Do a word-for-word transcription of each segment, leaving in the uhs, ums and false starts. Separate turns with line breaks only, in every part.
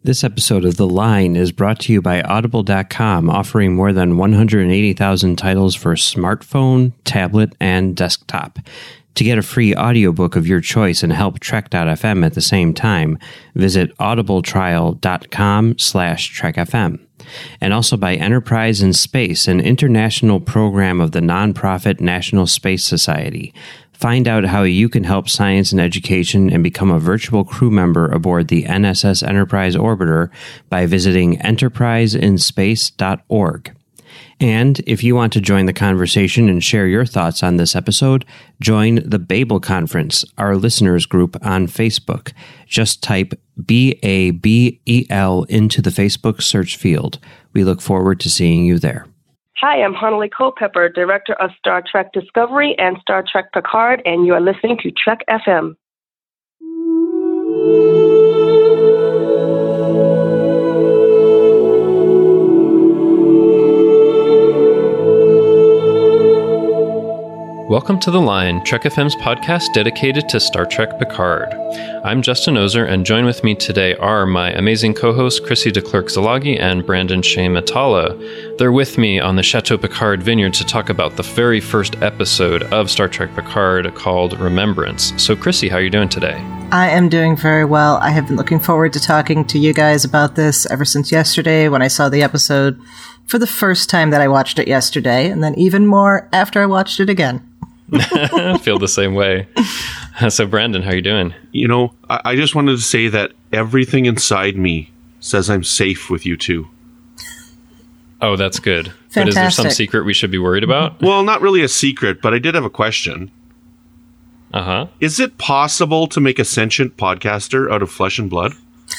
This episode of The Line is brought to you by Audible dot com, offering more than one hundred eighty thousand titles for smartphone, tablet, and desktop. To get a free audiobook of your choice and help Trek dot f m at the same time, visit audibletrial dot com slash trek f m. And also by Enterprise in Space, an international program of the nonprofit National Space Society. Find out how you can help science and education and become a virtual crew member aboard the N S S Enterprise Orbiter by visiting enterprise in space dot org. And if you want to join the conversation and share your thoughts on this episode, join the Babel Conference, our listeners group on Facebook. Just type B A B E L into the Facebook search field. We look forward to seeing you there.
Hi, I'm Hanley Culpepper, Director of Star Trek Discovery and Star Trek Picard, and you are listening to Trek F M.
Welcome to The Line, Trek F M's podcast dedicated to Star Trek Picard. I'm Justin Ozer, and join with me today are my amazing co-hosts Chrissy DeClercq-Zalagi and Brandon Shea Matala. They're with me on the Chateau Picard vineyard to talk about the very first episode of Star Trek Picard called Remembrance. So Chrissy, how are you doing today?
I am doing very well. I have been looking forward to talking to you guys about this ever since yesterday when I saw the episode for the first time that I watched it yesterday, and then even more after I watched it again.
I feel the same way. So, Brandon, how are you doing?
You know, I, I just wanted to say that everything inside me says I'm safe with you two.
Oh, that's good.
Fantastic.
But is there some secret we should be worried about?
Well, not really a secret, but I did have a question.
Uh-huh.
Is it possible to make a sentient podcaster out of flesh and blood?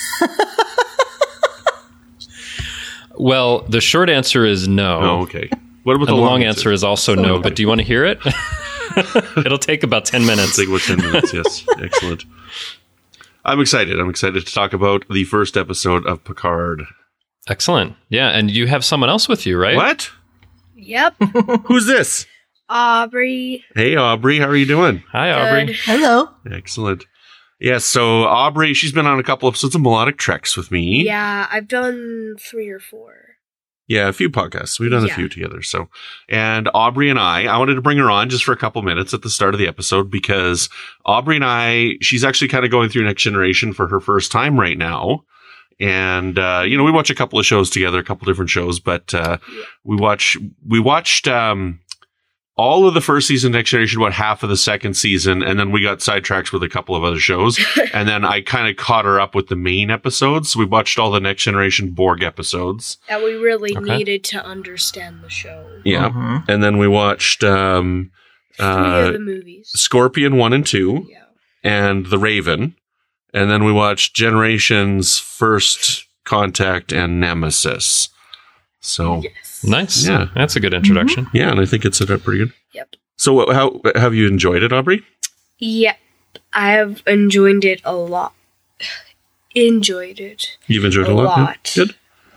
Well, the short answer is no.
Oh, okay. What about
and
the,
the
long,
long
answer?
answer is also
oh,
no,
okay.
but do you want to hear it? It'll take about ten minutes.
It'll take about ten minutes, yes. Excellent. I'm excited. I'm excited to talk about the first episode of Picard.
Excellent. Yeah, and you have someone else with you, right?
What?
Yep.
Who's this?
Aubrey.
Hey, Aubrey. How are you doing?
Hi, Aubrey.
Good.
Hello.
Excellent. Yes, so Aubrey, she's been on a couple episodes of Melodic Treks with me.
Yeah, I've done three or four.
Yeah, a few podcasts. We've done a
Yeah.
few together. So, and Aubrey and I, I wanted to bring her on just for a couple minutes at the start of the episode because Aubrey and I, she's actually kind of going through Next Generation for her first time right now. And, uh, you know, we watch a couple of shows together, a couple different shows, but, uh, we watch, we watched, um, all of the first season of Next Generation, about half of the second season, and then we got sidetracked with a couple of other shows. And then I kind of caught her up with the main episodes. So we watched all the Next Generation Borg episodes.
That we really
Okay.
needed to understand the show.
Yeah.
Mhm.
And then we watched um,
Three
uh,
of the movies.
Scorpion one and two
Yeah.
and The Raven. And then we watched Generations, First Contact, and Nemesis. So,
Yes.
Nice.
Yeah.
That's a good introduction.
yeah, and I think it's set up pretty good.
Yep.
So, what, how have you enjoyed it, Aubrey?
Yep. I have enjoyed it a lot. Enjoyed it.
You've enjoyed it
A
a lot? Yeah.
lot.
Good.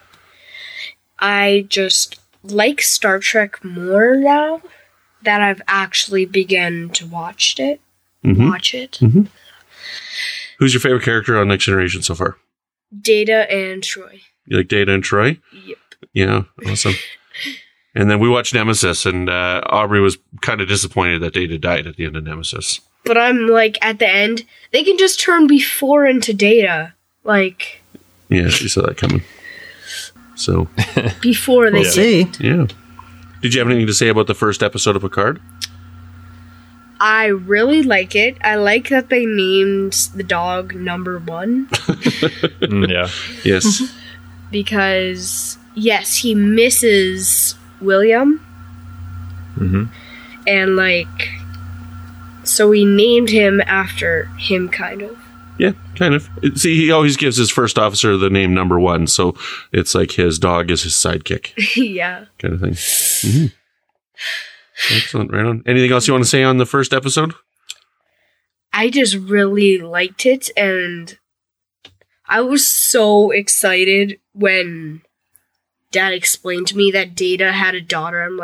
I just like Star Trek more now that I've actually begun to watch it.
Mhm.
Watch it.
Mhm. Who's your favorite character on Next Generation so far?
Data and Troy.
You like Data and Troy?
Yep.
Yeah, awesome. And then we watched Nemesis, and uh, Aubrey was kind of disappointed that Data died at the end of Nemesis.
But I'm like, at the end, they can just turn before into Data. Like,
Yeah, she saw that coming. So,
before they
We'll see.
yeah. Did you have anything to say about the first episode of Picard?
I really like it. I like that they named the dog Number One.
Mm, yeah.
Yes.
Because, yes, he misses William.
Mm-hmm.
And, like, so we named him after him, kind of.
Yeah, kind of. See, he always gives his first officer the name Number One, so it's like his dog is his sidekick,
Yeah.
kind of thing. Mm-hmm. Excellent, right on. Anything else you want to say on the first episode?
I just really liked it, and I was so excited when Dad explained to me that Data had a daughter. I'm like,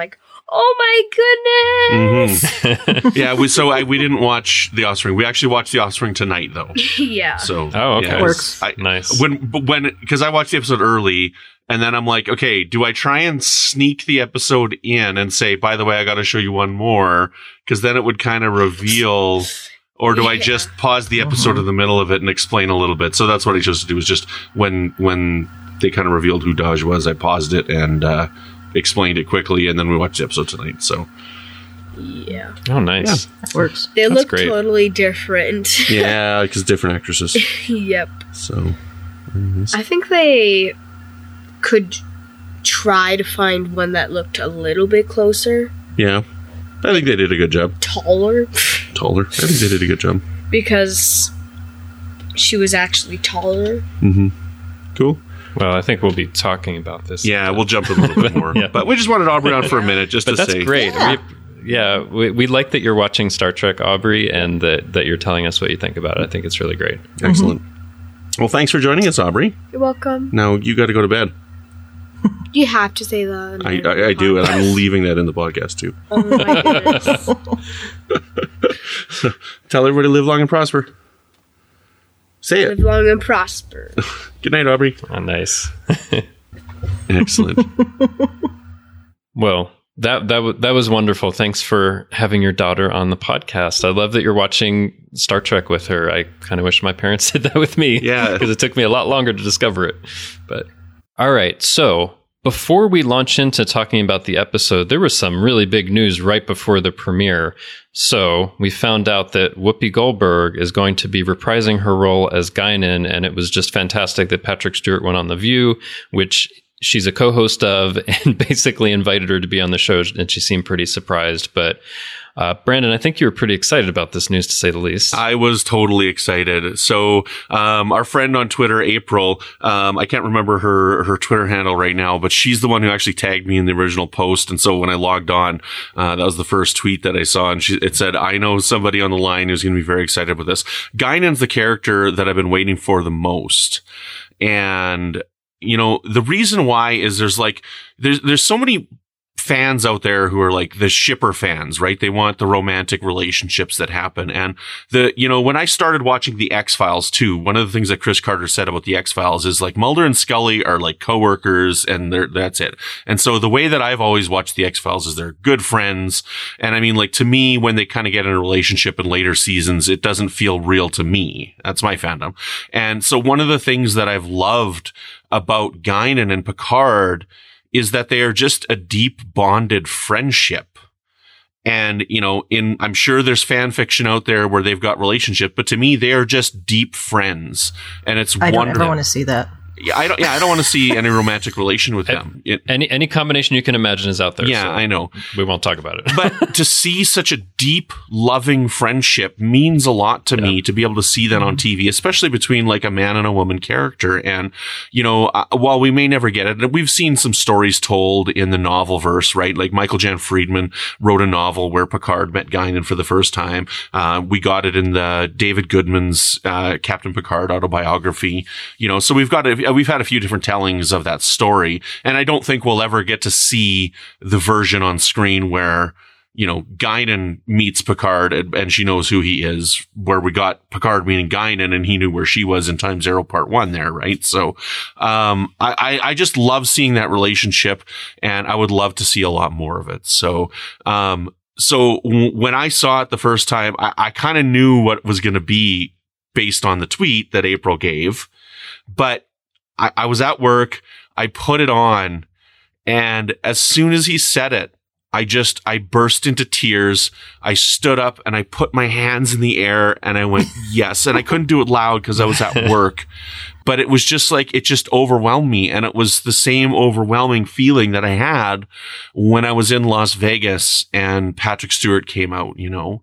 Oh my goodness!
Mm-hmm. yeah, we, so I, we didn't watch The Offspring. We actually watched The Offspring tonight, though.
Yeah.
So
oh, okay,
yeah,
works.
I,
nice.
When when because I watched the episode early, and then I'm like, okay, do I try and sneak the episode in and say, by the way, I got to show you one more, because then it would kind of reveal. Or do I
Yeah.
just pause the episode
Uh-huh.
in the middle of it and explain a little bit? So that's what I chose to do. Was just when when they kind of revealed who Dodge was, I paused it and uh, explained it quickly, and then we watched the episode tonight. So
Yeah.
Oh, nice.
That works.
They
That's
look
great.
totally different.
yeah, because different actresses.
Yep.
So
I think they could try to find one that looked a little bit closer,
yeah, I think they did a good job.
taller,
Taller. I think they did a good job.
because she was actually taller.
Mm-hmm. Cool.
Well, I think we'll be talking about this.
Yeah, we'll jump a little bit more.
Yeah.
But we just wanted Aubrey on for a minute just
But
to
that's
say.
great.
Yeah.
We, yeah, we, we like that you're watching Star Trek, Aubrey, and that, that you're telling us what you think about it. I think it's really great.
Excellent. Well, thanks for joining us, Aubrey.
You're welcome.
Now you got to go to bed.
You have to say that.
I, I, I do, and I'm leaving that in the podcast too.
Oh my goodness.
Tell everybody to live long and prosper. Say
Live
it.
long and prosper.
Good night, Aubrey.
Oh, nice.
Excellent.
Well, that that w- that was wonderful. Thanks for having your daughter on the podcast. I love that you're watching Star Trek with her. I kind of wish my parents did that with me.
Yeah.
because it took me a lot longer to discover it. But all right, so before we launch into talking about the episode, there was some really big news right before the premiere. So we found out that Whoopi Goldberg is going to be reprising her role as Guinan, and it was just fantastic that Patrick Stewart went on The View, which she's a co-host of, and basically invited her to be on the show, and she seemed pretty surprised. But uh, Brandon, I think you were pretty excited about this news, to say the least.
I was totally excited. So, um, our friend on Twitter, April, um, I can't remember her, her Twitter handle right now, but she's the one who actually tagged me in the original post. And so when I logged on, uh, that was the first tweet that I saw. And she, it said, I know somebody on the line who's going to be very excited with this. Guinan's the character that I've been waiting for the most. And, you know, the reason why is there's like, there's, there's so many fans out there who are like the shipper fans, right? They want the romantic relationships that happen. And the, you know, when I started watching the X-Files too, one of the things that Chris Carter said about the X-Files is like Mulder and Scully are like coworkers, and they're, that's it. And so the way that I've always watched the X-Files is they're good friends. And I mean, like, to me, when they kind of get in a relationship in later seasons, it doesn't feel real to me. That's my fandom. And so one of the things that I've loved about Guinan and Picard is that they are just a deep bonded friendship. And, you know, in, I'm sure there's fan fiction out there where they've got relationship, but to me, they are just deep friends. And it's
I don't
wonderful.
ever want to see that.
Yeah, I don't, yeah, I don't want to see any romantic relation with them. It,
any any combination you can imagine is out there.
yeah,
so
I know.
we won't talk about it.
But to see such a deep, loving friendship means a lot to me, to be able to see that on T V, especially between like a man and a woman character. And, you know, uh, while we may never get it, we've seen some stories told in the novel verse, right? Like Michael Jan Friedman wrote a novel where Picard met Guinan for the first time. Uh, we got it in the David Goodman's uh, Captain Picard autobiography. You know, so we've got a, we've had a few different tellings of that story. And I don't think we'll ever get to see the version on screen where, you know, Guinan meets Picard and, and she knows who he is, where we got Picard meeting Guinan and he knew where she was in Time Zero Part One there, right? So, um, I, I, I just love seeing that relationship, and I would love to see a lot more of it. So, um, so w- when I saw it the first time, I, I kind of knew what was going to be based on the tweet that April gave, but I, I was at work, I put it on, and as soon as he said it, I just, I burst into tears. I stood up and I put my hands in the air and I went, yes. And I couldn't do it loud because I was at work, but it was just like, it just overwhelmed me. And it was the same overwhelming feeling that I had when I was in Las Vegas and Patrick Stewart came out, you know,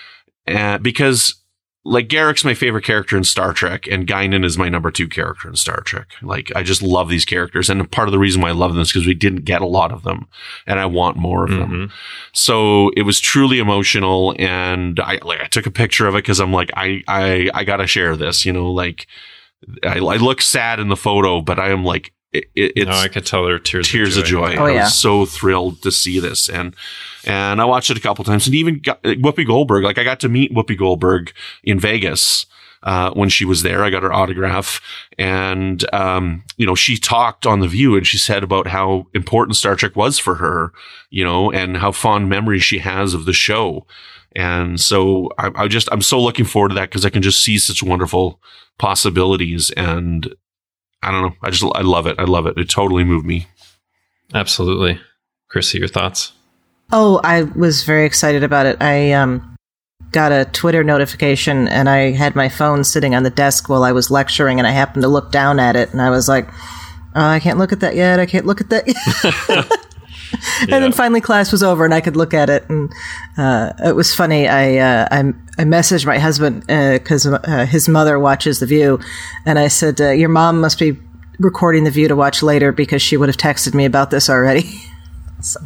uh, because like Garak's my favorite character in Star Trek, and Guinan is my number two character in Star Trek. Like, I just love these characters. And part of the reason why I love them is because we didn't get a lot of them, and I want more of
Mm-hmm.
them. So it was truly emotional. And I, like, I took a picture of it because I'm like, I, I, I gotta share this, you know, like I, I look sad in the photo, but I am like it, it's
no, I could tell there were tears,
tears
of joy.
Of joy.
Oh,
I
yeah.
was so thrilled to see this. And, and I watched it a couple times, and even got, Whoopi Goldberg, like I got to meet Whoopi Goldberg in Vegas. Uh, when she was there, I got her autograph, and, um, you know, she talked on The View, and she said about how important Star Trek was for her, you know, and how fond memories she has of the show. And so I, I just, I'm so looking forward to that, because I can just see such wonderful possibilities. And I don't know. I just, I love it. I love it. It totally moved me.
Absolutely. Chrissy, your thoughts?
Oh, I was very excited about it. I, um, got a Twitter notification, and I had my phone sitting on the desk while I was lecturing, and I happened to look down at it, and I was like, oh, I can't look at that yet. I can't look at that yet. And
Yeah.
then finally class was over, and I could look at it, and uh, it was funny. I uh, I, I messaged my husband because uh, uh, his mother watches The View, and I said, uh, your mom must be recording The View to watch later, because she would have texted me about this already. So.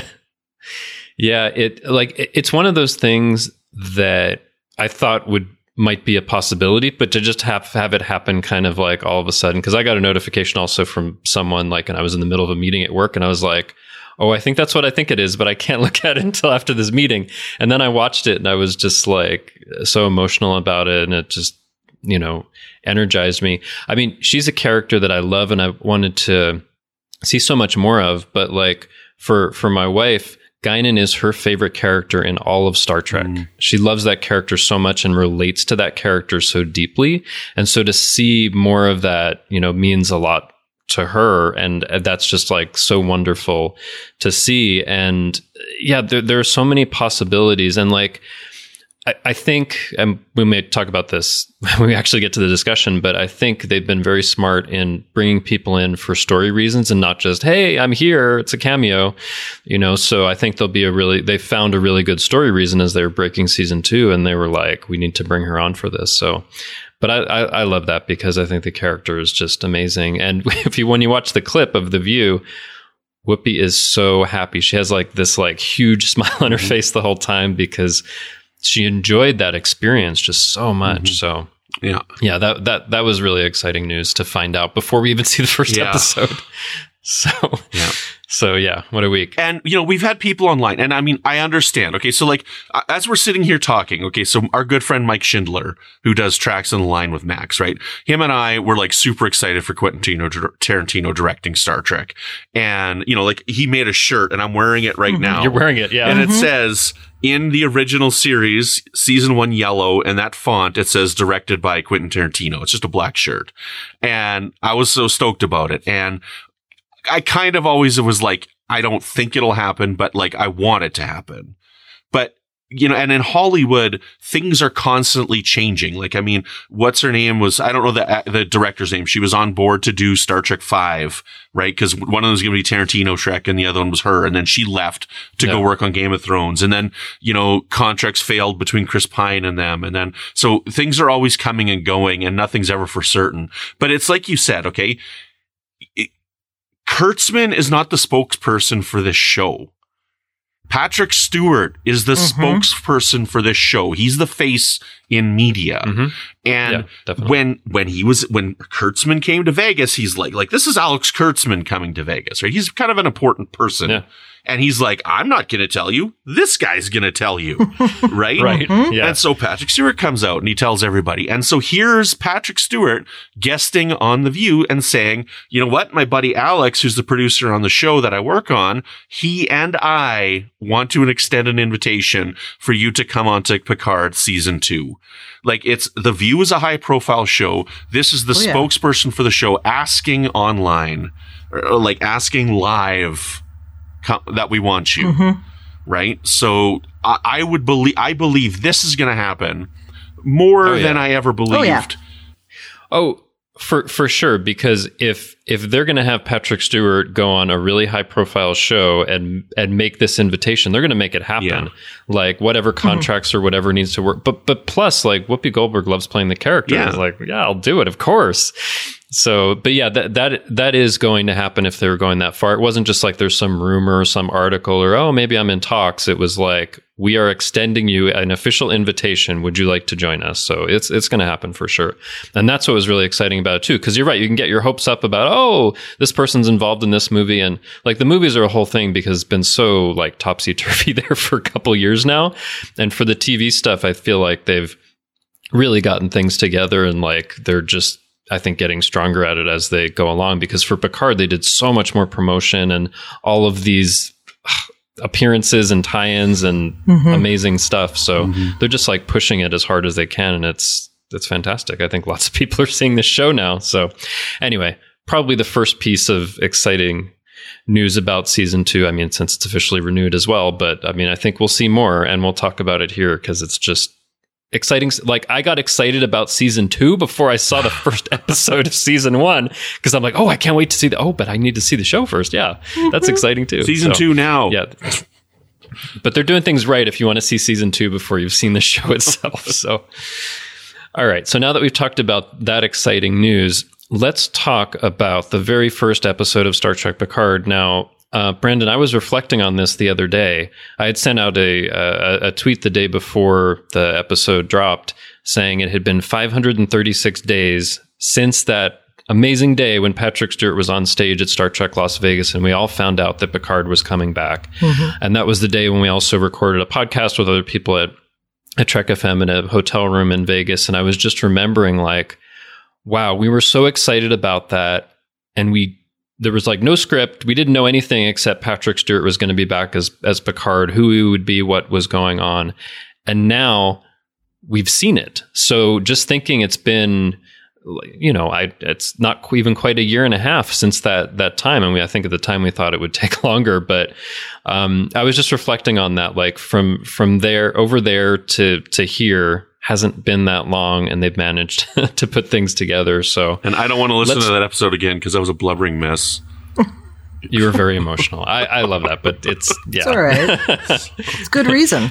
Yeah, it like it, it's one of those things that I thought would might be a possibility, but to just have have it happen kind of like all of a sudden, because I got a notification also from someone, like, and I was in the middle of a meeting at work, and I was like, oh, I think that's what I think it is, but I can't look at it until after this meeting. And then I watched it, and I was just like so emotional about it, and it just, you know, energized me. I mean, she's a character that I love and I wanted to see so much more of, but like for for my wife, Guinan is her favorite character in all of Star Trek. Mm. She loves that character so much and relates to that character so deeply. And so to see more of that, you know, means a lot to her. And that's just like so wonderful to see. And yeah, there, there are so many possibilities. And like, I, I think, and we may talk about this when we actually get to the discussion, but I think they've been very smart in bringing people in for story reasons and not just, hey, I'm here, it's a cameo, you know. So I think they'll be a really, they found a really good story reason as they were breaking season two, and they were like, we need to bring her on for this. So, but I, I, I love that, because I think the character is just amazing. And if you, when you watch the clip of The View, Whoopi is so happy. She has like this like huge smile on her face the whole time, because she enjoyed that experience just so much. Mm-hmm. So
yeah,
yeah, that, that, that was really exciting news to find out before we even see the first
yeah.
episode. So,
yeah.
So yeah, what a week.
And, you know, we've had people online, and I mean, I understand. Okay. So like, as we're sitting here talking, okay, so our good friend Mike Schindler, who does Tracks on the Line with Max, right? Him and I were like super excited for Quentin Tarantino directing Star Trek. And, you know, like he made a shirt, and I'm wearing it right mm-hmm. now.
You're wearing it. Yeah.
And
mm-hmm.
it says, in the original series, season one yellow, and that font, it says directed by Quentin Tarantino. It's just a black shirt. And I was so stoked about it. And I kind of always was like, I don't think it'll happen, but like, I want it to happen. But, you know, and in Hollywood, things are constantly changing. Like, I mean, what's her name was, I don't know the, the director's name. She was on board to do Star Trek five, right? Because one of them was going to be Tarantino Trek, and the other one was her. And then she left to yeah. go work on Game of Thrones. And then, you know, contracts failed between Chris Pine and them. And then, so things are always coming and going, and nothing's ever for certain. But it's like you said, okay, it, Kurtzman is not the spokesperson for this show. Patrick Stewart is the mm-hmm. spokesperson for this show. He's the face in media. Mm-hmm. And yeah, when, when he was, when Kurtzman came to Vegas, he's like, like, this is Alex Kurtzman coming to Vegas, right? He's kind of an important person. Yeah. And he's like, I'm not going to tell you. This guy's going to tell you. Right?
Right. Mm-hmm. Yeah.
And so Patrick Stewart comes out and he tells everybody. And so here's Patrick Stewart guesting on The View and saying, you know what? My buddy Alex, who's the producer on the show that I work on, he and I want to extend an invitation for you to come on to Picard season two. Like, it's The View is a high profile show. This is the oh, yeah. spokesperson for the show asking online, or like asking live that we want you, mm-hmm. right? So I, I would believe, I believe this is going to happen more oh, yeah. than I ever believed.
Oh, yeah.
oh, for for sure. Because if if they're going to have Patrick Stewart go on a really high profile show and and make this invitation, they're going to make it happen. Yeah. Like whatever contracts mm-hmm. or whatever needs to work. But but plus, like Whoopi Goldberg loves playing the character. Yeah. It's like, yeah, I'll do it, of course. So, but yeah, that that that is going to happen if they were going that far. It wasn't just like there's some rumor, some article, or oh, maybe I'm in talks. It was like, we are extending you an official invitation. Would you like to join us? So it's it's going to happen for sure. And that's what was really exciting about it too, because you're right. You can get your hopes up about, oh, this person's involved in this movie, and like the movies are a whole thing because it's been so like topsy turvy there for a couple years now. And for the T V stuff, I feel like they've really gotten things together, and like they're just, I think, getting stronger at it as they go along, because for Picard, they did so much more promotion and all of these ugh, appearances and tie-ins and mm-hmm. amazing stuff. So mm-hmm. they're just like pushing it as hard as they can. And it's, it's fantastic. I think lots of people are seeing this show now. So anyway, probably the first piece of exciting news about season two. I mean, since it's officially renewed as well, but I mean, I think we'll see more, and we'll talk about it here because it's just exciting. Like, I got excited about season two before I saw the first episode of season one, because I'm like, oh, I can't wait to see the, oh, but I need to see the show first. Yeah, that's exciting too.
Season so, two now.
Yeah. But they're doing things right if you want to see season two before you've seen the show itself. So, all right. So now that we've talked about that exciting news, let's talk about the very first episode of Star Trek Picard. Now, Uh, Brandon, I was reflecting on this the other day. I had sent out a, a, a tweet the day before the episode dropped saying it had been five hundred thirty-six days since that amazing day when Patrick Stewart was on stage at Star Trek Las Vegas and we all found out that Picard was coming back. Mm-hmm. And that was the day when we also recorded a podcast with other people at, at Trek F M in a hotel room in Vegas. And I was just remembering, like, wow, we were so excited about that. And we There was like no script. We didn't know anything except Patrick Stewart was going to be back as as Picard, who he would be, what was going on. And now we've seen it. So just thinking it's been, you know, I it's not even quite a year and a half since that that time. And we, I think at the time we thought it would take longer, but um, I was just reflecting on that, like from from there over there to to here hasn't been that long, and they've managed to put things together. So,
and I don't want to listen to that episode again because that was a blubbering mess.
You were very emotional. I, I love that, but it's yeah,
it's all right. It's good reason.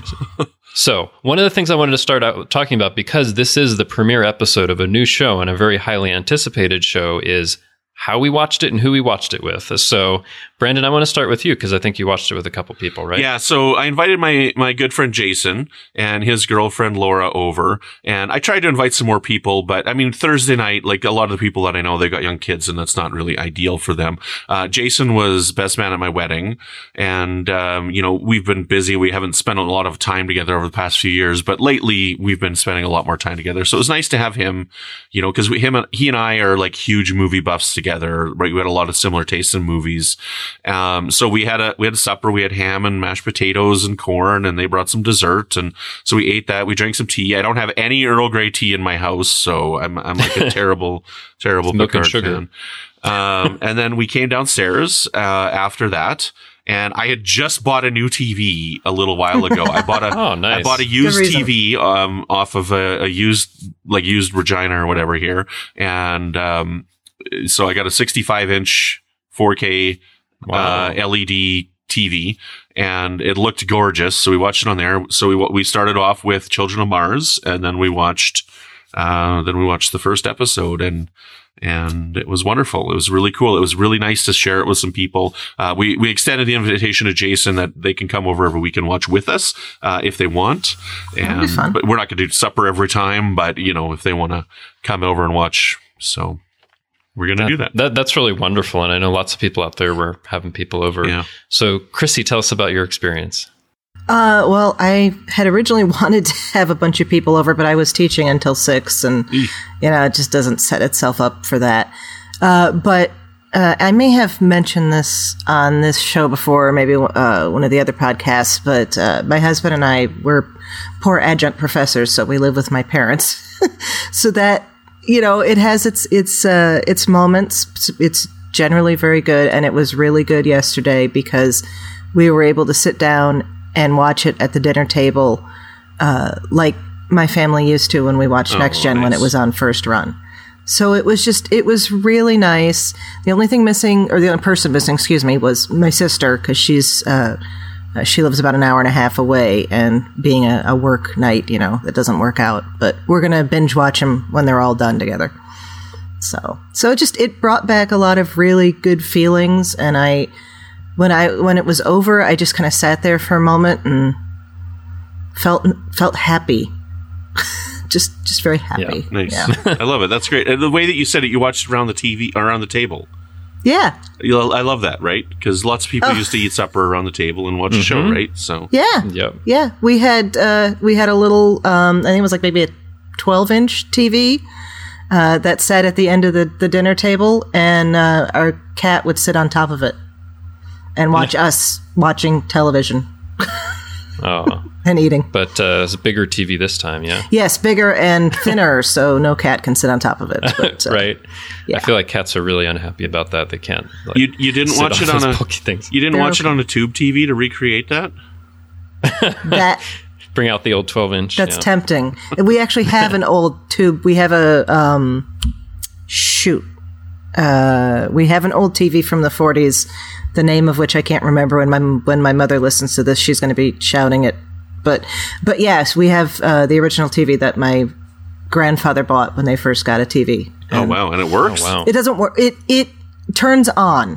So, one of the things I wanted to start out talking about, because this is the premiere episode of a new show and a very highly anticipated show, is how we watched it and who we watched it with. So, Brandon, I want to start with you because I think you watched it with a couple people, right?
Yeah, so I invited my my good friend Jason and his girlfriend Laura over, and I tried to invite some more people, but I mean, Thursday night, like a lot of the people that I know, they got young kids, and that's not really ideal for them. Uh, Jason was best man at my wedding, and um, you know, we've been busy. We haven't spent a lot of time together over the past few years, but lately we've been spending a lot more time together. So it was nice to have him, you know, because him, he and I are like huge movie buffs together, right? We had a lot of similar tastes in movies. Um, so we had a, we had a supper, we had ham and mashed potatoes and corn, and they brought some dessert. And so we ate that. We drank some tea. I don't have any Earl Grey tea in my house. So I'm, I'm like a terrible, terrible
milk and
Picard
sugar.
fan. Um, and then we came downstairs, uh, after that. And I had just bought a new T V a little while ago. I bought a,
oh, nice.
I bought a used T V, um, off of a, a used, like used Regina or whatever here. And, um, so I got a sixty-five inch four K
wow.
uh, L E D T V, and it looked gorgeous. So we watched it on there. So we we started off with Children of Mars, and then we watched uh, then we watched the first episode, and and it was wonderful. It was really cool. It was really nice to share it with some people. Uh, we we extended the invitation to Jason that they can come over every week and watch with us uh, if they want. And
That'd be fun.
But we're not going to do supper every time. But you know, if they want to come over and watch, so. We're going to do that.
that. That's really wonderful. And I know lots of people out there were having people over.
Yeah.
So, Chrissy, tell us about your experience.
Uh, well, I had originally wanted to have a bunch of people over, but I was teaching until six, and, Eesh. you know, it just doesn't set itself up for that. Uh, but uh, I may have mentioned this on this show before, maybe uh, one of the other podcasts, but uh, my husband and I were poor adjunct professors, so we live with my parents. So that, you know, it has its its uh, its moments. It's generally very good, and it was really good yesterday because we were able to sit down and watch it at the dinner table, uh, like my family used to when we watched
oh,
Next Gen
nice.
when it was on first run. So it was just, it was really nice. The only thing missing, or the only person missing, excuse me, was my sister, because she's uh, Uh, she lives about an hour and a half away, and being a, a work night, you know, that doesn't work out. But we're going to binge watch them when they're all done together. So, so it just, it brought back a lot of really good feelings. And I, when I, when it was over, I just kind of sat there for a moment and felt, felt happy. just, just very happy.
Yeah, nice.
Yeah.
I love it. That's great. And the way that you said it, you watched around the T V, around the table.
Yeah.
You know, I love that, right? Because lots of people
Oh.
used to eat supper around the table and watch a show, right? So
Yeah.
Yep.
Yeah. We had, uh, we had a little, um, I think it was like maybe a twelve inch T V. Uh, that sat at the end of the, the dinner table, and uh, our cat would sit on top of it and watch us watching television
Oh,
and eating.
but uh, it's a bigger T V this time, yeah.
Yes, bigger and thinner, so no cat can sit on top of it. But, uh,
Right.
yeah.
I feel like cats are really unhappy about that. They can't. Like,
you you didn't
sit
watch it
those
on a
bulky things.
you didn't
They're
watch it
okay.
on a tube T V to recreate that.
That
Bring out the old twelve inch.
that's
yeah.
tempting. We actually have an old tube. We have a um, shoot. Uh, we have an old T V from the forties, the name of which I can't remember. When my when my mother listens to this, she's going to be shouting it. But but yes, we have uh, the original T V that my grandfather bought when they first got a T V.
Oh wow, and it works.
Oh, wow.
It doesn't work. It it turns on.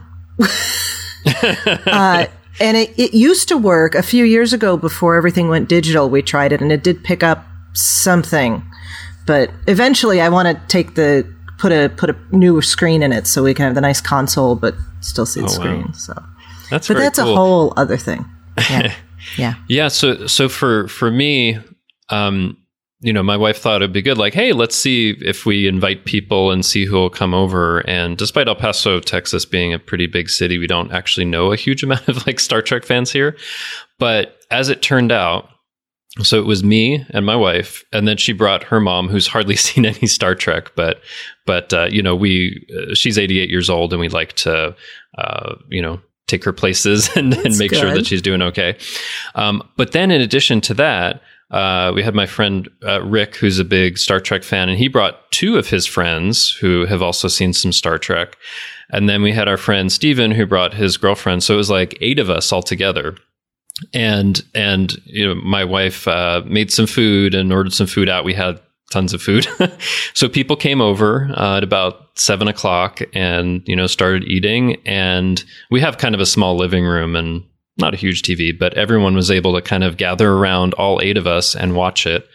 uh, and it, it used to work a few years ago before everything went digital. We tried it and it did pick up something. But eventually I want to take the put a put a new screen in it so we can have the nice console but still see the
Oh, wow.
screen. So
That's
But
very
that's
cool.
a whole other thing. Yeah. yeah.
Yeah, so so for for me, um, you know, my wife thought it'd be good. Like, hey, let's see if we invite people and see who will come over. And despite El Paso, Texas being a pretty big city, we don't actually know a huge amount of like Star Trek fans here. But as it turned out, so it was me and my wife, and then she brought her mom, who's hardly seen any Star Trek, but but uh, you know, we uh, she's eighty-eight years old, and we like to uh, you know. take her places and, and make sure
good.
that she's doing okay. Um, but then in addition to that, uh, we had my friend uh, Rick, who's a big Star Trek fan, and he brought two of his friends who have also seen some Star Trek. And then we had our friend Steven, who brought his girlfriend. So it was like eight of us all together. And, and, you know, my wife uh, made some food and ordered some food out. We had tons of food. So people came over uh, at about seven o'clock and, you know, started eating. And we have kind of a small living room and not a huge T V, but everyone was able to kind of gather around, all eight of us, and watch it.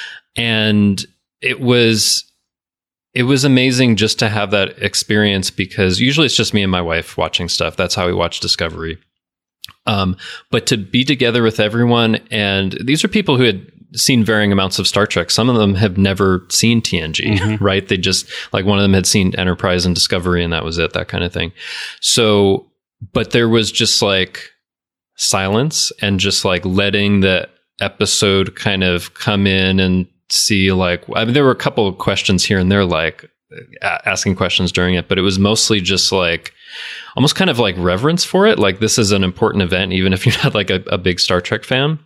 And it was, it was amazing just to have that experience, because usually it's just me and my wife watching stuff. That's how we watch Discovery. Um, but to be together with everyone, and these are people who had seen varying amounts of Star Trek. Some of them have never seen T N G, mm-hmm. right? They just, like, one of them had seen Enterprise and Discovery, and that was it, that kind of thing. So, but there was just like silence and just like letting the episode kind of come in and see, like, I mean, there were a couple of questions here and there, like a- asking questions during it, but it was mostly just like almost kind of like reverence for it. Like, this is an important event, even if you're not like a, a big Star Trek fan.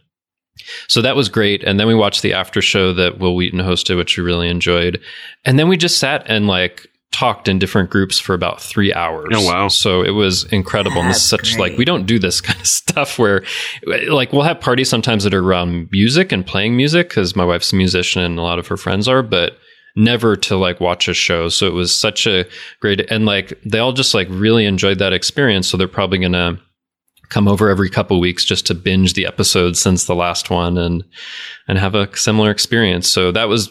So that was great. And then we watched the after show that Will Wheaton hosted, which we really enjoyed. And then we just sat and like talked in different groups for about three hours.
Oh, wow.
So it was incredible. And this is such like, we don't do this kind of stuff where like we'll have parties sometimes that are around music and playing music, because my wife's a musician and a lot of her friends are, but never to like watch a show. So it was such a great, and like they all just like really enjoyed that experience. So they're probably going to come over every couple of weeks just to binge the episodes since the last one and and have a similar experience. So that was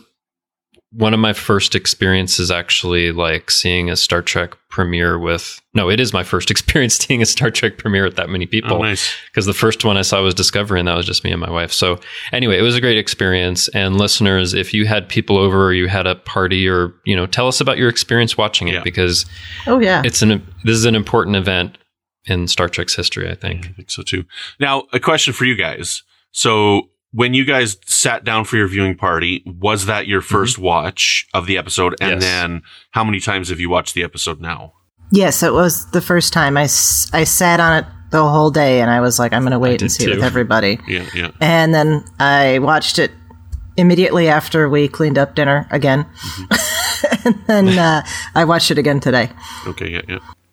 one of my first experiences, actually, like seeing a Star Trek premiere with, no, it is my first experience seeing a Star Trek premiere with that many people.
Oh, nice.
Because the first one I saw was Discovery, and that was just me and my wife. So anyway, it was a great experience. And listeners, if you had people over or you had a party, or, you know, tell us about your experience watching it,
Yeah.
because
Oh, yeah.
it's an, this is an important event in Star Trek's history, I think.
I think so too. Now, a question for you guys. So when you guys sat down for your viewing party, was that your first mm-hmm. watch of the episode? And
Yes.
then how many times have you watched the episode now?
Yes, it was the first time. I, s- I sat on it the whole day, and I was like, I'm going to wait and see
too.
it with everybody.
Yeah, yeah.
And then I watched it immediately after we cleaned up dinner again. Mm-hmm. And then uh, I watched it again today.
Okay, yeah, yeah.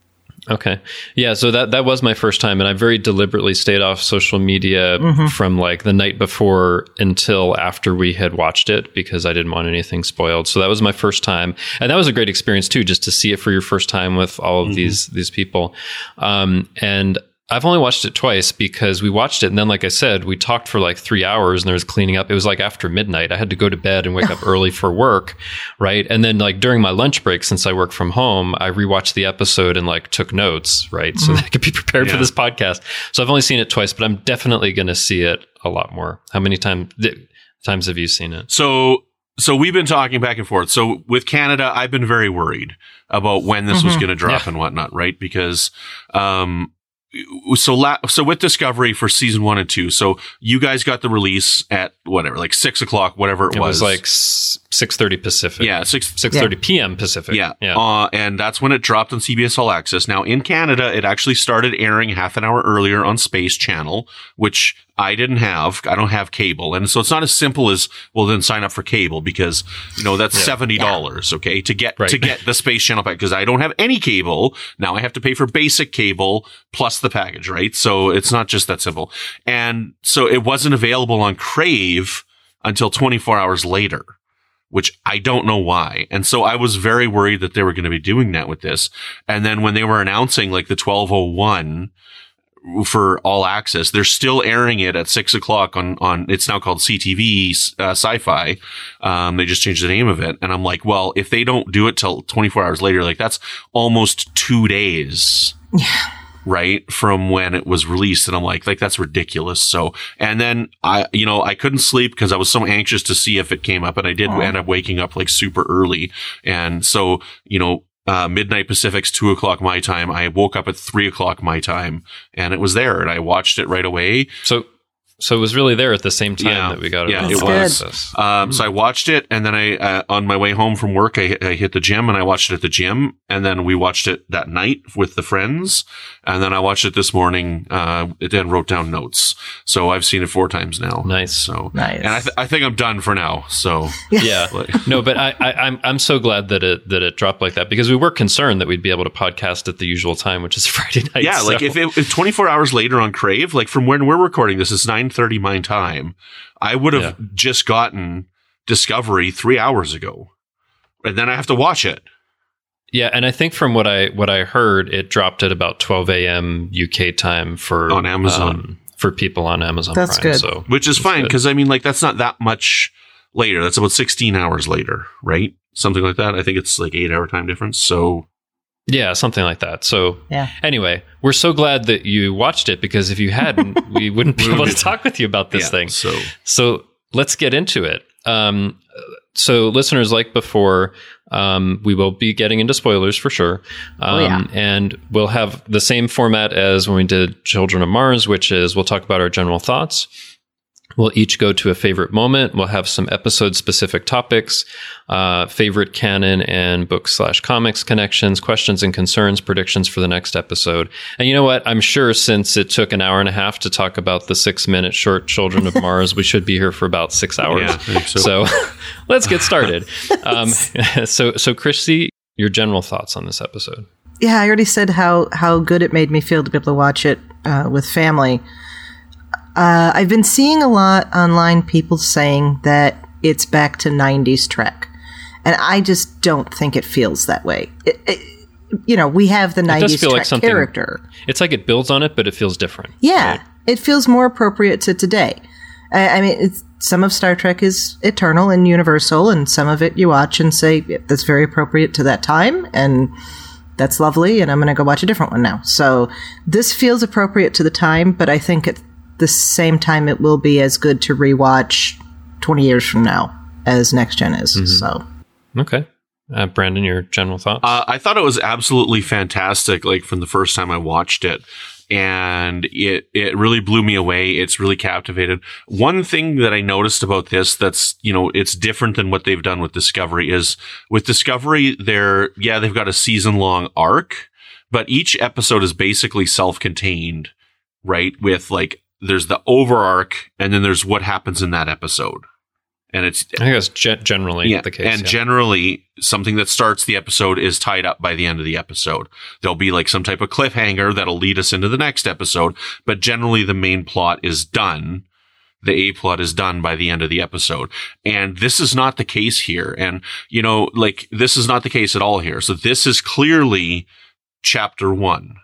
Okay. Yeah, so that that was my first time, and I very deliberately stayed off social media mm-hmm. from like the night before until after we had watched it because I didn't want anything spoiled. So that was my first time, and that was a great experience too, just to see it for your first time with all of mm-hmm. these these people. Um, and I've only watched it twice because we watched it and then, like I said, we talked for like three hours and there was cleaning up. It was like after midnight. I had to go to bed and wake up early for work, right? And then like during my lunch break, since I work from home, I rewatched the episode and like took notes, right? So that I could be prepared yeah. for this podcast. So I've only seen it twice, but I'm definitely going to see it a lot more. How many time, th- times have you seen it?
So, so we've been talking back and forth. So with Canada, I've been very worried about when this mm-hmm. was going to drop yeah. and whatnot, right? Because, um, So, la- so with Discovery for season one and two, so you guys got the release at whatever, like six o'clock, whatever it,
it
was.
It was like six thirty Pacific.
Yeah, six
six thirty yeah. p.m. Pacific.
Yeah,
yeah.
Uh, and that's when it dropped on C B S All Access. Now in Canada, it actually started airing half an hour earlier on Space Channel, which I didn't have. I don't have cable, and so it's not as simple as well. Then sign up for cable because you know that's yeah. seventy dollars. Yeah. Okay, to get right. to get the Space Channel pack because I don't have any cable now. I have to pay for basic cable plus the package, right? So it's not just that simple. And so it wasn't available on Crave until twenty-four hours later, which I don't know why. And so I was very worried that they were going to be doing that with this. And then when they were announcing like the twelve oh one for All Access, they're still airing it at six o'clock on, on, it's now called C T V, uh, Sci-Fi. Um, they just changed the name of it. And I'm like, well, if they don't do it till twenty-four hours later, like that's almost two days.
Yeah.
Right from when it was released. And I'm like, like, that's ridiculous. So, and then I, you know, I couldn't sleep because I was so anxious to see if it came up, and I did oh. end up waking up like super early. And so, you know, uh, midnight Pacific's two o'clock my time. I woke up at three o'clock my time and it was there and I watched it right away.
So, So it was really there at the same time
yeah,
that we got it.
Yeah, it was. Um, so I watched it, and then I, uh, on my way home from work, I, I hit the gym, and I watched it at the gym, and then we watched it that night with the friends, and then I watched it this morning, uh, and wrote down notes. So I've seen it four times now.
Nice.
So,
nice.
And I, th- I think I'm done for now. So
yeah, no, but I, I, I'm, I'm so glad that it, that it dropped like that because we were concerned that we'd be able to podcast at the usual time, which is Friday night.
Yeah.
So.
Like if it, if twenty-four hours later on Crave, like from when we're recording this, it's nine thirty my time. I would have yeah. just gotten Discovery three hours ago, and then I have to watch it.
Yeah, and I think from what I what I heard, it dropped at about twelve a.m. U K time for
on Amazon
um, for people on Amazon.
That's
Prime,
good,
so
which is fine because I mean, like that's not that much later. That's about sixteen hours later, right? Something like that. I think it's like eight hour time difference. So.
Yeah, something like that. So
yeah.
Anyway, we're so glad that you watched it because if you hadn't, we wouldn't be able to talk with you about this
yeah,
thing.
So.
so let's get into it. Um, so listeners, like before, um, we will be getting into spoilers for sure. Um,
oh, yeah.
And we'll have the same format as when we did Children of Mars, which is we'll talk about our general thoughts. We'll each go to a favorite moment. We'll have some episode-specific topics, uh, favorite canon and book slash comics connections, questions and concerns, predictions for the next episode. And you know what? I'm sure since it took an hour and a half to talk about the six-minute short Children of Mars, we should be here for about six hours.
Yeah, I think so.
So let's get started. Um, so, so Chrissy, your general thoughts on this episode?
Yeah, I already said how, how good it made me feel to be able to watch it uh, with family. Uh, I've been seeing a lot online people saying that it's back to nineties Trek. And I just don't think it feels that way. It, it, you know, we have the
it
nineties
feel
Trek
like
character.
It's like it builds on it, but it feels different.
Yeah,
right?
It feels more appropriate to today. I, I mean, it's, some of Star Trek is eternal and universal, and some of it you watch and say, that's very appropriate to that time, and that's lovely, and I'm going to go watch a different one now. So this feels appropriate to the time, but I think at the same time it will be as good to rewatch twenty years from now as Next Gen is. Mm-hmm. So,
okay. Uh, Brandon, your general thoughts?
Uh, I thought it was absolutely fantastic, like from the first time I watched it. And it, it really blew me away. It's really captivated. One thing that I noticed about this that's, you know, it's different than what they've done with Discovery is with Discovery, they're, yeah, they've got a season long arc, but each episode is basically self-contained, right? With like, there's the over arc and then there's what happens in that episode. And it's,
I think that's ge- generally
yeah,
the case.
And
yeah.
generally, something that starts the episode is tied up by the end of the episode. There'll be like some type of cliffhanger that'll lead us into the next episode, but generally the main plot is done. The A plot is done by the end of the episode. And this is not the case here. And, you know, like, this is not the case at all here. So this is clearly chapter one.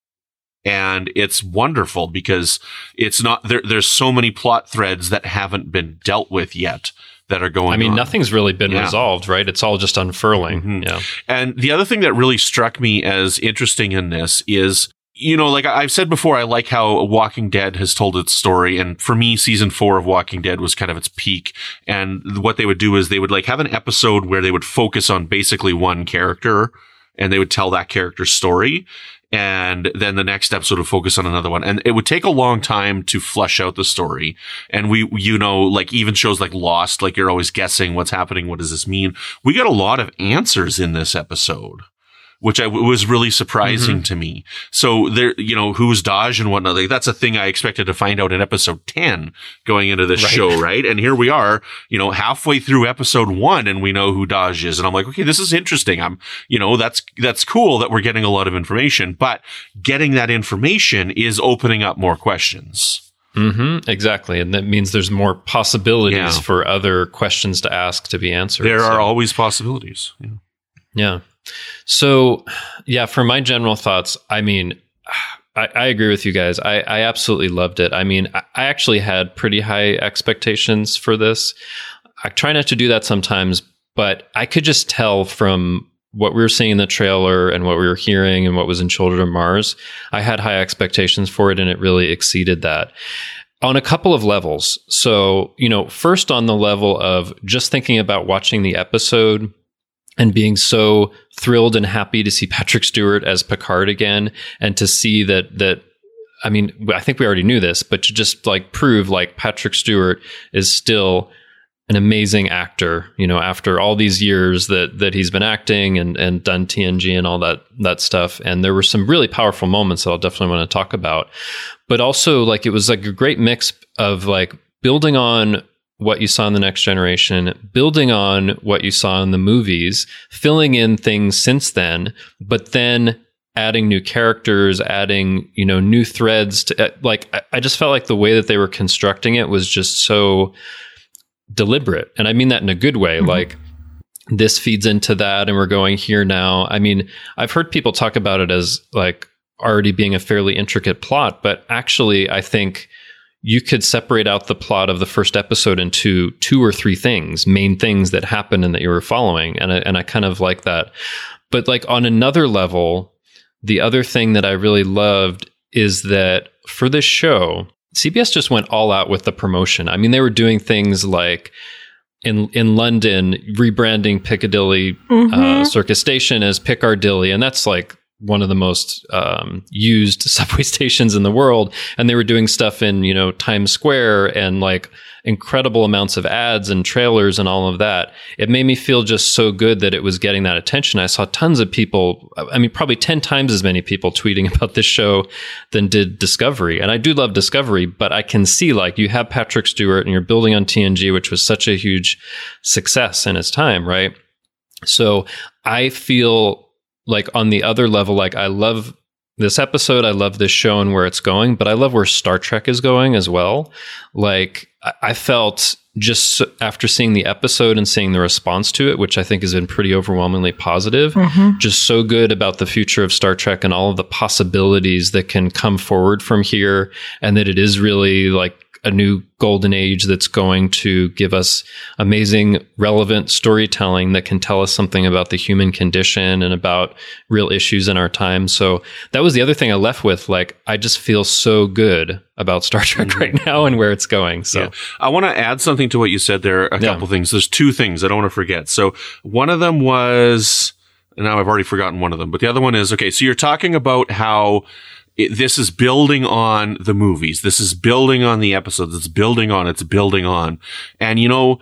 And it's wonderful because it's not there. There's so many plot threads that haven't been dealt with yet that are going on.
I mean, on. Nothing's really been
yeah.
resolved, right? It's all just unfurling. Mm-hmm. Yeah.
And the other thing that really struck me as interesting in this is, you know, like I've said before, I like how Walking Dead has told its story. And for me, season four of Walking Dead was kind of its peak. And what they would do is they would like have an episode where they would focus on basically one character and they would tell that character's story. And then the next episode would focus on another one. And it would take a long time to flesh out the story. And we, you know, like even shows like Lost, like you're always guessing what's happening. What does this mean? We got a lot of answers in this episode, which I w- was really surprising mm-hmm. to me. So there, you know, who's Daj and whatnot. Like, that's a thing I expected to find out in episode ten going into this right. show, right? And here we are, you know, halfway through episode one and we know who Daj is. And I'm like, okay, this is interesting. I'm, you know, that's, that's cool that we're getting a lot of information, but getting that information is opening up more questions.
Mm-hmm, exactly. And that means there's more possibilities yeah. for other questions to ask to be answered.
There
so.
are always possibilities. Yeah.
Yeah. So, yeah, for my general thoughts, I mean, I, I agree with you guys. I, I absolutely loved it. I mean, I, I actually had pretty high expectations for this. I try not to do that sometimes, but I could just tell from what we were seeing in the trailer and what we were hearing and what was in Children of Mars, I had high expectations for it, and it really exceeded that on a couple of levels. So, you know, first on the level of just thinking about watching the episode and being so thrilled and happy to see Patrick Stewart as Picard again, and to see that, that, I mean, I think we already knew this, but to just like prove like Patrick Stewart is still an amazing actor, you know, after all these years that, that he's been acting and, and done T N G and all that, that stuff. And there were some really powerful moments that I'll definitely want to talk about, but also like, it was like a great mix of like building on what you saw in The Next Generation, building on what you saw in the movies, filling in things since then, but then adding new characters, adding, you know, new threads to, like, I just felt like the way that they were constructing it was just so deliberate. And I mean that in a good way. Mm-hmm. Like, this feeds into that and we're going here now. I mean, I've heard people talk about it as like already being a fairly intricate plot, but actually I think you could separate out the plot of the first episode into two or three things, main things that happened and that you were following. And I, and I kind of like that. But like on another level, the other thing that I really loved is that for this show, C B S just went all out with the promotion. I mean, they were doing things like in in London, rebranding Piccadilly mm-hmm. uh, Circus Station as Piccardilly. And that's like one of the most um, used subway stations in the world. And they were doing stuff in, you know, Times Square and like incredible amounts of ads and trailers and all of that. It made me feel just so good that it was getting that attention. I saw tons of people, I mean, probably ten times as many people tweeting about this show than did Discovery. And I do love Discovery, but I can see like you have Patrick Stewart and you're building on T N G, which was such a huge success in its time, right? So I feel like on the other level, like I love this episode, I love this show and where it's going, but I love where Star Trek is going as well. Like I felt just after seeing the episode and seeing the response to it, which I think has been pretty overwhelmingly positive, mm-hmm. just so good about the future of Star Trek and all of the possibilities that can come forward from here. And that it is really like a new golden age that's going to give us amazing, relevant storytelling that can tell us something about the human condition and about real issues in our time. So that was the other thing I left with. Like, I just feel so good about Star Trek mm-hmm. right now and where it's going. So
yeah. I want to add something to what you said there. A couple yeah. things. There's two things I don't want to forget. So one of them was, and now I've already forgotten one of them, but the other one is, okay, so you're talking about how It, this is building on the movies. This is building on the episodes. It's building on, it's building on. And, you know,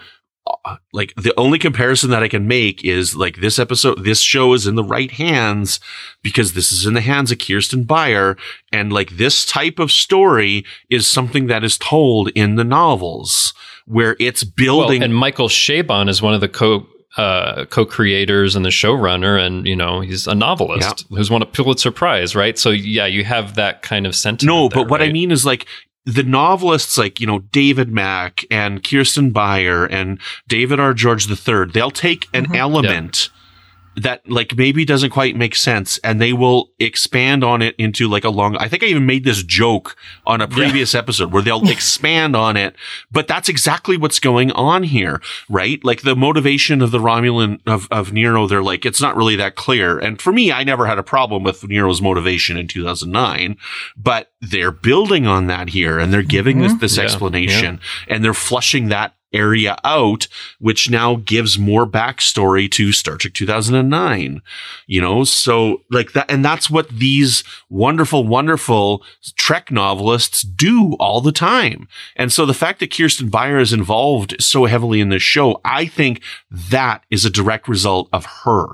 like the only comparison that I can make is like this episode, this show is in the right hands because this is in the hands of Kirsten Beyer. And like this type of story is something that is told in the novels where it's building.
Well, and Michael Chabon is one of the co uh, co-creators and the showrunner. And, you know, he's a novelist yeah. who's won a Pulitzer Prize, right? So yeah, you have that kind of sentiment.
No, but
there,
what
right?
I mean is like, the novelists like, you know, David Mack and Kirsten Beyer and David R. George the third, they'll take an mm-hmm. element yeah. that like maybe doesn't quite make sense and they will expand on it into like a long, I think I even made this joke on a previous yeah. episode where they'll expand on it, but that's exactly what's going on here, right? Like the motivation of the Romulan of, of Nero, they're like, it's not really that clear. And for me, I never had a problem with Nero's motivation in two thousand nine, but they're building on that here and they're giving mm-hmm. this, this yeah. explanation yeah. and they're flushing that area out, which now gives more backstory to Star Trek two thousand nine, you know, so like that. And that's what these wonderful, wonderful Trek novelists do all the time. And so the fact that Kirsten Beyer is involved so heavily in this show, I think that is a direct result of her.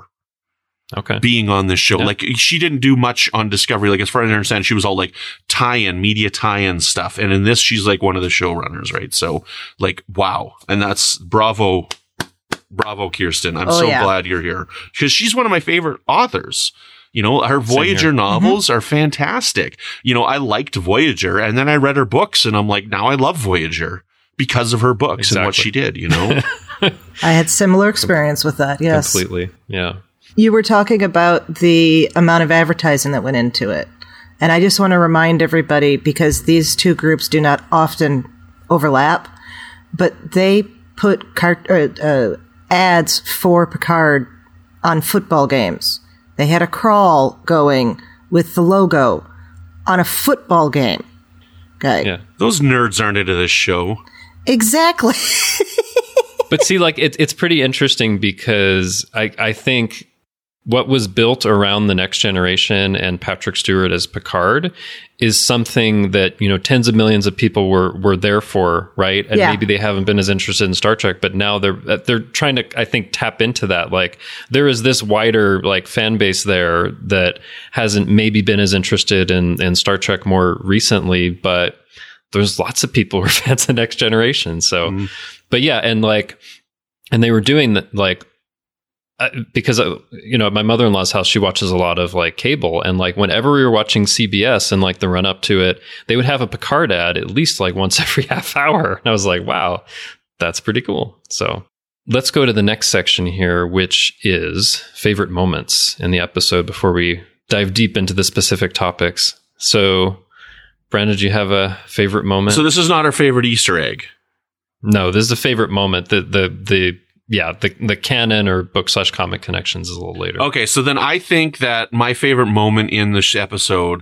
Okay.
Being on this show. Yeah. Like she didn't do much on Discovery. Like as far as I understand, she was all like tie-in, media tie-in stuff. And in this, she's like one of the showrunners, right? So like, wow. And that's bravo. Bravo, Kirsten. I'm oh, so yeah. glad you're here. Because she's one of my favorite authors. You know, her Voyager novels mm-hmm. are fantastic. You know, I liked Voyager and then I read her books and I'm like, now I love Voyager because of her books exactly. and what she did, you know?
I had similar experience with that. Yes.
Completely. Yeah.
You were talking about the amount of advertising that went into it. And I just want to remind everybody, because these two groups do not often overlap, but they put car- uh, uh, ads for Picard on football games. They had a crawl going with the logo on a football game. Okay.
Yeah.
Those nerds aren't into this show.
Exactly.
But see, like, it, it's pretty interesting because I, I think what was built around the Next Generation and Patrick Stewart as Picard is something that, you know, tens of millions of people were were there for, right? And yeah. maybe they haven't been as interested in Star Trek, but now they're they're trying to, I think, tap into that. Like, there is this wider like fan base there that hasn't maybe been as interested in in Star Trek more recently, but there's lots of people who are fans of Next Generation. So, mm. but yeah, and like, and they were doing that, like. Uh, because, uh, you know, at my mother-in-law's house, she watches a lot of like cable, and like whenever we were watching C B S and like the run up to it, they would have a Picard ad at least like once every half hour. And I was like, wow, that's pretty cool. So let's go to the next section here, which is favorite moments in the episode before we dive deep into the specific topics. So, Brandon, do you have a favorite moment?
So this is not our favorite Easter egg.
No, this is a favorite moment. The, the, the, Yeah, the the canon or book slash comic connections is a little later.
Okay, so then I think that my favorite moment in this episode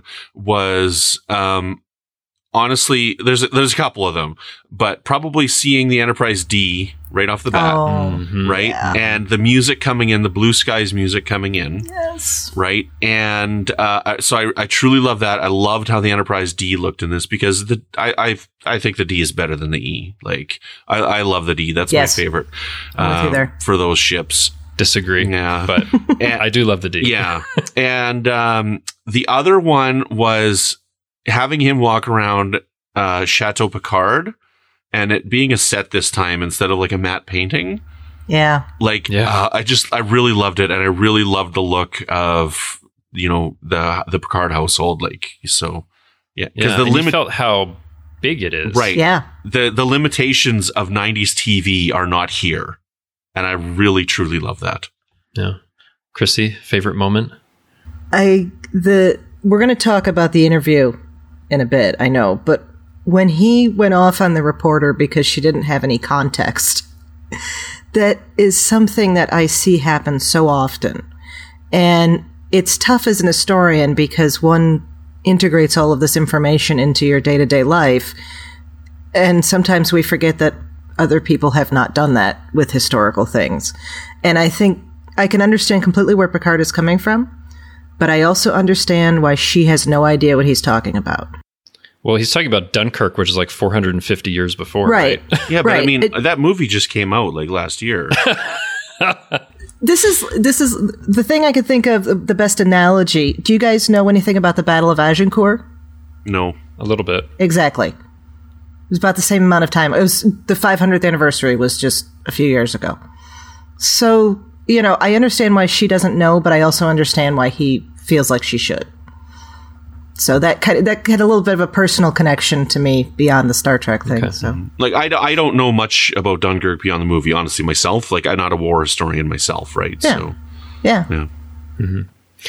was, um, honestly, there's a, there's a couple of them, but probably seeing the Enterprise D right off the bat,
oh,
mm-hmm.
right,
yeah.
and the music coming in, the Blue Skies music coming in,
yes,
right, and uh, so I, I truly love that. I loved how the Enterprise D looked in this because the I I, I think the D is better than the E. Like I, I love the D. That's
yes.
my favorite
I'm with you
uh,
there.
for those ships.
Disagree,
yeah,
but
and,
I do love the D.
Yeah, and um, the other one was having him walk around uh, Chateau Picard. And it being a set this time instead of like a matte painting.
Yeah.
Like,
yeah.
Uh, I just, I really loved it. And I really loved the look of, you know, the, the Picard household. Like, so, yeah. Because
yeah,
the
limit,
limit,
felt how big it is.
Right.
Yeah.
The, the limitations of nineties T V are not here. And I really, truly love that.
Yeah. Chrissy, favorite moment?
I, the, we're going to talk about the interview in a bit, I know, but when he went off on the reporter because she didn't have any context, that is something that I see happen so often. And it's tough as an historian because one integrates all of this information into your day-to-day life. And sometimes we forget that other people have not done that with historical things. And I think I can understand completely where Picard is coming from, but I also understand why she has no idea what he's talking about.
Well, he's talking about Dunkirk, which is like four hundred fifty years before, right?
Right.
Yeah, but
right.
I mean,
It,
that movie just came out like last year.
this is this is the thing I could think of the best analogy. Do you guys know anything about the Battle of Agincourt?
No.
A little bit.
Exactly. It was about the same amount of time. It was the five hundredth anniversary was just a few years ago. So, you know, I understand why she doesn't know, but I also understand why he feels like she should. So that kind of, that had a little bit of a personal connection to me beyond the Star Trek thing.
Okay.
So,
Like, I, I don't know much about Dunkirk beyond the movie, honestly, myself. Like, I'm not a war historian myself, right?
Yeah.
So,
yeah.
yeah.
Mm-hmm.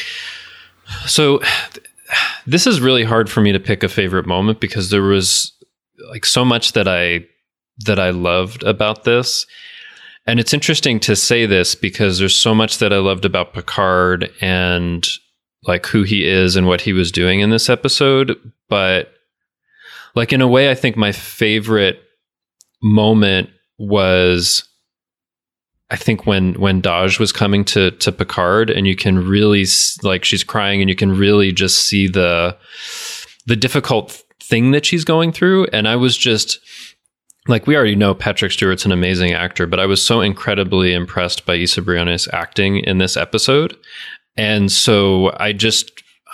So th- this is really hard for me to pick a favorite moment because there was like so much that I that I loved about this. And it's interesting to say this because there's so much that I loved about Picard and like who he is and what he was doing in this episode. But like in a way, I think my favorite moment was I think when when Dahj was coming to to Picard, and you can really like she's crying, and you can really just see the the difficult thing that she's going through. And I was just like, we already know Patrick Stewart's an amazing actor, but I was so incredibly impressed by Issa Briones' acting in this episode, and so I just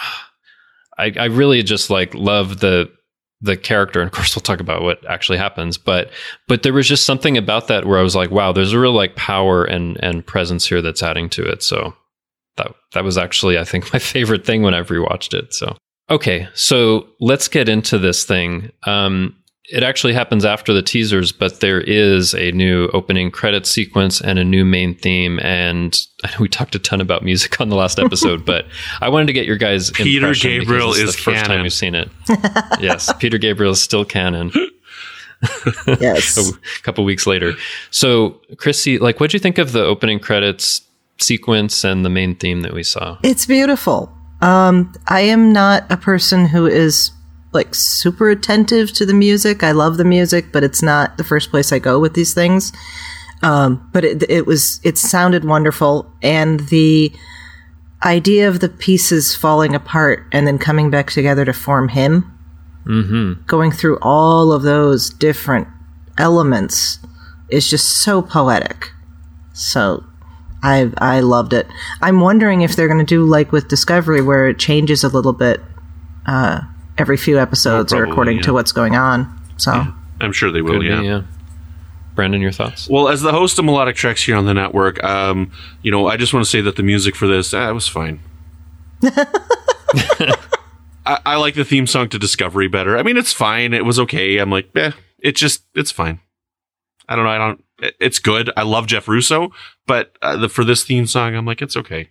I, I really just like love the. the character. And of course we'll talk about what actually happens, but, but there was just something about that where I was like, wow, there's a real like power and, and presence here that's adding to it. So that, that was actually, I think, my favorite thing when I've rewatched it. So, okay. So let's get into this thing. Um, it actually happens after the teasers, but there is a new opening credit sequence and a new main theme. And I know we talked a ton about music on the last episode, but I wanted to get your guys'
Peter
impression
Gabriel
because this
is
the first
canon.
time we've seen it. Yes, Peter Gabriel is still canon.
Yes.
A couple weeks later. So, Chrissy, like, what'd you think of the opening credits sequence and the main theme that we saw?
It's beautiful. Um, I am not a person who is like super attentive to the music. I love the music, but it's not the first place I go with these things. Um, but it, it was, it sounded wonderful. And the idea of the pieces falling apart and then coming back together to form him,
Mm-hmm.
going through all of those different elements is just so poetic. So I I loved it. I'm wondering if they're going to do like with Discovery, where it changes a little bit uh, every few episodes,
Oh,
or
probably,
according
yeah.
to what's going on. So
Yeah. I'm sure they will,
Could
yeah.
be, yeah. Brandon, your thoughts?
Well, as the host of Melodic Treks here on the network, um, you know, I just want to say that the music for this, ah, it was fine. I, I like the theme song to Discovery better. I mean, it's fine. It was okay. I'm like, eh, it just, it's fine. I don't know. I don't, it, it's good. I love Jeff Russo, but uh, the, for this theme song, I'm like, it's okay.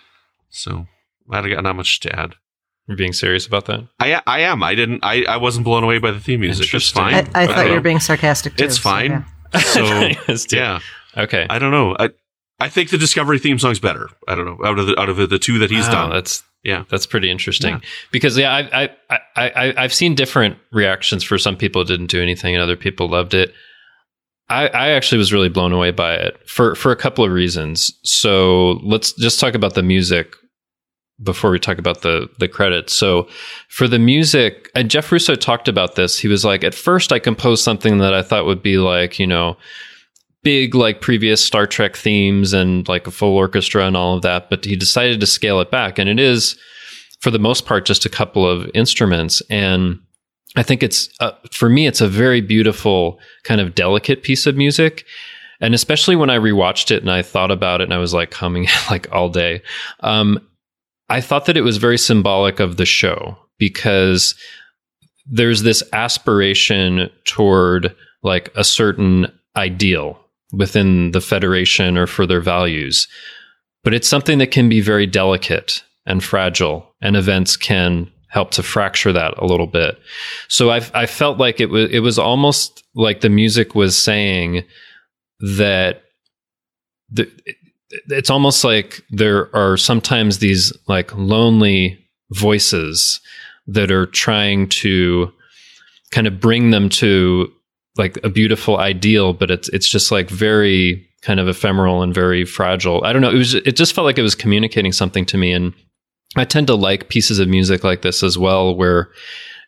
So I got not much to add.
You're being serious about that?
I I am. I didn't, I, I wasn't blown away by the theme music. It's
Interesting.
fine.
I, I
I
thought
don't
you were
know.
being sarcastic too.
It's
so,
fine.
yeah.
So,
Yes, too.
yeah.
Okay.
I don't know. I I think the Discovery theme song's better. I don't know. Out of the out of the, the two that he's
Wow,
done.
That's
Yeah.
That's pretty interesting.
Yeah.
Because yeah, I, I I I I've seen different reactions. For some people, it didn't do anything, and other people loved it. I, I actually was really blown away by it for for a couple of reasons. So let's just talk about the music before we talk about the the credits. So for the music, and Jeff Russo talked about this. He was like, at first, I composed something that I thought would be like, you know, big like previous Star Trek themes and like a full orchestra and all of that, but he decided to scale it back, and it is for the most part just a couple of instruments. And I think it's uh, for me it's a very beautiful kind of delicate piece of music, and especially when I rewatched it and I thought about it and I was like humming like all day. Um, I thought that it was very symbolic of the show, because there's this aspiration toward like a certain ideal within the Federation or for their values. But it's something that can be very delicate and fragile, and events can help to fracture that a little bit. So I I felt like it was it was almost like the music was saying that the, it's almost like there are sometimes these like lonely voices that are trying to kind of bring them to like a beautiful ideal, but it's it's just like very kind of ephemeral and very fragile. I don't know. It was it just felt like it was communicating something to me, and I tend to like pieces of music like this as well, where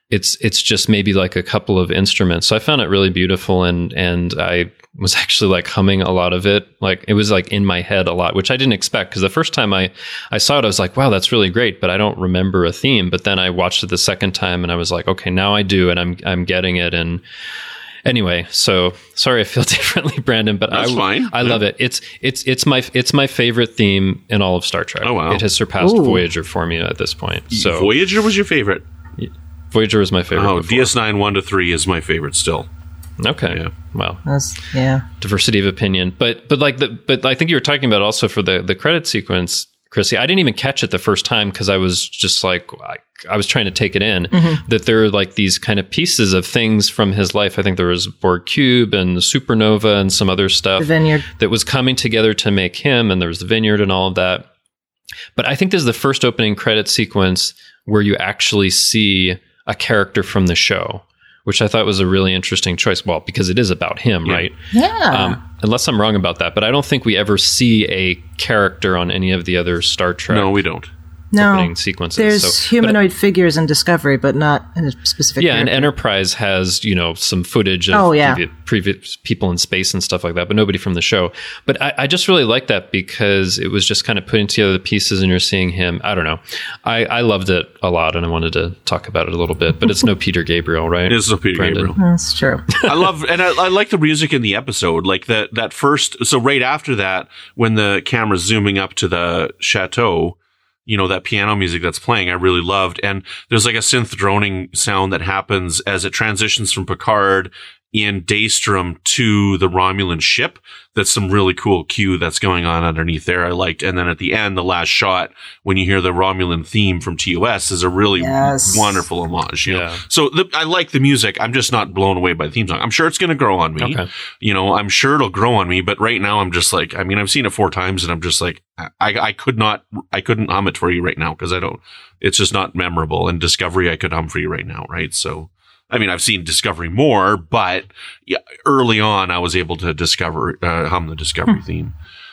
it's it's just maybe like a couple of instruments. So I found it really beautiful, and and I was actually like humming a lot of it. Like it was like in my head a lot, which I didn't expect, because the first time I, I saw it, I was like, wow, that's really great, but I don't remember a theme. But then I watched it the second time and I was like, okay, now I do, and I'm I'm getting it. And anyway, so sorry I feel differently, Brandon, but
that's
I
fine.
I
yeah.
love it. It's it's it's my it's my favorite theme in all of Star Trek.
Oh wow.
It has surpassed
Ooh.
Voyager for me at this point. So
Voyager was your favorite?
Voyager was my favorite.
Oh,
before.
D S nine one to three is my favorite still.
Okay.
Yeah.
Wow.
That's, yeah.
Diversity of opinion. But but like the but I think you were talking about also for the the credit sequence, Chrissy. I didn't even catch it the first time because I was just like I, I was trying to take it in. Mm-hmm. That there are like these kind of pieces of things from his life. I think there was Borg Cube and the Supernova and some other stuff
The Vineyard.
that was coming together to make him, and there was the Vineyard and all of that. But I think this is the first opening credit sequence where you actually see a character from the show, which I thought was a really interesting choice. Well, because it is about him,
yeah.
right?
Yeah.
Um, unless I'm wrong about that, but I don't think we ever see a character on any of the other Star Trek
No, we don't.
no.
opening sequences.
There's
So-
humanoid figures in Discovery, but not in a specific
yeah, and
character.
Enterprise has, you know, some footage of
Oh, yeah.
previous, previous people in space and stuff like that, but nobody from the show. But I, I just really like that because it was just kind of putting together the pieces and you're seeing him. I don't know. I, I loved it a lot and I wanted to talk about it a little bit, but it's no Peter Gabriel, right?
It is no Peter
Brandon?
Gabriel.
That's true.
I love, and I, I like the music in the episode, like that, that first, so right after that, when the camera's zooming up to the chateau, you know, that piano music that's playing, I really loved. And there's like a synth droning sound that happens as it transitions from Picard in Daystrom to the Romulan ship. That's some really cool cue that's going on underneath there. I liked. And then at the end, the last shot, when you hear the Romulan theme from T O S, is a really
Yes.
wonderful homage. You know?
Yeah.
So the, I like the music. I'm just not blown away by the theme song. I'm sure it's going to grow on me.
Okay.
You know, I'm sure it'll grow on me, but right now I'm just like, I mean, I've seen it four times and I'm just like, I, I could not, I couldn't hum it for you right now because I don't, it's just not memorable. And Discovery, I could hum for you right now. Right. So, I mean, I've seen Discovery more, but yeah, early on I was able to discover, uh, hum the Discovery theme.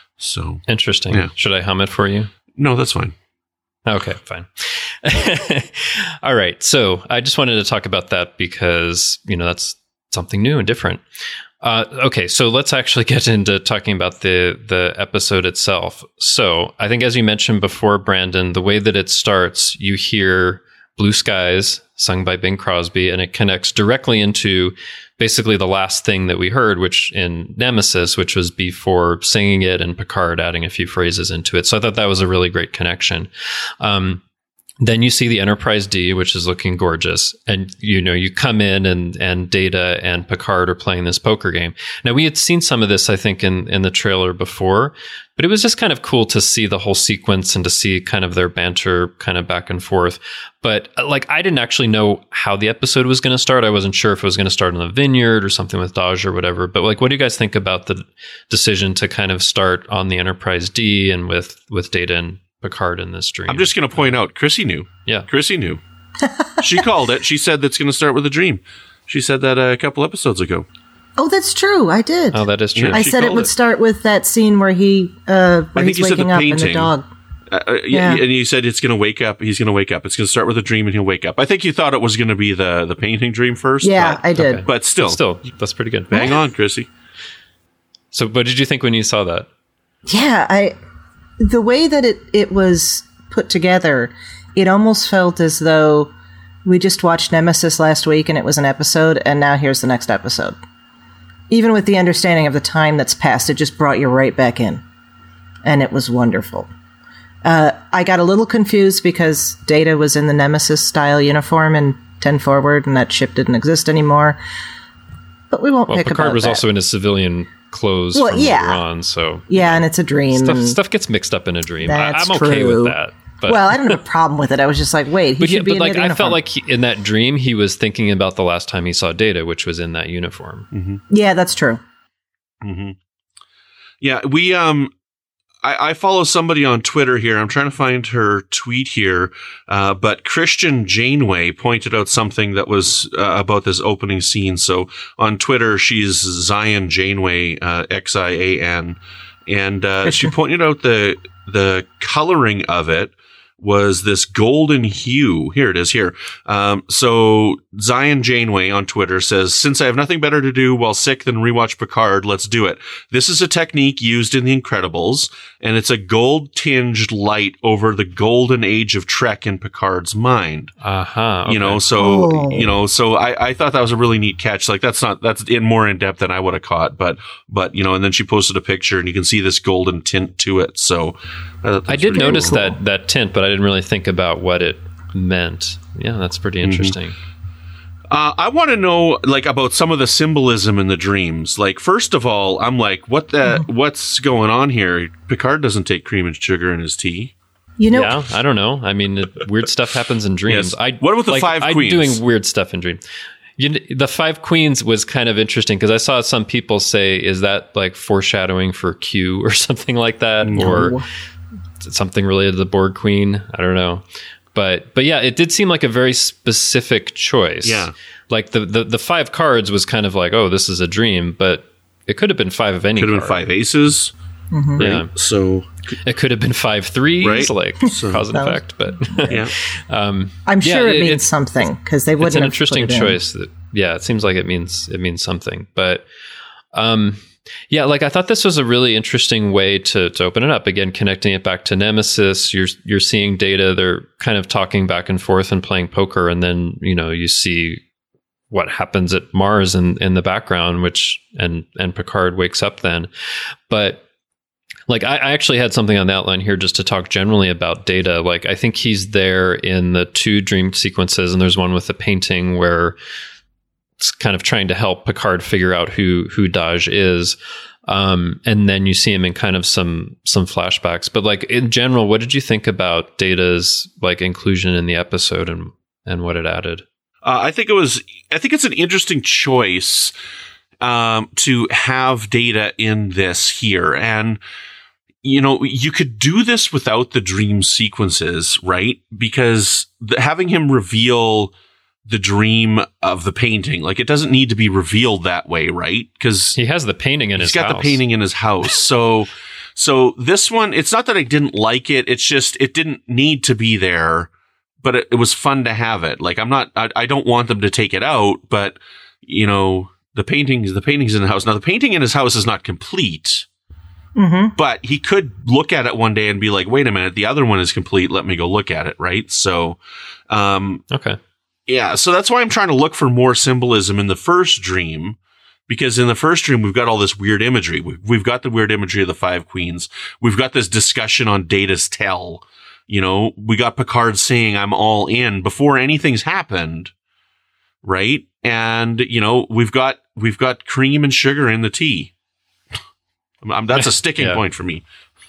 So
Interesting.
Yeah.
Should I hum it for you?
no, that's fine.
Okay, fine. All right. So I just wanted to talk about that because, you know, that's something new and different. Uh, okay, so let's actually get into talking about the the episode itself. So I think, as you mentioned before, Brandon, the way that it starts, you hear Blue Skies sung by Bing Crosby, and it connects directly into basically the last thing that we heard, which in Nemesis, which was before singing it and Picard adding a few phrases into it. So I thought that was a really great connection. Um, Then you see the Enterprise D, which is looking gorgeous. And, you know, you come in and, and Data and Picard are playing this poker game. Now, we had seen some of this, I think, in, in the trailer before, but it was just kind of cool to see the whole sequence and to see kind of their banter kind of back and forth. But, like, I didn't actually know how the episode was going to start. I wasn't sure if it was going to start in the Vineyard or something with Daj or whatever. But, like, what do you guys think about the decision to kind of start on the Enterprise D and with, with Data and Picard in this dream?
I'm just going to point out, Chrissy knew.
Yeah.
Chrissy knew. She called it. She said that's going to start with a dream. She said that a couple episodes ago.
Oh, that's true. I did.
Oh, that is true.
Yeah.
I
she
said it
called
would
it.
start with that scene where he, uh, where
I think
he's
you said the
waking up and the
painting.
dog.
Uh, uh, yeah.
Yeah.
And you said it's going to wake up. He's going to wake up. It's going to start with a dream and he'll wake up. I think you thought it was going to be the, the painting dream first.
Yeah,
but,
I did.
Okay.
but still,
Still, that's pretty good.
bang on, Chrissy.
So, what did you think when you saw that?
Yeah, I the way that it, it was put together, it almost felt as though we just watched Nemesis last week and it was an episode, and now here's the next episode. Even with the understanding of the time that's passed, it just brought you right back in. And it was wonderful. Uh, I got a little confused because Data was in the Nemesis-style uniform in ten Forward, and that ship didn't exist anymore. But we won't
Well,
pick
Picard
about
was
that.
also in his civilian clothes
Well,
from
yeah.
later on, so
Yeah, and it's a dream.
stuff,
and-
stuff gets mixed up in a dream. I,
That's
I'm okay
true.
with that. But,
well, I don't have a problem with it. I was just like, wait, he
but,
should
yeah,
be
but
in
like
the
I
uniform.
felt like he, in that dream he was thinking about the last time he saw Data, which was in that uniform.
Mm-hmm.
Yeah, that's true.
Mm-hmm. Yeah, we um, I, I follow somebody on Twitter here. I'm trying to find her tweet here, uh, but Christian Janeway pointed out something that was uh, about this opening scene. So on Twitter, she's Zion Janeway, uh, X I A N, and uh, she pointed out the the coloring of it. was this golden hue. Here it is here. Um, so Zion Janeway on Twitter says, since I have nothing better to do while sick than rewatch Picard, let's do it. This is a technique used in The Incredibles, and it's a gold-tinged light over the golden age of Trek in Picard's mind.
Uh-huh. Okay.
You know, so,
Oh.
you know, so I, I thought that was a really neat catch. Like, that's not, that's in more in depth than I would have caught, but, but, you know, and then she posted a picture and you can see this golden tint to it. So I, thought that
I
was
did
pretty
notice
cool.
that, that tint, but I didn't really think about what it meant. Yeah, that's pretty interesting.
Uh, I want to know, like, about some of the symbolism in the dreams. Like, first of all, I'm like, what the, what's going on here? Picard doesn't take cream and sugar in his tea.
You know,
Yeah, I don't know. I mean, it, weird stuff happens in dreams.
Yes.
I,
What about the
like,
five
I'm
queens?
doing weird stuff in dreams. You, kn- the Five Queens was kind of interesting because I saw some people say, is that like foreshadowing for Q or something like that? Or something related to the Borg Queen? I don't know. But but yeah, it did seem like a very specific choice.
Yeah.
Like the, the, the five cards was kind of like, oh, this is a dream, but it could have been five of any
Could have
card.
been five aces. Right?
Yeah.
So,
It could have been five threes,
Right.
like
So-
cause and
No.
effect. But
yeah.
um,
I'm
yeah,
sure it,
it-
means
it's-
something because they wouldn't.
it's an
have
interesting
put it in.
choice. That, yeah, it seems like it means it means something. But um, yeah, like I thought this was a really interesting way to to open it up. Again, connecting it back to Nemesis. You're you're seeing Data. They're kind of talking back and forth and playing poker, and then you know you see what happens at Mars in, in the background, which and and Picard wakes up then. But like I, I actually had something on the outline here just to talk generally about Data. Like I think he's there in the two dream sequences, and there's one with the painting where it's kind of trying to help Picard figure out who who Daj is. Um, and then you see him in kind of some some flashbacks. But like in general, what did you think about Data's like inclusion in the episode and and what it added?
Uh, I think it was, I think it's an interesting choice, um, to have Data in this here. And, you know, you could do this without the dream sequences, right? Because the, having him reveal the dream of the painting, like it doesn't need to be revealed that way, right? Because
He has the painting in
he's
his
got
house.
the painting in his house. So, so this one, it's not that I didn't like it. It's just, it didn't need to be there, but it, it was fun to have it. Like I'm not, I, I don't want them to take it out, but you know, the paintings, the paintings in the house. Now the painting in his house is not complete,
Mm-hmm.
but he could look at it one day and be like, wait a minute, the other one is complete. Let me go look at it. Right. So, um,
Okay.
yeah, so that's why I'm trying to look for more symbolism in the first dream, because in the first dream, we've got all this weird imagery. We've, we've got the weird imagery of the Five Queens. We've got this discussion on Data's tell. You know, we got Picard saying, I'm all in before anything's happened. Right. And, you know, we've got, we've got cream and sugar in the tea. Um, that's a sticking
Yeah.
point for me.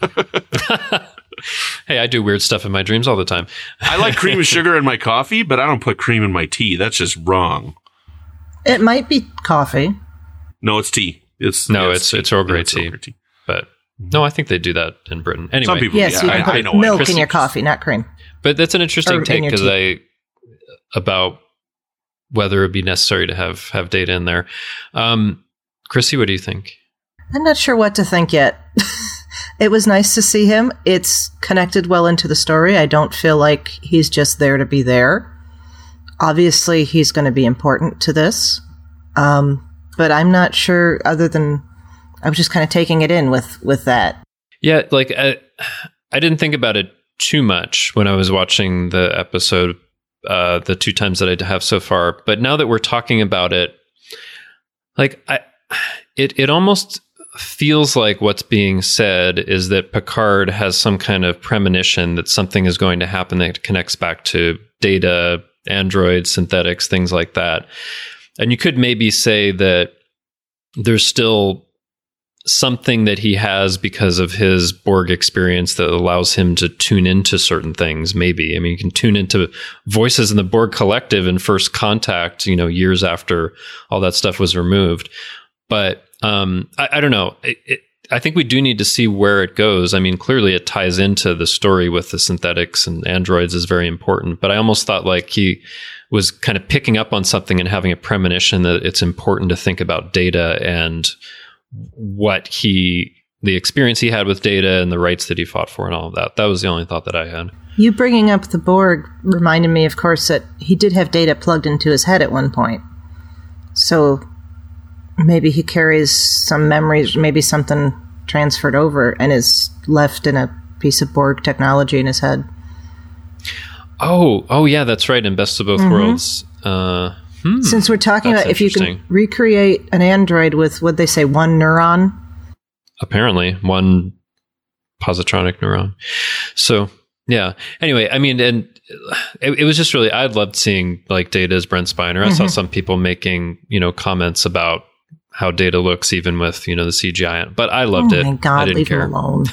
Hey, I do weird stuff in my dreams all the time.
I like cream and sugar in my coffee, but I don't put cream in my tea. That's just wrong.
It might be coffee.
No, it's tea. It's
No,
yeah,
it's-
tea.
it's Earl Grey
Yeah, it's
tea.
Earl Grey tea.
But no, I think they do that in Britain. Anyway,
Some people,
Yes,
yeah,
you
I,
can put
I know.
milk
Chris-
in your coffee, not cream.
but that's an
Or
interesting
in
take
your
because
tea.
I about whether it'd be necessary to have have Data in there. Um, Chrissy, what do you think?
I'm not sure what to think yet. It was nice to see him. It's connected well into the story. I don't feel like he's just there to be there. Obviously, he's going to be important to this. Um, but I'm not sure, other than I was just kind of taking it in with, with that.
Yeah, like I, I didn't think about it too much when I was watching the episode, uh, the two times that I have so far. But now that we're talking about it, like I, it it almost feels like what's being said is that Picard has some kind of premonition that something is going to happen that connects back to Data, androids, synthetics, things like that. And you could maybe say that there's still something that he has because of his Borg experience that allows him to tune into certain things. Maybe, I mean, you can tune into voices in the Borg collective in First Contact, you know, years after all that stuff was removed. But um, I, I don't know. It, it, I think we do need to see where it goes. I mean, clearly it ties into the story with the synthetics and androids is very important. But I almost thought like he was kind of picking up on something and having a premonition that it's important to think about Data and what he the experience he had with Data and the rights that he fought for and all of that. That was the only thought that I had.
You bringing up the Borg reminded me, of course, that he did have Data plugged into his head at one point. So maybe he carries some memories, maybe something transferred over and is left in a piece of Borg technology in his head.
Oh, oh yeah, that's right. In Best of Both mm-hmm. Worlds. Uh, hmm,
Since we're talking about if you can recreate an android with, what'd they say, one neuron?
Apparently, one positronic neuron. So, yeah. Anyway, I mean, and it, it was just really, I loved seeing like Data as Brent Spiner. I mm-hmm. saw some people making, you know, comments about how Data looks even with, you know, the C G I. But I loved
oh
it.
Oh my God,
I didn't
leave
care.
him alone.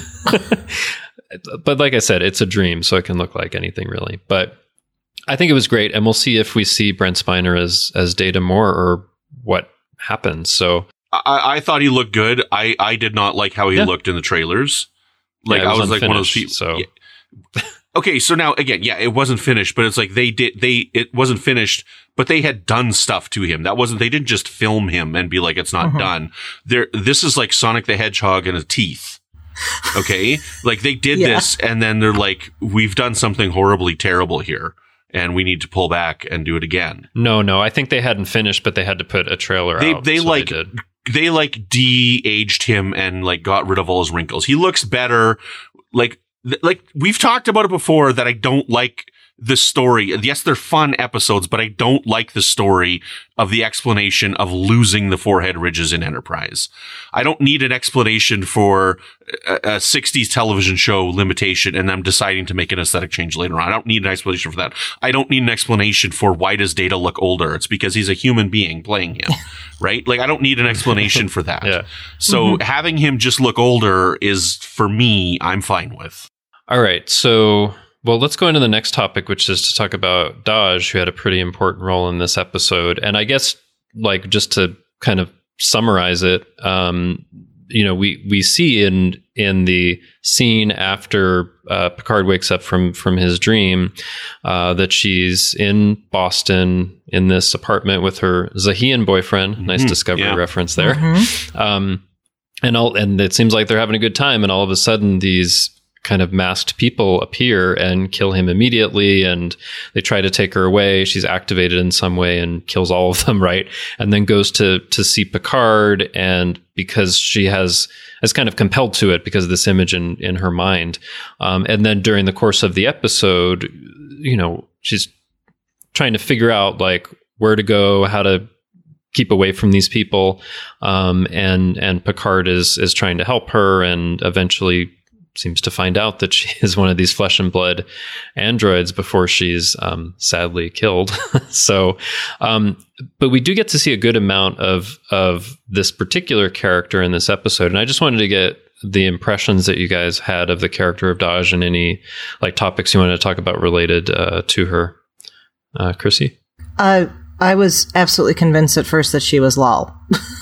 But like I said, it's a dream, so it can look like anything really. But I think it was great, and we'll see if we see Brent Spiner as as Data more or what happens. So
I, I thought he looked good. I, I did not like how he yeah. looked in the trailers. Like
yeah,
was I was like one of those
people.
people.
So.
Yeah. Okay, so now again, yeah, it wasn't finished, but it's like they did they it wasn't finished, but they had done stuff to him. That wasn't they didn't just film him and be like it's not mm-hmm. done. There, this is like Sonic the Hedgehog and his teeth. Okay, like they did yeah. this, and then they're like, we've done something horribly terrible here, and we need to pull back and do it again.
No, no, I think they hadn't finished, but they had to put a trailer
they,
out.
They
so
like.
They did.
They like de-aged him and like got rid of all his wrinkles. He looks better. Like, th- like we've talked about it before that I don't like the story. Yes, they're fun episodes, but I don't like the story of the explanation of losing the forehead ridges in Enterprise. I don't need an explanation for a, a sixties television show limitation and them deciding to make an aesthetic change later on. I don't need an explanation for that. I don't need an explanation for why does Data look older. It's because he's a human being playing him, right? Like, I don't need an explanation for that.
Yeah.
So mm-hmm. having him just look older is, for me, I'm fine with.
All right. So... Well, let's go into the next topic, which is to talk about Dahj, who had a pretty important role in this episode. And I guess, like, just to kind of summarize it, um, you know, we, we see in in the scene after uh, Picard wakes up from from his dream uh, that she's in Boston in this apartment with her Zahian boyfriend. Mm-hmm. Nice Discovery yeah. reference there. Mm-hmm. Um, and all, and it seems like they're having a good time. And all of a sudden, these kind of masked people appear and kill him immediately, and they try to take her away. She's activated in some way and kills all of them, right? And then goes to to see Picard, and because she has is kind of compelled to it because of this image in in her mind. Um, and then during the course of the episode, you know, she's trying to figure out like where to go, how to keep away from these people, um, and and Picard is is trying to help her, and eventually seems to find out that she is one of these flesh and blood androids before she's um, sadly killed. so, um, but we do get to see a good amount of of this particular character in this episode, and I just wanted to get the impressions that you guys had of the character of Dahj and any like topics you wanted to talk about related uh, to her. Uh, Chrissy?
Uh, I was absolutely convinced at first that she was Lal,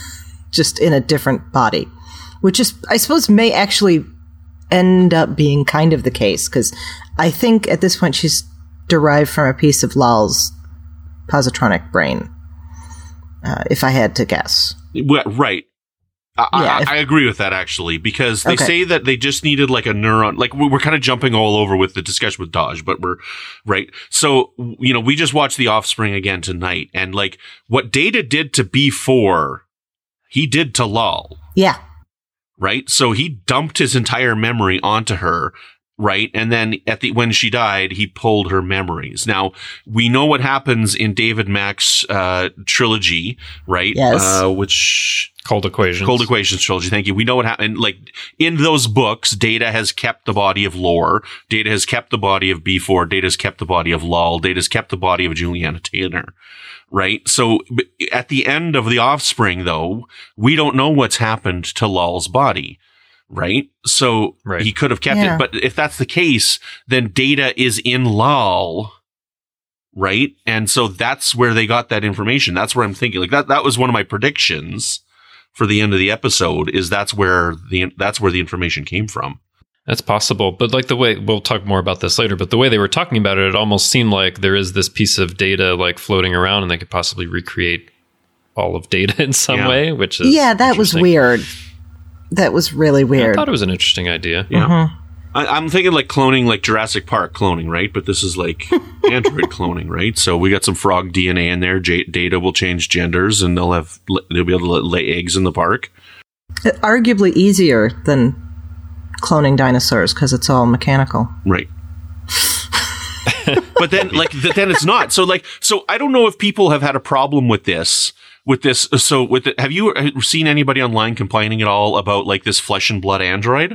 just in a different body, which is, I suppose, may actually end up being kind of the case, because I think at this point she's derived from a piece of Lal's positronic brain, uh, if I had to guess.
Well, right. I,
yeah,
I,
if,
I agree with that, actually, because they
okay.
say that they just needed like a neuron. Like, we're kind of jumping all over with the discussion with Dahj, but we're right. So, you know, we just watched The Offspring again tonight, and like what Data did to B four, he did to Lal.
Yeah.
Right? So he dumped his entire memory onto her, right? And then at the when she died, he pulled her memories. Now, we know what happens in David Mack's uh, trilogy, right?
Yes.
Uh, which
Cold Equations.
Cold Equations trilogy. Thank you. We know what happened. Like, in those books, Data has kept the body of Lore. Data has kept the body of B four. Data has kept the body of Lal. Data has kept the body of Juliana Taylor. Right? So at the end of The Offspring, though, we don't know what's happened to Lal's body. Right? So
right.
he could have kept
yeah.
it. But if that's the case, then Data is in Lal. Right? And so that's where they got that information. That's where I'm thinking. Like, that, that was one of my predictions for the end of the episode, is that's where the, that's where the information came from.
That's possible. But like the way, we'll talk more about this later, but the way they were talking about it, it almost seemed like there is this piece of data like floating around and they could possibly recreate all of Data in some
yeah.
way, which is
yeah, that was weird. that was really weird.
I thought it was an interesting idea.
Yeah.
Mm-hmm.
I, I'm thinking like cloning, like Jurassic Park cloning, right? But this is like android cloning, right? So we got some frog D N A in there. J- Data will change genders, and they'll have they'll be able to lay eggs in the park.
Arguably easier than cloning dinosaurs because it's all mechanical.
Right. But then, like, then it's not. So, like, so I don't know if people have had a problem with this. With this, so with it, have you seen anybody online complaining at all about like this flesh and blood android?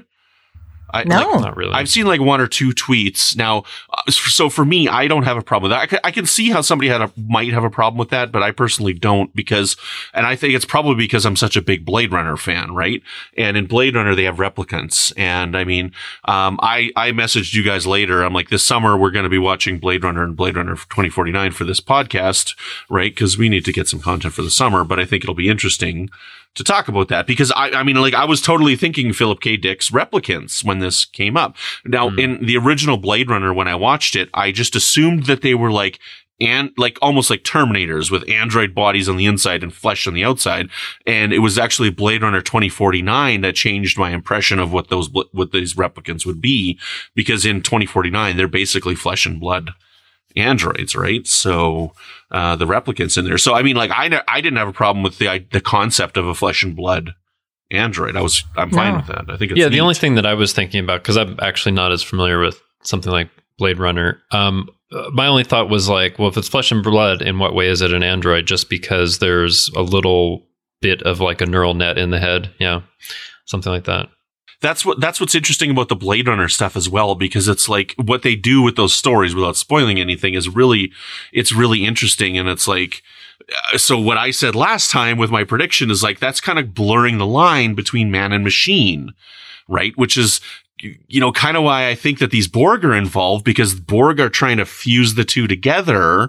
I,
No.
like,
Not really.
I've seen like one or two tweets now. uh, So for me, I don't have a problem with that. I can, I can see how somebody had a, might have a problem with that, but I personally don't because, and I think it's probably because I'm such a big Blade Runner fan, right? And in Blade Runner, they have replicants. And I mean, um, I, I messaged you guys later. I'm like, this summer, we're going to be watching Blade Runner and Blade Runner twenty forty-nine for this podcast, right? Because we need to get some content for the summer, but I think it'll be interesting to talk about that because I, I mean, like I was totally thinking Philip K. Dick's replicants when this came up. Now,
Mm.
in the original Blade Runner, when I watched it, I just assumed that they were like, and like almost like Terminators with android bodies on the inside and flesh on the outside. And it was actually Blade Runner twenty forty-nine that changed my impression of what those, what these replicants would be, because in twenty forty-nine, they're basically flesh and blood androids, right? So, uh, the replicants in there. So, I mean, like, I, ne- I didn't have a problem with the, the concept of a flesh and blood android. I was, I'm fine
No.
with that. I think it's
Yeah, the
neat.
only thing that I was thinking about, because I'm actually not as familiar with something like Blade Runner, um, uh, my only thought was like, well, if it's flesh and blood, in what way is it an android? Just because there's a little bit of like a neural net in the head. Yeah, something like that.
That's what, that's what's interesting about the Blade Runner stuff as well, because it's like what they do with those stories without spoiling anything is really, it's really interesting. And it's like, uh, so what I said last time with my prediction is like, that's kind of blurring the line between man and machine, right? Which is, you know, kind of why I think that these Borg are involved, because Borg are trying to fuse the two together.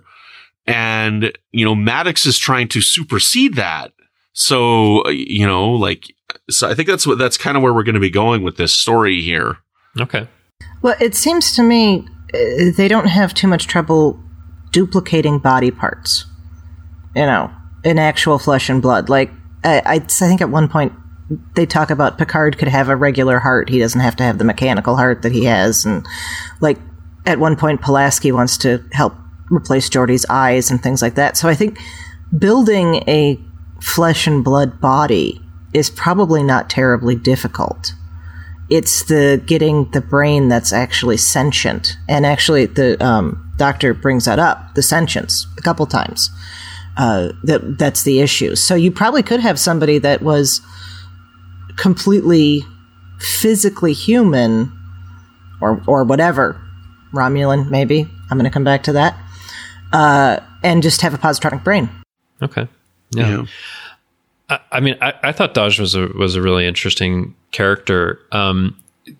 And, you know, Maddox is trying to supersede that. So, you know, like, so I think that's what, that's kind of where we're going to be going with this story here.
Okay.
Well, it seems to me uh, they don't have too much trouble duplicating body parts, you know, in actual flesh and blood. Like, I, I think at one point they talk about Picard could have a regular heart. He doesn't have to have the mechanical heart that he has. And, like, at one point Pulaski wants to help replace Geordi's eyes and things like that. So I think building a flesh and blood body is probably not terribly difficult. It's the getting the brain that's actually sentient. And actually, the um, doctor brings that up, the sentience, a couple times. Uh, that that's the issue. So you probably could have somebody that was completely physically human, or or whatever, Romulan maybe. I'm going to come back to that, uh, and just have a positronic brain.
Okay. Yeah.
Yeah.
I, I mean, I, I thought Daj was a was a really interesting character. Um,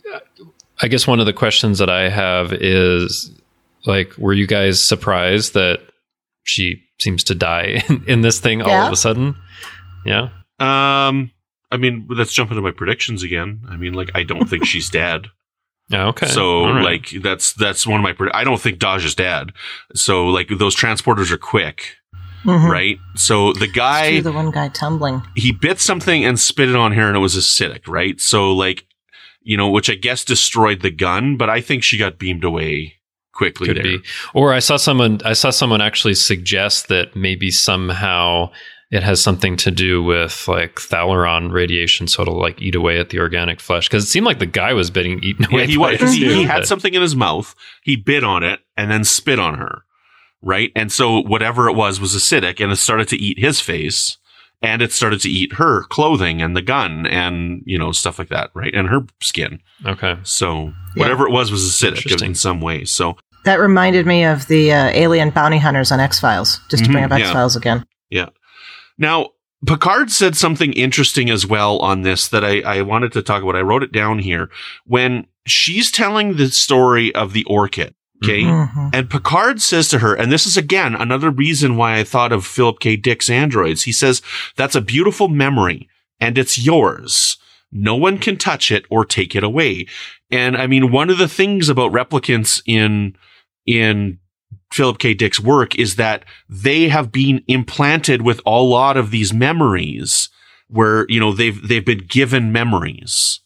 I guess one of the questions that I have is, like, were you guys surprised that she seems to die in, in this thing all
Yeah.
of a sudden? Yeah.
Um, I mean, let's jump into my predictions again. I mean, like, I don't think she's dead.
Yeah. Okay.
So,
All right.
like, that's that's one of my. Pred- I don't think Daj is dead. So, like, those transporters are quick,
Mhm.
right? So the guy,
You're the one guy tumbling.
he bit something and spit it on her, and it was acidic, right? So, like, you know, which I guess destroyed the gun, but I think she got beamed away quickly.
Could
there.
be. Or I saw someone I saw someone actually suggest that maybe somehow it has something to do with like Thalaron radiation, so it'll like eat away at the organic flesh. Because it seemed like the guy was being eaten away.
Yeah, he
by
was.
it
He,
too,
he had
but-
something in his mouth. He bit on it and then spit on her, right? And so whatever it was was acidic, and it started to eat his face, and it started to eat her clothing and the gun and, you know, stuff like that, right? And her skin.
Okay.
So whatever it was was acidic
Interesting.
in some way. So
That reminded me of the uh, alien bounty hunters on X-Files, just to bring
Mhm,
up
yeah.
X-Files again.
yeah. Now, Picard said something interesting as well on this that I, I wanted to talk about. I wrote it down here. When she's telling the story of the orchid, okay?
Mhm.
And Picard says to her, and this is again another reason why I thought of Philip K. Dick's androids. He says, that's a beautiful memory and it's yours. No one can touch it or take it away. And I mean, one of the things about replicants in, in Philip K. Dick's work is that they have been implanted with a lot of these memories where, you know, they've, they've been given memories.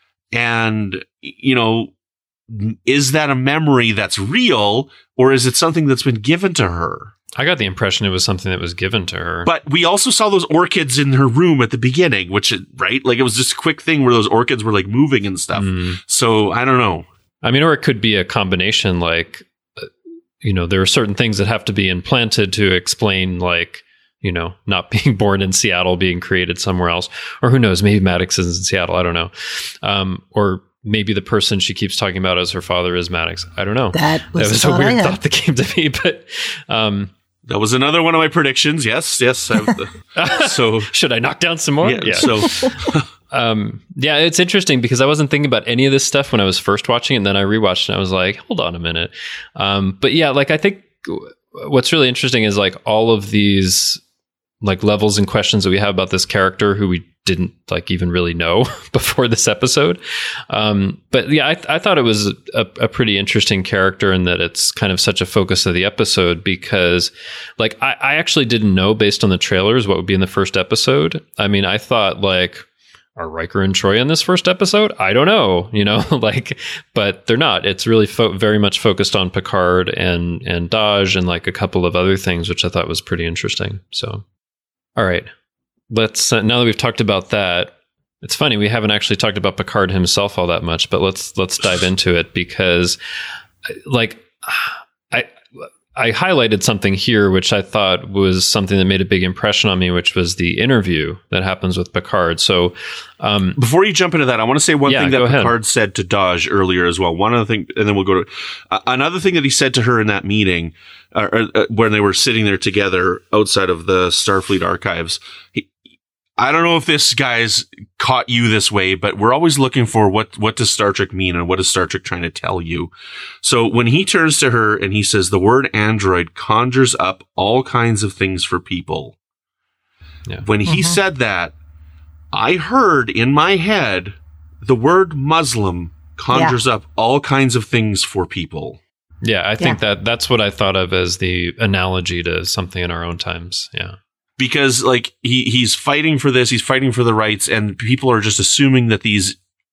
And, you know, is that a memory that's real, or is it something that's been given to her?
I got the impression it was something that was given to her.
But we also saw those orchids in her room at the beginning, which, right? Like, it was just a quick thing where those orchids were, like, moving and stuff. Mm. So, I don't know.
I mean, or it could be a combination, like, you know, there are certain things that have to be implanted to explain, like, you know, not being born in Seattle, being created somewhere else. Or who knows, maybe Maddox is in Seattle. I don't know. Um, or maybe the person she keeps talking about as her father is Maddox. I don't know.
That was,
that was a weird thought that came to me. But um,
that was another one of my predictions. Yes, yes. I, so
should I knock down some more?
Yeah. yeah. So...
Um, yeah, it's interesting because I wasn't thinking about any of this stuff when I was first watching it, and then I rewatched it and I was like, hold on a minute. Um, but yeah, like I think what's really interesting is like all of these like levels and questions that we have about this character who we didn't like even really know before this episode. Um, but yeah, I, th- I thought it was a, a pretty interesting character in that it's kind of such a focus of the episode because like I, I actually didn't know based on the trailers what would be in the first episode. I mean, I thought like, are Riker and Troy in this first episode? I don't know, you know, like, but they're not. It's really fo- very much focused on Picard and and Dahj and like a couple of other things, which I thought was pretty interesting. So, all right, let's uh, now that we've talked about that, it's funny we haven't actually talked about Picard himself all that much, but let's let's dive into it because, like, I. I highlighted something here, which I thought was something that made a big impression on me, which was the interview that happens with Picard. So, um,
before you jump into that, I want to say one
yeah,
thing that
Picard
ahead. said to Dahj earlier as well. One other thing, and then we'll go to uh, another thing that he said to her in that meeting, uh, uh, when they were sitting there together outside of the Starfleet archives. He, I don't know if this guy's caught you this way, but we're always looking for what, what does Star Trek mean and what is Star Trek trying to tell you? So when he turns to her and he says the word android conjures up all kinds of things for people. Yeah. When he mm-hmm. said that, I heard in my head the word Muslim conjures yeah. up all kinds of things for people.
Yeah, I think yeah. that that's what I thought of as the analogy to something in our own times. Yeah.
Because, like, he, he's fighting for this, he's fighting for the rights, and people are just assuming that these,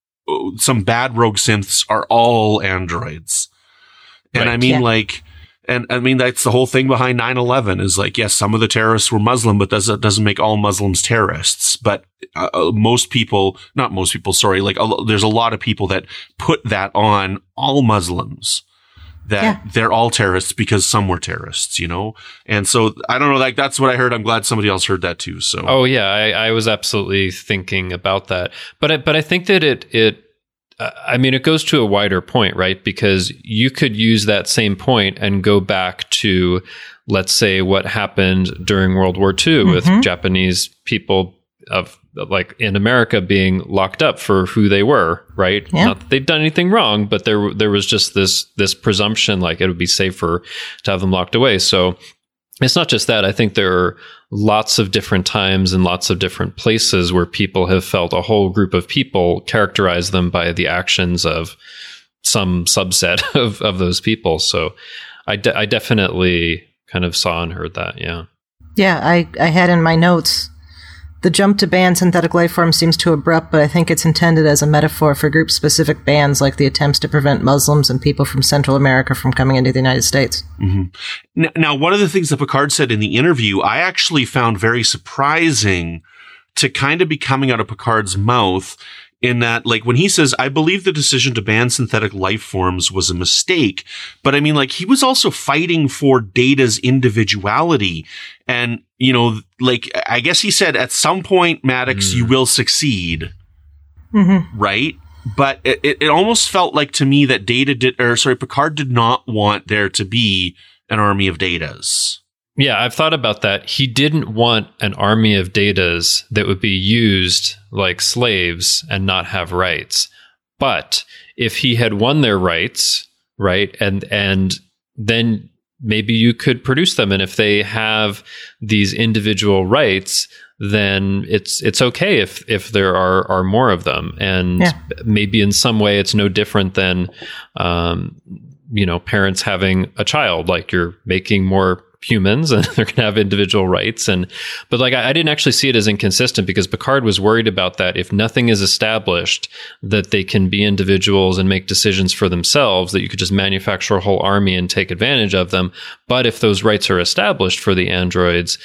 some bad rogue synths are all androids. And right. I mean, yeah. like, and I mean, that's the whole thing behind nine eleven is like, yes, some of the terrorists were Muslim, but that doesn't make all Muslims terrorists. But uh, most people, not most people, sorry, like, a, there's a lot of people that put that on all Muslims. That yeah. they're all terrorists because some were terrorists, you know? And so, I don't know, like, that's what I heard. I'm glad somebody else heard that too, so.
Oh, yeah, I, I was absolutely thinking about that. But I, but I think that it, it, uh, I mean, it goes to a wider point, right? Because you could use that same point and go back to, let's say, what happened during World War Two mm-hmm. with Japanese people of, like in America being locked up for who they were, right? Yeah. Not that they'd done anything wrong, but there there was just this this presumption like it would be safer to have them locked away. So it's not just that. I think there are lots of different times and lots of different places where people have felt a whole group of people characterize them by the actions of some subset of, of those people. So I, de- I definitely kind of saw and heard that. Yeah.
Yeah, I, I had in my notes, the jump to ban synthetic life forms seems too abrupt, but I think it's intended as a metaphor for group-specific bans like the attempts to prevent Muslims and people from Central America from coming into the United States.
Mm-hmm. Now, one of the things that Picard said in the interview, I actually found very surprising to kind of be coming out of Picard's mouth in that, like, when he says, I believe the decision to ban synthetic life forms was a mistake, but I mean, like, he was also fighting for Data's individuality. And, you know, like, I guess he said, at some point, Maddox, mm. you will succeed. Mm-hmm. Right? But it, it almost felt like to me that Data did, or sorry, Picard did not want there to be an army of Datas.
Yeah, I've thought about that. He didn't want an army of Datas that would be used like slaves and not have rights. But if he had won their rights, right, and and then maybe you could produce them. And if they have these individual rights, then it's it's okay if if there are are more of them. And yeah. maybe in some way it's no different than um, you know, parents having a child. Like, you're making more humans and they're going to have individual rights. And but like I, I didn't actually see it as inconsistent because Picard was worried about that. If nothing is established that they can be individuals and make decisions for themselves, that you could just manufacture a whole army and take advantage of them. But if those rights are established for the androids,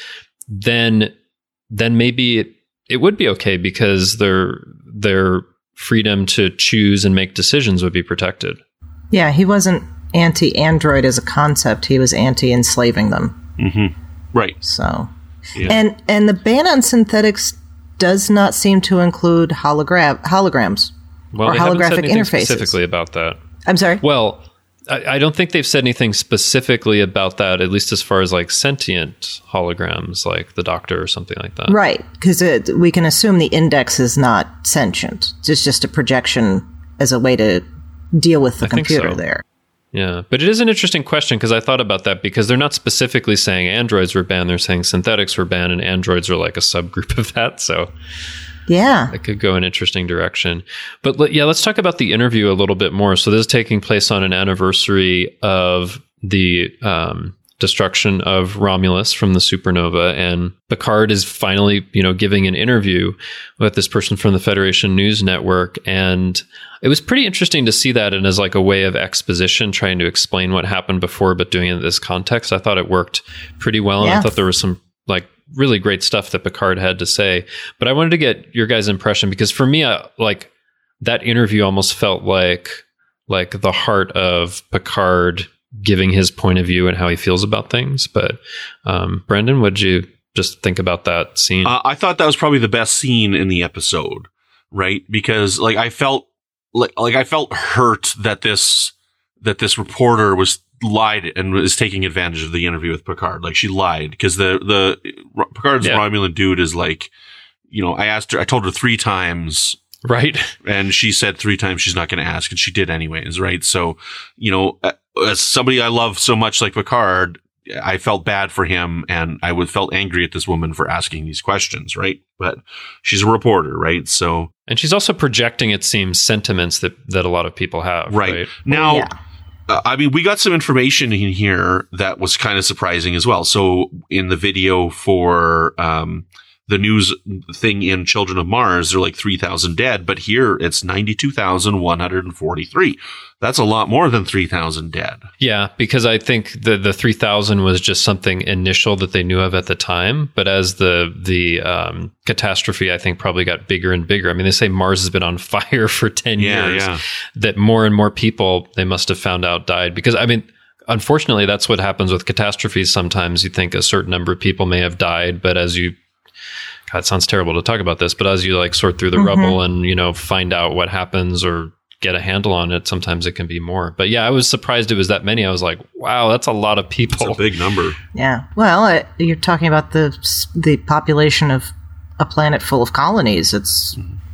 then then maybe it, it would be okay because their their freedom to choose and make decisions would be protected.
Yeah, he wasn't anti-android as a concept. He was anti-enslaving them.
Mm-hmm. Right.
So,
yeah.
and and the ban on synthetics does not seem to include hologram holograms
well,
or
they haven't
holographic
said anything
interfaces.
Specifically about that.
I'm sorry.
Well, I, I don't think they've said anything specifically about that. At least as far as like sentient holograms, like the Doctor or something like that.
Right, because we can assume the Index is not sentient. It's just a projection as a way to deal with the
I think
computer
so.
there.
Yeah, but it is an interesting question because I thought about that because they're not specifically saying androids were banned. They're saying synthetics were banned and androids are like a subgroup of that. So
yeah,
it could go an interesting direction. But let, yeah, let's talk about the interview a little bit more. So this is taking place on an anniversary of the um, destruction of Romulus from the supernova. And Picard is finally, you know, giving an interview with this person from the Federation News Network. And it was pretty interesting to see that and as like a way of exposition, trying to explain what happened before, but doing it in this context. I thought it worked pretty well. And
Yeah.
I thought there was some like really great stuff that Picard had to say. But I wanted to get your guys' impression because for me, I, like that interview almost felt like like the heart of Picard giving his point of view and how he feels about things. But um, Brendan, what did you just think about that scene?
Uh, I thought that was probably the best scene in the episode, right? Because like I felt like like I felt hurt that this that this reporter was lied and was taking advantage of the interview with Picard. Like she lied because the the Picard's
Yeah.
Romulan dude is like, you know, I asked her, I told her three times.
Right.
And she said three times she's not going to ask, and she did anyways, right? So, you know, as somebody I love so much like Picard, I felt bad for him, and I would felt angry at this woman for asking these questions, right? But she's a reporter, right? So,
And she's also projecting, it seems, sentiments that, that a lot of people have.
right,
Right.
now,
Yeah.
uh, I mean, we got some information in here that was kind of surprising as well. So, in the video for um, the news thing in Children of Mars, they're like three thousand dead, but here it's ninety-two thousand one hundred forty-three. That's a lot more than three thousand dead.
Yeah, because I think the the three thousand was just something initial that they knew of at the time. But as the the um, catastrophe, I think, probably got bigger and bigger. I mean, they say Mars has been on fire for ten
Yeah,
years.
yeah.
That more and more people they must have found out died. Because, I mean, unfortunately, that's what happens with catastrophes. Sometimes you think a certain number of people may have died, but as you God, it sounds terrible to talk about this, but as you like sort through the
Mm-hmm.
rubble and, you know, find out what happens or get a handle on it, sometimes it can be more. But yeah, I was surprised it was that many. I was like, wow, that's a lot of people.
It's a big number.
Yeah. Well, uh, you're talking about the the population of a planet full of colonies. It's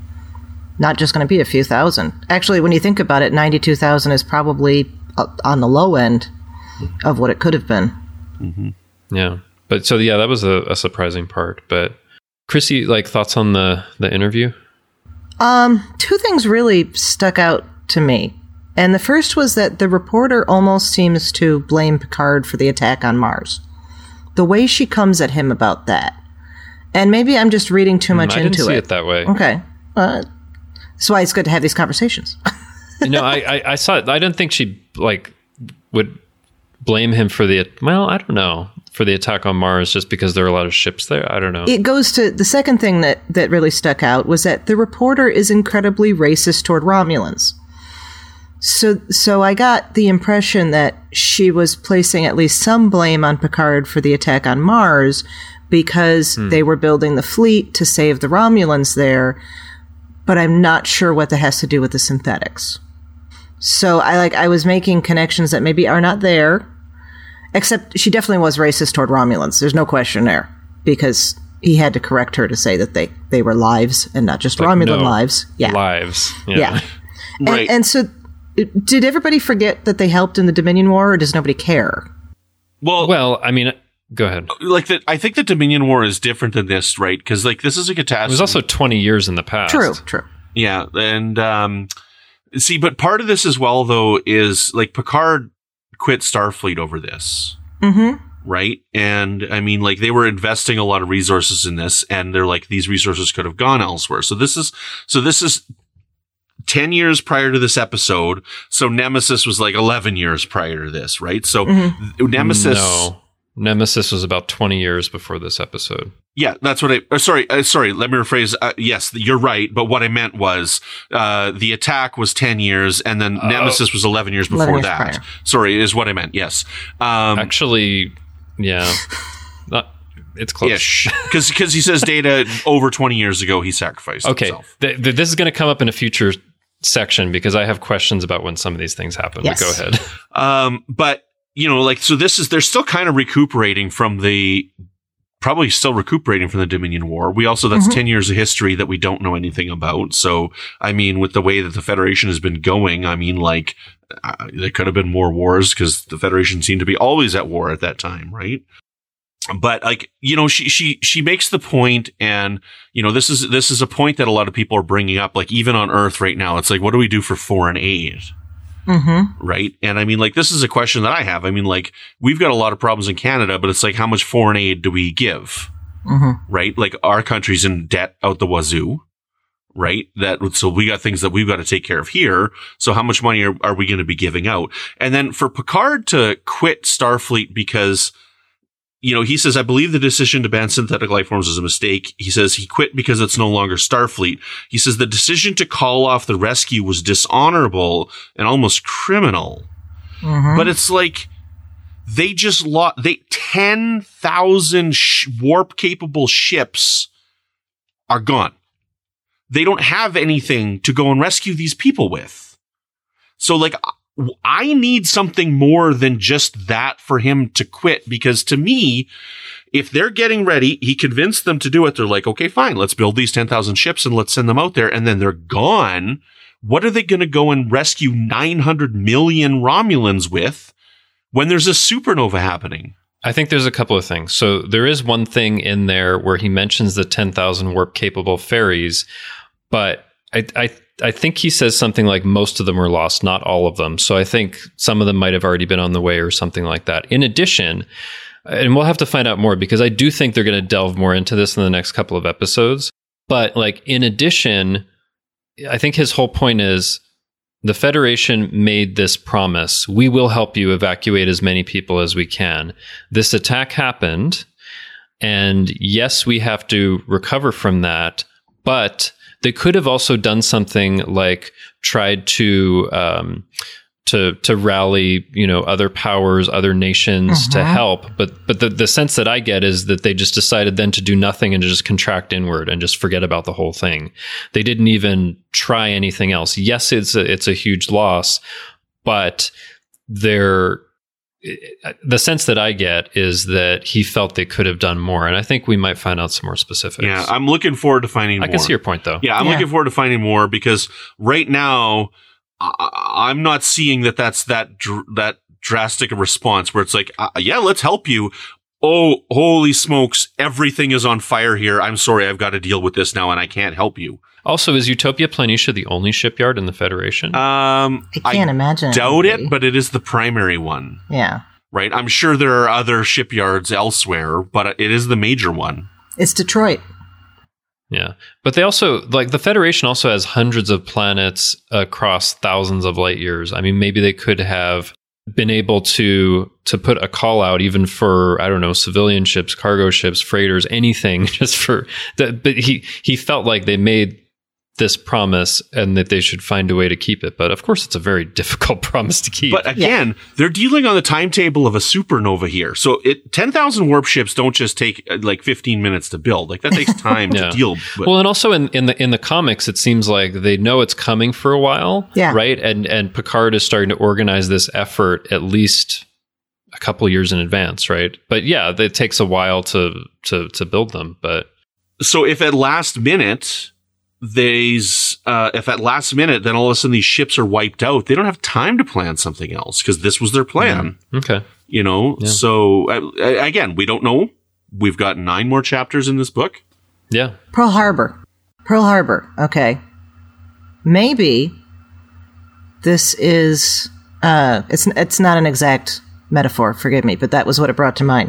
not just going to be a few thousand. Actually, when you think about it, ninety-two thousand is probably uh, on the low end of what it could have been.
Yeah. But so, yeah, that was a, a surprising part. But Chrissy, like thoughts on the, the interview?
Um, two things really stuck out to me. And the first was that the reporter almost seems to blame Picard for the attack on Mars. The way she comes at him about that. And maybe I'm just reading too much
I didn't
into
see
it.
it that way.
Okay. Uh, that's why it's good to have these conversations.
no, I, I, I saw it. I didn't think she like would blame him for the, well, I don't know, for the attack on Mars just because there are a lot of ships there. I don't know.
It goes to the second thing that, that really stuck out was that the reporter is incredibly racist toward Romulans. So, so I got the impression that she was placing at least some blame on Picard for the attack on Mars because
Hmm.
they were building the fleet to save the Romulans there. But I'm not sure what that has to do with the synthetics. So I like I was making connections that maybe are not there. Except she definitely was racist toward Romulans. There's no question there. Because he had to correct her to say that they, they were lives and not just
Like,
Romulan
no,
lives. Yeah.
Lives. Yeah.
Yeah. And,
Right.
and so, did everybody forget that they helped in the Dominion War, or does nobody care?
Well,
Well, I mean, go ahead.
like the, I think the Dominion War is different than this, right? Because like this is a catastrophe.
It was also twenty years in the past.
True, true.
Yeah, and um, see, but part of this as well, though, is like Picard quit Starfleet over this,
Mm-hmm.
right? And I mean, like, they were investing a lot of resources in this, and they're like, these resources could have gone elsewhere. So this is, so this is ten years prior to this episode. So Nemesis was like eleven years prior to this, right? So mm-hmm. Nemesis.
No. Nemesis was about twenty years before this episode.
Yeah, that's what I, uh, sorry, uh, sorry, let me rephrase. Uh, yes, you're right. But what I meant was, uh, the attack was ten years and then uh, Nemesis was eleven years before eleven years that. Prior. Sorry, is what I meant. Yes. Um,
Actually, yeah, not, it's close.
Yes, because because he says Data over twenty years ago he sacrificed
okay.
himself.
Th- th- this is going to come up in a future section because I have questions about when some of these things happen. Yes. But go ahead.
Um, but you know, like, so this is, they're still kind of recuperating from the, probably still recuperating from the Dominion War. We also, that's mm-hmm. ten years of history that we don't know anything about. So, I mean, with the way that the Federation has been going, I mean, like, uh, there could have been more wars because the Federation seemed to be always at war at that time, right? But, like, you know, she, she, she makes the point, and, you know, this is, this is a point that a lot of people are bringing up, like, even on Earth right now, it's like, what do we do for foreign aid?
Mm-hmm.
Right. And I mean, like, this is a question that I have. I mean, like, we've got a lot of problems in Canada, but it's like, how much foreign aid do we give?
Mm-hmm.
Right. Like, our country's in debt out the wazoo. Right. That, so we got things that we've got to take care of here. So how much money are, are we going to be giving out? And then for Picard to quit Starfleet because, you know, he says, I believe the decision to ban synthetic life forms is a mistake. He says he quit because it's no longer Starfleet. He says the decision to call off the rescue was dishonorable and almost criminal.
Mm-hmm.
But it's like, they just lost, they, ten thousand sh- warp capable ships are gone. They don't have anything to go and rescue these people with. So, like, I need something more than just that for him to quit, because to me, if they're getting ready, he convinced them to do it. They're like, okay, fine, let's build these ten thousand ships and let's send them out there. And then they're gone. What are they going to go and rescue nine hundred million Romulans with when there's a supernova happening?
I think there's a couple of things. So there is one thing in there where he mentions the ten thousand warp capable ferries, but I, I I think he says something like most of them were lost, not all of them. So I think some of them might have already been on the way or something like that. In addition, and we'll have to find out more because I do think they're going to delve more into this in the next couple of episodes. But like, in addition, I think his whole point is the Federation made this promise. We will help you evacuate as many people as we can. This attack happened. And yes, we have to recover from that, but they could have also done something like tried to um, to to rally, you know, other powers, other nations mm-hmm. to help. But but the, the sense that I get is that they just decided then to do nothing and to just contract inward and just forget about the whole thing. They didn't even try anything else. Yes, it's a, it's a huge loss, but they're the sense that I get is that he felt they could have done more. And I think we might find out some more specifics.
Yeah, I'm looking forward to finding
I
more.
I can see your point, though.
Yeah, I'm yeah. looking forward to finding more because right now, I- I'm not seeing that that's that dr- that drastic a response where it's like, uh, yeah, let's help you. Oh, holy smokes, everything is on fire here. I'm sorry, I've got to deal with this now and I can't help you.
Also, is Utopia Planitia the only shipyard in the Federation?
Um,
I can't I imagine.
Doubt it, but it is the primary one.
Yeah.
Right? I'm sure there are other shipyards elsewhere, but it is the major one.
It's Detroit.
Yeah. But they also, like, the Federation also has hundreds of planets across thousands of light years. I mean, maybe they could have been able to to put a call out even for, I don't know, civilian ships, cargo ships, freighters, anything, just for that. But he, he felt like they made this promise and that they should find a way to keep it. But of course, it's a very difficult promise to keep.
But again, yeah. they're dealing on the timetable of a supernova here. So it ten thousand warp ships don't just take uh, like fifteen minutes to build. Like that takes time yeah. to deal with.
Well, and also in, in the in the comics, it seems like they know it's coming for a while.
Yeah.
Right. And and Picard is starting to organize this effort at least a couple years in advance. Right. But yeah, it takes a while to to to build them. But
so if at last minute, They's, uh, if at last minute, then all of a sudden these ships are wiped out, they don't have time to plan something else because this was their plan.
Mm. Okay.
You know,
yeah.
so uh, again, we don't know. We've got nine more chapters in this book.
Yeah.
Pearl Harbor. Pearl Harbor. Okay. Maybe this is, uh, it's, it's not an exact metaphor, forgive me, but that was what it brought to mind.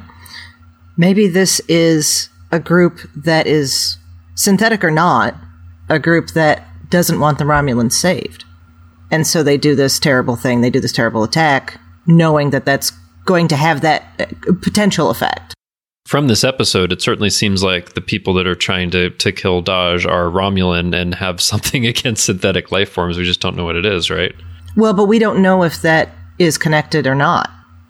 Maybe this is a group that is, synthetic or not, a group that doesn't want the Romulans saved. And so they do this terrible thing, they do this terrible attack, knowing that that's going to have that potential effect.
From this episode, it certainly seems like the people that are trying to, to kill Dahj are Romulan and have something against synthetic life forms. We just don't know what it is, right?
Well, but we don't know if that is connected or not.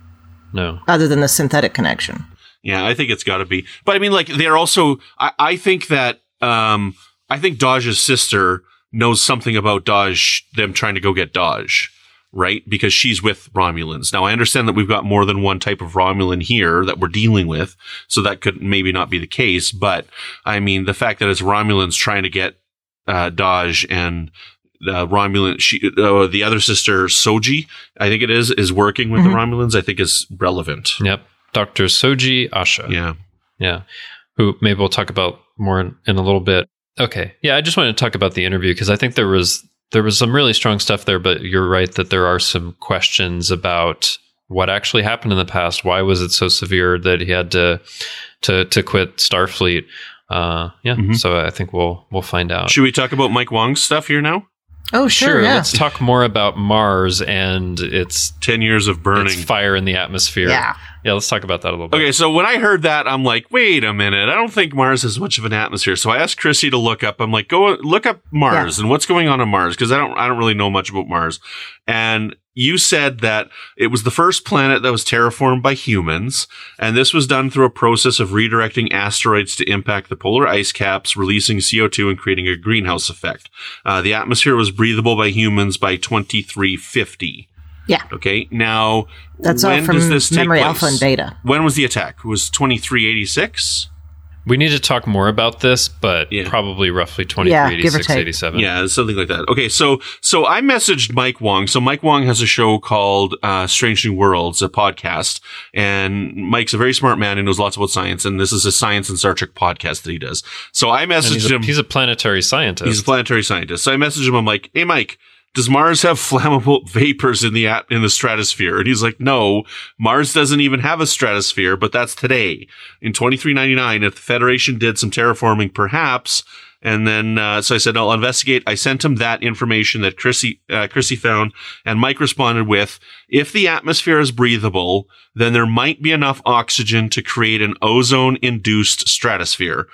No.
Other than the synthetic connection.
Yeah, I think it's got to be. But I mean, like, they're also, I, I think that, um, I think Dahj's sister knows something about Dahj, them trying to go get Dahj. Right? Because she's with Romulans. Now, I understand that we've got more than one type of Romulan here that we're dealing with, so that could maybe not be the case. But, I mean, the fact that it's Romulans trying to get uh, Dahj and uh, Romulan, she, uh, the other sister, Soji, I think it is, is working with mm-hmm. the Romulans, I think is relevant.
Yep. Doctor Soji Asha.
Yeah.
Yeah. Who maybe we'll talk about more in, in a little bit. Okay. Yeah, I just wanted to talk about the interview because I think there was... There was some really strong stuff there, but you're right that there are some questions about what actually happened in the past. Why was it so severe that he had to to to quit Starfleet? Uh, yeah, mm-hmm. So I think we'll we'll find out.
Should we talk about Mike Wong's stuff here now?
Oh, sure.
sure
yeah.
Let's talk more about Mars and its
ten years of burning,
its fire in the atmosphere.
Yeah.
Yeah, let's talk about that a little bit.
Okay, so when I heard that, I'm like, wait a minute. I don't think Mars has much of an atmosphere. So I asked Chrissy to look up. I'm like, go look up Mars yeah. and what's going on on Mars because I don't I don't really know much about Mars. And you said that it was the first planet that was terraformed by humans, and this was done through a process of redirecting asteroids to impact the polar ice caps, releasing C O two and creating a greenhouse effect. Uh, the atmosphere was breathable by humans by twenty-three fifty.
Yeah.
Okay. Now,
that's
when
all from
does this take
Memory
place?
Alpha and Beta.
When was the attack? It was twenty-three eighty-six?
We need to talk more about this, but yeah. probably roughly twenty-three eighty-six, eighty-seven.
Yeah, something like that. Okay, so so I messaged Mike Wong. So Mike Wong has a show called uh, Strange New Worlds, a podcast. And Mike's a very smart man and knows lots about science. And this is a science and Star Trek podcast that he does. So I messaged
he's a,
him.
He's a planetary scientist.
He's a planetary scientist. So I messaged him. I'm like, hey, Mike, does Mars have flammable vapors in the at- in the stratosphere? And he's like, no, Mars doesn't even have a stratosphere, but that's today. In twenty-three ninety-nine, if the Federation did some terraforming, perhaps. And then, uh, so I said, I'll investigate. I sent him that information that Chrissy, uh, Chrissy found, and Mike responded with, if the atmosphere is breathable, then there might be enough oxygen to create an ozone-induced stratosphere.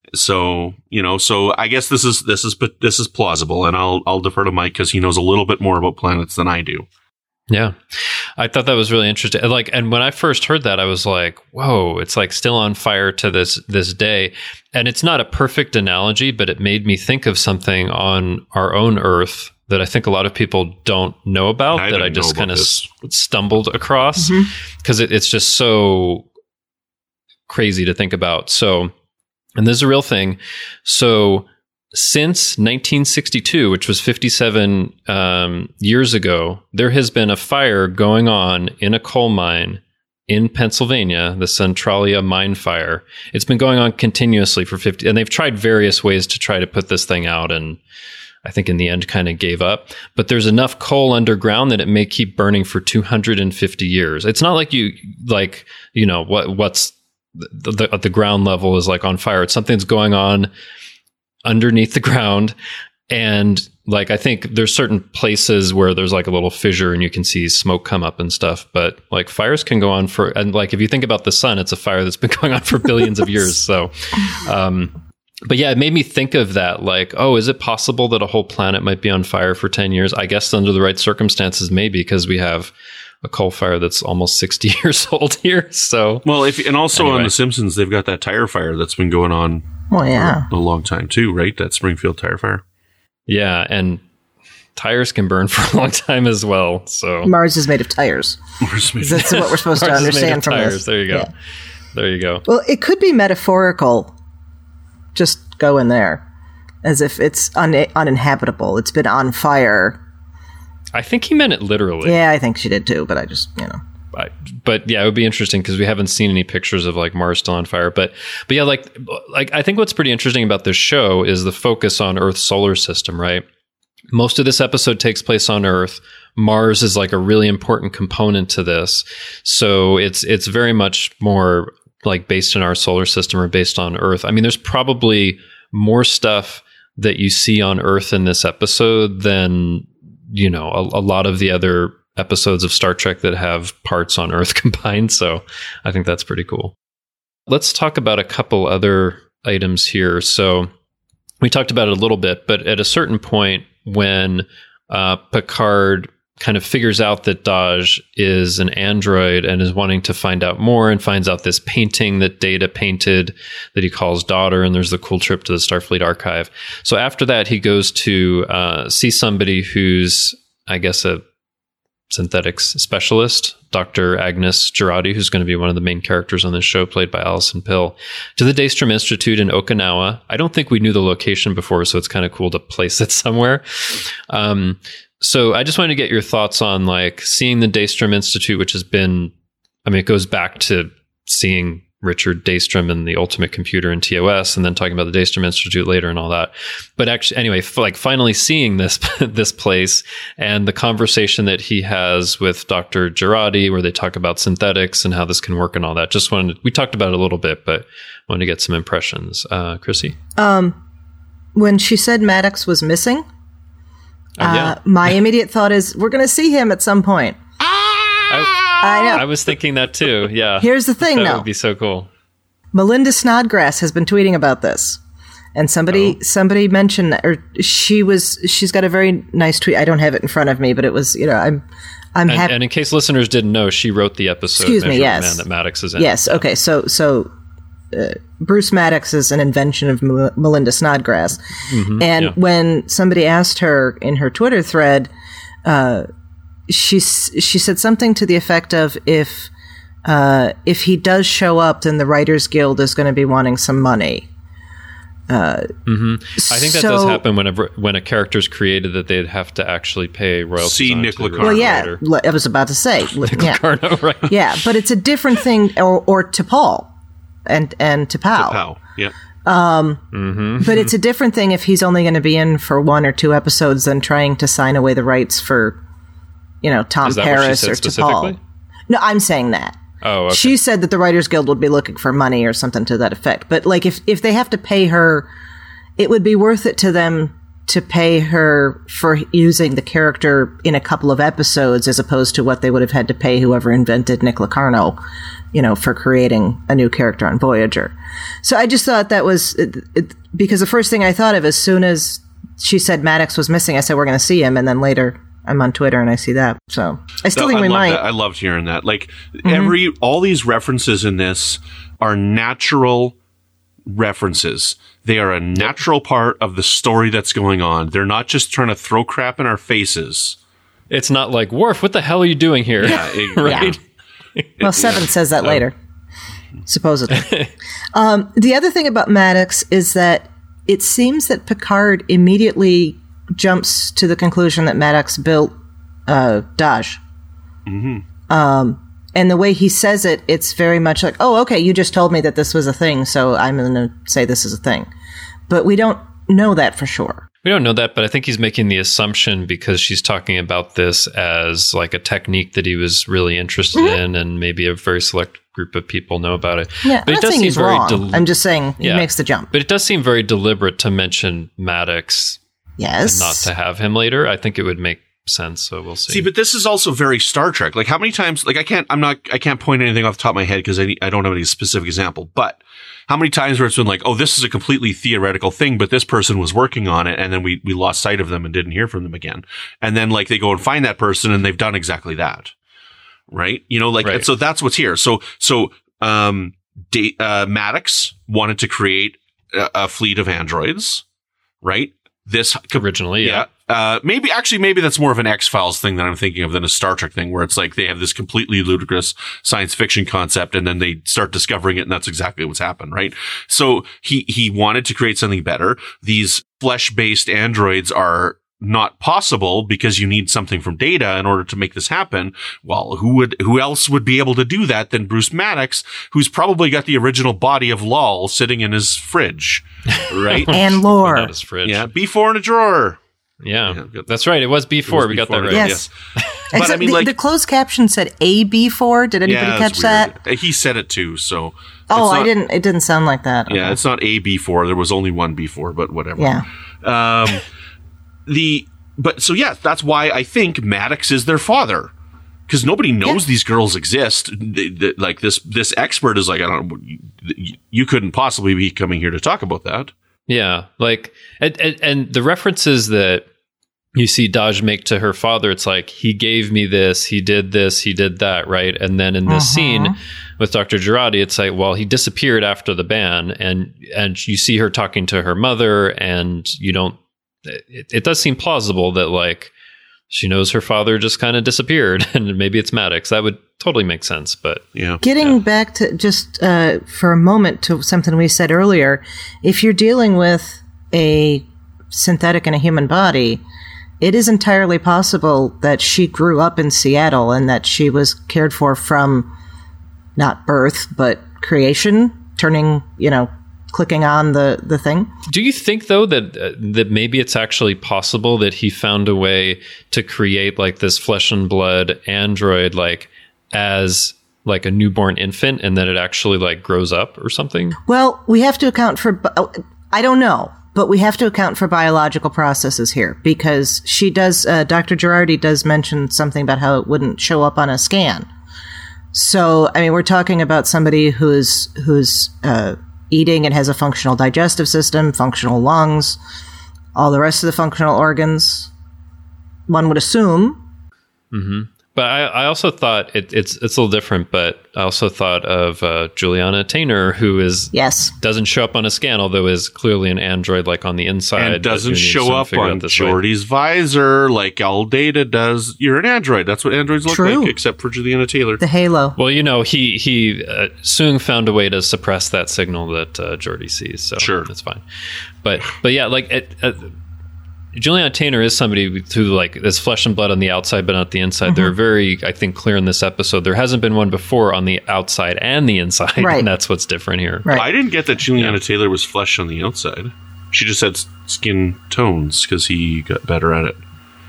So, you know, so I guess this is, this is, this is plausible, and I'll, I'll defer to Mike because he knows a little bit more about planets than I do.
Yeah. I thought that was really interesting. Like, and when I first heard that, I was like, whoa, it's like still on fire to this, this day. And it's not a perfect analogy, but it made me think of something on our own Earth that I think a lot of people don't know about, I that I just kind of s- stumbled across because mm-hmm. it, it's just so crazy to think about. So, and this is a real thing. So since nineteen sixty-two, which was fifty-seven um, years ago, there has been a fire going on in a coal mine in Pennsylvania, the Centralia mine fire. It's been going on continuously for fifty, and they've tried various ways to try to put this thing out, and I think in the end kind of gave up. But there's enough coal underground that it may keep burning for two hundred fifty years. It's not like you, like, you know, what what's the, the, the ground level is like on fire. It's something that's going on underneath the ground. And like, I think there's certain places where there's like a little fissure and you can see smoke come up and stuff, but like fires can go on for, and like, if you think about the sun, it's a fire that's been going on for billions of years. So, um, but yeah, it made me think of that. Like, oh, is it possible that a whole planet might be on fire for ten years? I guess under the right circumstances, maybe, because we have a coal fire that's almost sixty years old here. So,
well, if, and also
anyway.
on The Simpsons, they've got that tire fire that's been going on
well, yeah.
for a long time too, right? That Springfield tire fire.
Yeah, and tires can burn for a long time as well. So
Mars is made of tires. Mars made That's what we're supposed to understand from
tires.
this.
There you go.
Yeah.
There you go.
Well, it could be metaphorical. Just go in there, as if it's un- uninhabitable. It's been on fire.
I think he meant it literally.
Yeah, I think she did too. But I just, you know.
But, but yeah, it would be interesting because we haven't seen any pictures of like Mars still on fire. But but yeah, like like I think what's pretty interesting about this show is the focus on Earth's solar system, right? Most of this episode takes place on Earth. Mars is like a really important component to this. So it's it's very much more like based in our solar system or based on Earth. I mean, there's probably more stuff that you see on Earth in this episode than, you know, a, a lot of the other episodes of Star Trek that have parts on Earth combined. So I think that's pretty cool. Let's talk about a couple other items here. So we talked about it a little bit, but at a certain point when uh, Picard kind of figures out that Dahj is an android and is wanting to find out more and finds out this painting that Data painted that he calls Daughter, and there's the cool trip to the Starfleet archive. So after that, he goes to uh, see somebody who's, I guess, a synthetics specialist, Doctor Agnes Girardi, who's going to be one of the main characters on this show, played by Alison Pill, to the Daystrom Institute in Okinawa. I don't think we knew the location before, so it's kind of cool to place it somewhere. Um, so I just wanted to get your thoughts on like seeing the Daystrom Institute, which has been, I mean, it goes back to seeing Richard Daystrom and the Ultimate Computer in T O S, and then talking about the Daystrom Institute later and all that. But actually, anyway, f- like finally seeing this this place and the conversation that he has with Doctor Girardi, where they talk about synthetics and how this can work and all that. Just wanted to, we talked about it a little bit, but wanted to get some impressions. Uh, Chrissy?
Um, when she said Maddox was missing,
Oh, yeah.
uh, my immediate thought is we're going to see him at some point.
I,
I know.
I was thinking that too. Yeah.
Here's the thing,
that
though.
would be so cool.
Melinda Snodgrass has been tweeting about this, and somebody
Oh.
somebody mentioned, or she was she's got a very nice tweet. I don't have it in front of me, but it was, you know, I'm I'm
And,
happy.
and in case listeners didn't know, she wrote the episode.
Excuse me,
Measurement
yes.
Man that Maddox is in.
Yes. Okay. So so. Uh, Bruce Maddox is an invention of Mel- Melinda Snodgrass,
Mm-hmm,
and
yeah.
when somebody asked her in her Twitter thread, uh, she s- she said something to the effect of, "If uh, if he does show up, then the Writers Guild is going to be wanting some money."
Mm-hmm. I think that
So-
does happen whenever when a character is created that they'd have to actually pay royalties.
See
on
Nick
to the
Lacarno.
Well, yeah,
writer.
l- I was about to say, l- yeah,
Carno, right?
yeah, but it's a different thing, or or to Paul and and to Pal.
Pow. Yeah.
But it's a different thing if he's only going to be in for one or two episodes than trying to sign away the rights for, you know, Tom
Is that what she
Paris
said
or to Paul.
specifically?
No, I'm saying that.
Oh, okay.
She said that the Writers Guild would be looking for money or something to that effect. But like if if they have to pay her, it would be worth it to them to pay her for using the character in a couple of episodes as opposed to what they would have had to pay whoever invented Nick Lacarno, you know, for creating a new character on Voyager. So I just thought that was it, it, because the first thing I thought of as soon as she said Maddox was missing, I said, we're going to see him. And then later I'm on Twitter and I see that. So I still
No,
think
I
we
love
might.
that. I loved hearing that. Like every, all these references in this are natural references. They are a natural part of the story that's going on. They're not just trying to throw crap in our faces.
It's not like, Worf, what the hell are you doing here?
Yeah, it-
right?
Well, Seven says that later, supposedly. um, the other thing about Maddox is that it seems that Picard immediately jumps to the conclusion that Maddox built uh, Dahj. Um, and the way he says it, it's very much like, oh, okay, you just told me that this was a thing, so I'm going to say this is a thing. But we don't know that for sure.
We don't know that, but I think he's making the assumption because she's talking about this as like a technique that he was really interested
Mm-hmm.
in, and maybe a very select group of people know about it.
Yeah,
but
I'm
it
not
does
saying
seem
he's
very
wrong.
del-
I'm just saying he
Yeah.
makes the jump.
But it does seem very deliberate to mention Maddox
Yes.
and not to have him later. I think it would make sense, so we'll see.
See, but this is also very Star Trek. Like how many times, like I can't, I'm not, I can't point anything off the top of my head because I, I don't have any specific example, but how many times where it's been like, oh, this is a completely theoretical thing, but this person was working on it. And then we, we lost sight of them and didn't hear from them again. And then like they go and find that person and they've done exactly that. Right. You know, like,
Right.
and so that's what's here. So, so, um, da- uh, Maddox wanted to create a, a fleet of androids, right? This
Originally, yeah.
Uh, maybe, actually, maybe that's more of an X-Files thing that I'm thinking of than a Star Trek thing, where it's like they have this completely ludicrous science fiction concept and then they start discovering it and that's exactly what's happened, right? So he, he wanted to create something better. These flesh-based androids are not possible because you need something from Data in order to make this happen. Well, who would, who else would be able to do that than Bruce Maddox, who's probably got the original body of Lal sitting in his fridge, right?
And lore.
Not his fridge.
Yeah, B four in a drawer.
Yeah,
Yeah,
that's right. It was B four.
was
We got
before,
that right.
Yes.
But
Except
I mean,
the,
like,
the closed caption said A B four. Did anybody
yeah,
catch
it's
that?
weird. He said it too, so.
Oh,
it's
I
not-
didn't. It didn't sound like that.
Yeah,
Okay.
it's not A B four. There was only one B four, but whatever.
Yeah.
Um, the but so yeah, that's why I think Maddox is their father, because nobody knows
Yeah.
these girls exist. They- they- Like this, this expert is like, I don't know, you, you couldn't possibly be coming here to talk about that.
Yeah, like and, and, and the references that you see Dodge make to her father, it's like, he gave me this, he did this, he did that, right? And then in this
Uh-huh.
scene with Doctor Girardi, it's like, well, he disappeared after the ban, and and you see her talking to her mother, and you don't. It, it does seem plausible that like she knows her father just kind of disappeared, and maybe it's Maddox. That would totally make sense, but
Yeah.
Getting back to just uh, for a moment to something we said earlier, if you're dealing with a synthetic in a human body, it is entirely possible that she grew up in Seattle and that she was cared for from not birth, but creation, turning, you know, clicking on the, the thing.
do you think though that uh, that maybe it's actually possible that he found a way to create like this flesh and blood android like as like a newborn infant, and that it actually like grows up or something?
Well, we have to account for, bi- I don't know, but we have to account for biological processes here because she does, uh, Doctor Girardi does mention something about how it wouldn't show up on a scan. So, I mean, we're talking about somebody who's, who's, uh, eating and has a functional digestive system, functional lungs, all the rest of the functional organs. One would assume.
But I, I also thought it, it's it's a little different. But I also thought of uh, Juliana Tainer, who is
Yes.
doesn't show up on a scan, although is clearly an android, like on the inside,
And
but
doesn't
you need
show
to
up
figure out
on
this way.
Geordi's visor like all data does. You're an android. That's what androids look
True.
like, except for Juliana Taylor.
The halo.
Well, you know, he he uh, Soong found a way to suppress that signal that uh, Geordi sees, so
Sure.
that's fine. But but yeah, like it, uh, Juliana Tainer is somebody who like is flesh and blood on the outside, but not the inside. They're very, I think, clear in this episode. There hasn't been one before on the outside and the inside,
Right.
and that's what's different here.
Right.
I didn't get that Juliana
Yeah.
Taylor was flesh on the outside. She just had s- skin tones because he got better at it.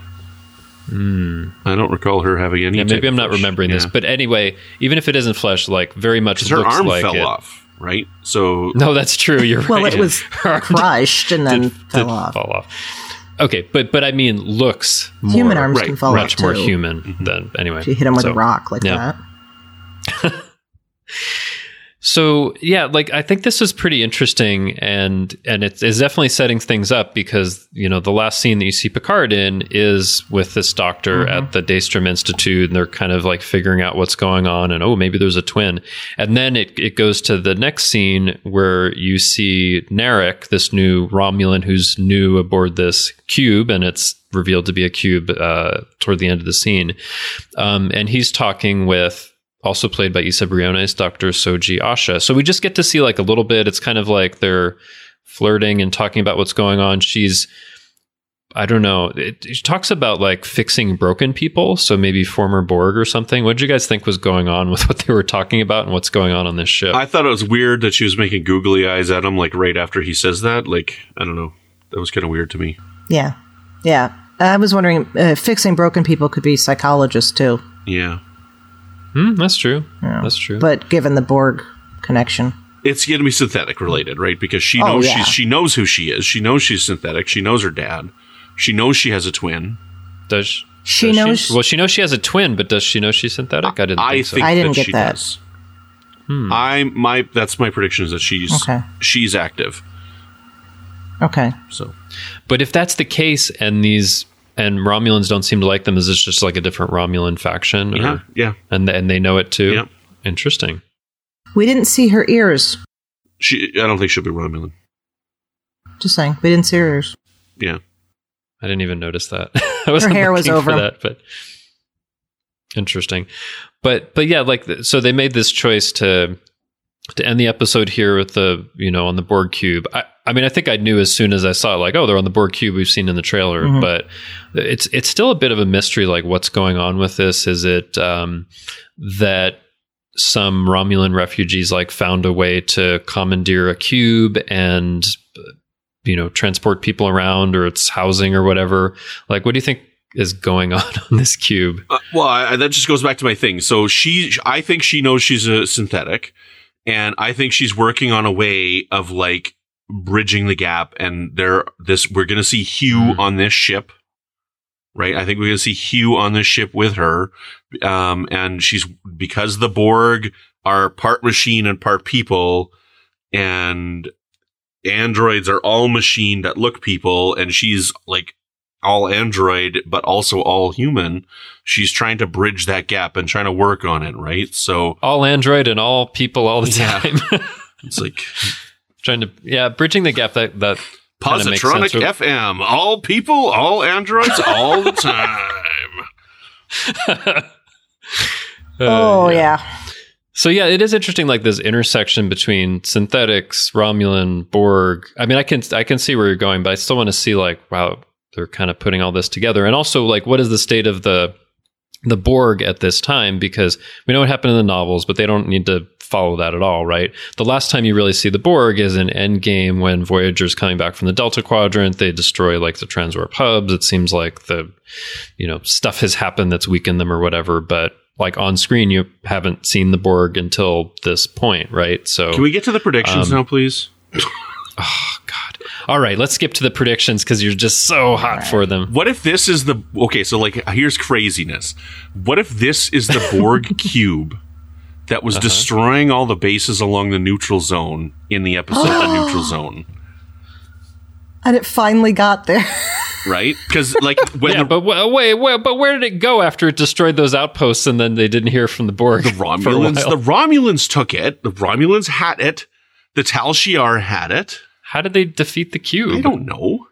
I don't recall her having any.
Yeah,
type
maybe I'm
of
not
flesh.
remembering this,
Yeah.
but anyway, even if it isn't flesh, like very much
'Cause her
looks
arm
like
fell
it.
off, right? So
No, that's true. You're
Well,
right.
it was
Her arm
crushed and then
did-
fell
did
off.
fall off. Okay, but but I mean, looks more,
Human arms
right,
can fall
much
off
more
too.
human than anyway.
If you hit him with
So,
a rock like
yeah.
that.
So yeah, like I think this is pretty interesting, and and it's, it's definitely setting things up because you know the last scene that you see Picard in is with this doctor
Mm-hmm.
at the Daystrom Institute, and they're kind of like figuring out what's going on, and oh, maybe there's a twin, and then it it goes to the next scene where you see Narek, this new Romulan who's new aboard this cube, and it's revealed to be a cube uh, toward the end of the scene, um, and he's talking with, also played by Issa Briones, Doctor Soji Asha. So we just get to see like a little bit. It's kind of like they're flirting and talking about what's going on. She's, I don't know, it, it talks about like fixing broken people. So maybe former Borg or something. What did you guys think was going on with what they were talking about and what's going on on this ship?
I thought it was weird that she was making googly eyes at him, like right after he says that. Like, I don't know. That was kind of weird to me.
Yeah. Yeah. I was wondering, uh, fixing broken people could be psychologists too.
Yeah.
Hmm, that's true.
Yeah.
That's true.
But given the Borg connection.
It's going to be synthetic related, right? Because she
Oh,
knows
yeah.
she's, she knows who she is. She knows she's synthetic. She knows her dad. She knows she has a twin.
does
She
does
knows-
Well, she knows she has a twin, but does she know she's synthetic? I didn't
I
think so.
think
I didn't
that
get
she
that.
does. I my that's my prediction is that she's
Okay.
she's active.
Okay.
So
But if that's the case, and these and Romulans don't seem to like them, is this just like a different Romulan faction? Or,
yeah, yeah.
and and they know it too.
Yeah.
Interesting.
We didn't see her ears.
She I don't think she'll be Romulan.
Just saying. We didn't see her ears.
Yeah.
I didn't even notice that. I wasn't
hair was
looking for
over.
that, but interesting. But but yeah, like th- so they made this choice to to end the episode here with the you know on the Borg cube. I, I mean, I think I knew as soon as I saw it, like, oh, they're on the Borg cube we've seen in the trailer,
Mhm.
but it's it's still a bit of a mystery. Like, what's going on with this? Is it um, that some Romulan refugees like found a way to commandeer a cube and you know, transport people around, or it's housing or whatever. Like, what do you think is going on on this cube?
Uh, well, I, that just goes back to my thing. So she, I think she knows she's a synthetic, and I think she's working on a way of like bridging the gap. And there, this we're going to see Hugh mm. on this ship, right? I think we're going to see Hugh on this ship with her, um, and she's because the Borg are part machine and part people, and androids are all machine that look people, and she's like all android, but also all human. She's trying to bridge that gap and trying to work on it, right? So
all android and all people all the time.
Yeah. It's like
trying to, yeah, bridging the gap. That that
Positronic F M, all people, all androids, all the time.
uh,
oh yeah.
yeah. So yeah, it is interesting, like this intersection between synthetics, Romulan, Borg. I mean, I can I can see where you're going, but I still want to see like, wow, they're kind of putting all this together. And also, like, what is the state of the the Borg at this time? Because we know what happened in the novels, but they don't need to follow that at all, right? The last time you really see the Borg is in Endgame, when Voyager's coming back from the Delta Quadrant. They destroy like the transwarp hubs. It seems like the, you know, stuff has happened that's weakened them or whatever, but like on screen, you haven't seen the Borg until this point, right? So
can we get to the predictions um, now, please?
Oh God! All right, let's skip to the predictions because you're just so hot right. for them.
What if this is the okay? So like, here's craziness. What if this is the Borg cube that was uh-huh. destroying all the bases along the neutral zone in the episode The Neutral Zone?
And it finally got there.
Right? Because like when
yeah,
the,
but w- wait, wait, but where did it go after it destroyed those outposts and then they didn't hear from the Borg?
The Romulans, the Romulans took it. The Romulans had it. The Tal Shiar had it.
How did they defeat the cube?
I don't know.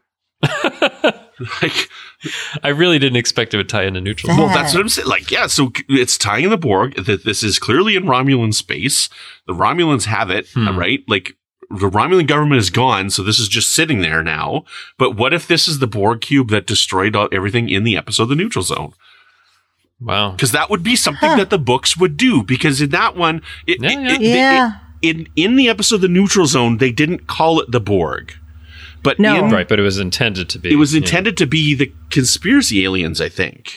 Like,
I really didn't expect it would tie into neutral.
Well, that's what I'm saying. Like, yeah, so it's tying the Borg. That this is clearly in Romulan space. The Romulans have it, hmm. right? Like, the Romulan government is gone, so this is just sitting there now. But what if this is the Borg cube that destroyed all, everything in the episode The Neutral Zone?
Wow.
Because that would be something huh. that the books would do. Because in that one, it,
yeah,
it,
yeah.
It,
yeah.
It, in in the episode The Neutral Zone, they didn't call it the Borg. But
no.
in,
right, but it was intended to be.
It was intended yeah. to be the conspiracy aliens, I think.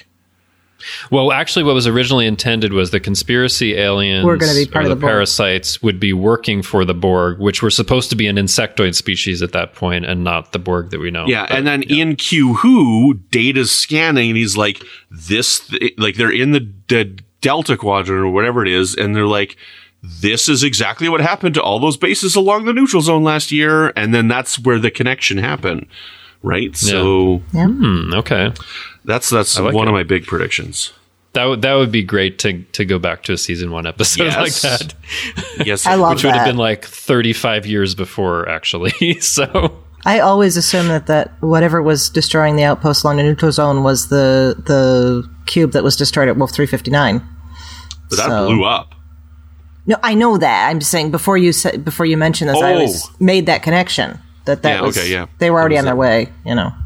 Well, actually, what was originally intended was the conspiracy aliens
We're gonna be part
or
of
the,
the
parasites would be working for the Borg, which were supposed to be an insectoid species at that point and not the Borg that we know.
Yeah,
but,
and then
yeah.
in Q Who, Data's scanning, and he's like, this, th- like, they're in the, the Delta Quadrant or whatever it is, and they're like, this is exactly what happened to all those bases along the neutral zone last year, and then that's where the connection happened, right?
Yeah.
So,
yeah.
Hmm, okay.
That's that's
like
one
it.
of my big predictions.
That would that would be great to to go back to a season one episode
Yes.
like that.
Yes,
I love
which would have
that.
been like thirty-five years before, actually. So
I always assumed that, that whatever was destroying the outpost along the neutral zone was the the cube that was destroyed at Wolf three fifty-nine.
But that
So-
blew up.
No, I know that. I'm just saying before you said before you mentioned this, I
Oh.
always made that connection that that
Yeah,
was
okay, yeah.
they were already
That
on
was
their way. You know.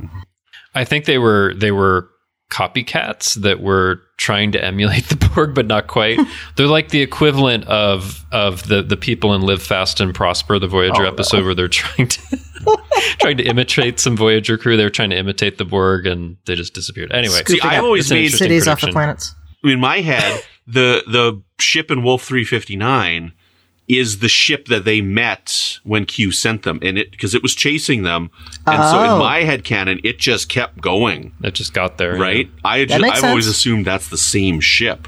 I think they were they were copycats that were trying to emulate the Borg, but not quite. They're like the equivalent of of the the people in Live Fast and Prosper, the Voyager
Oh,
episode,
no.
where they're trying to trying to imitate some Voyager crew. They were trying to imitate the Borg, and they just disappeared. Anyway,
Scooping
See, I
up
always
it's an
made
interesting
cities off the
prediction.
planets.
In my head, the the ship in Wolf three fifty-nine is the ship that they met when Q sent them, and it because it was chasing them, and so
Oh.
in my head canon, it just kept going.
It just got there,
Right?
yeah.
I
That
just,
makes
I've always
sense.
assumed that's the same ship.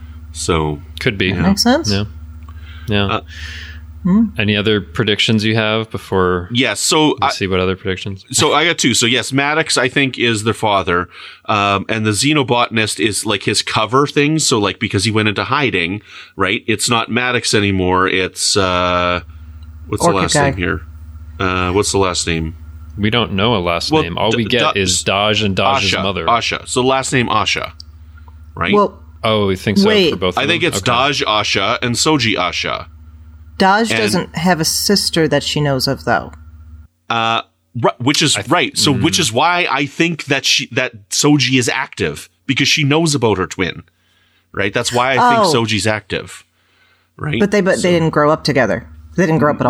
So
Could be.
Yeah.
Makes sense.
Yeah. Yeah.
Uh,
Any other predictions you have before
yes, so
we
I,
see what other predictions?
so I got two. So yes, Maddox I think is their father, um, and the Xenobotanist is like his cover thing. So like because he went into hiding, right? It's not Maddox anymore. It's uh, what's
Orchid
the last
guy.
name here? Uh, what's the last name?
We don't know a last
Well,
name. All we
D-
get
D-
is Daj and Daj's
Asha.
mother.
Asha. So last name Asha, right?
Well,
Oh, we think so
Wait.
for both of
I think
them?
it's
Okay.
Daj Asha and Soji Asha.
Daj
And-
doesn't have a sister that she knows of, though.
Uh, ri- which is
th-
right. So, which is why I think that she that Soji is active because she knows about her twin, right? That's why I
Oh.
think Soji's active, right?
But they but
So-
they didn't grow up together. They didn't grow up at all.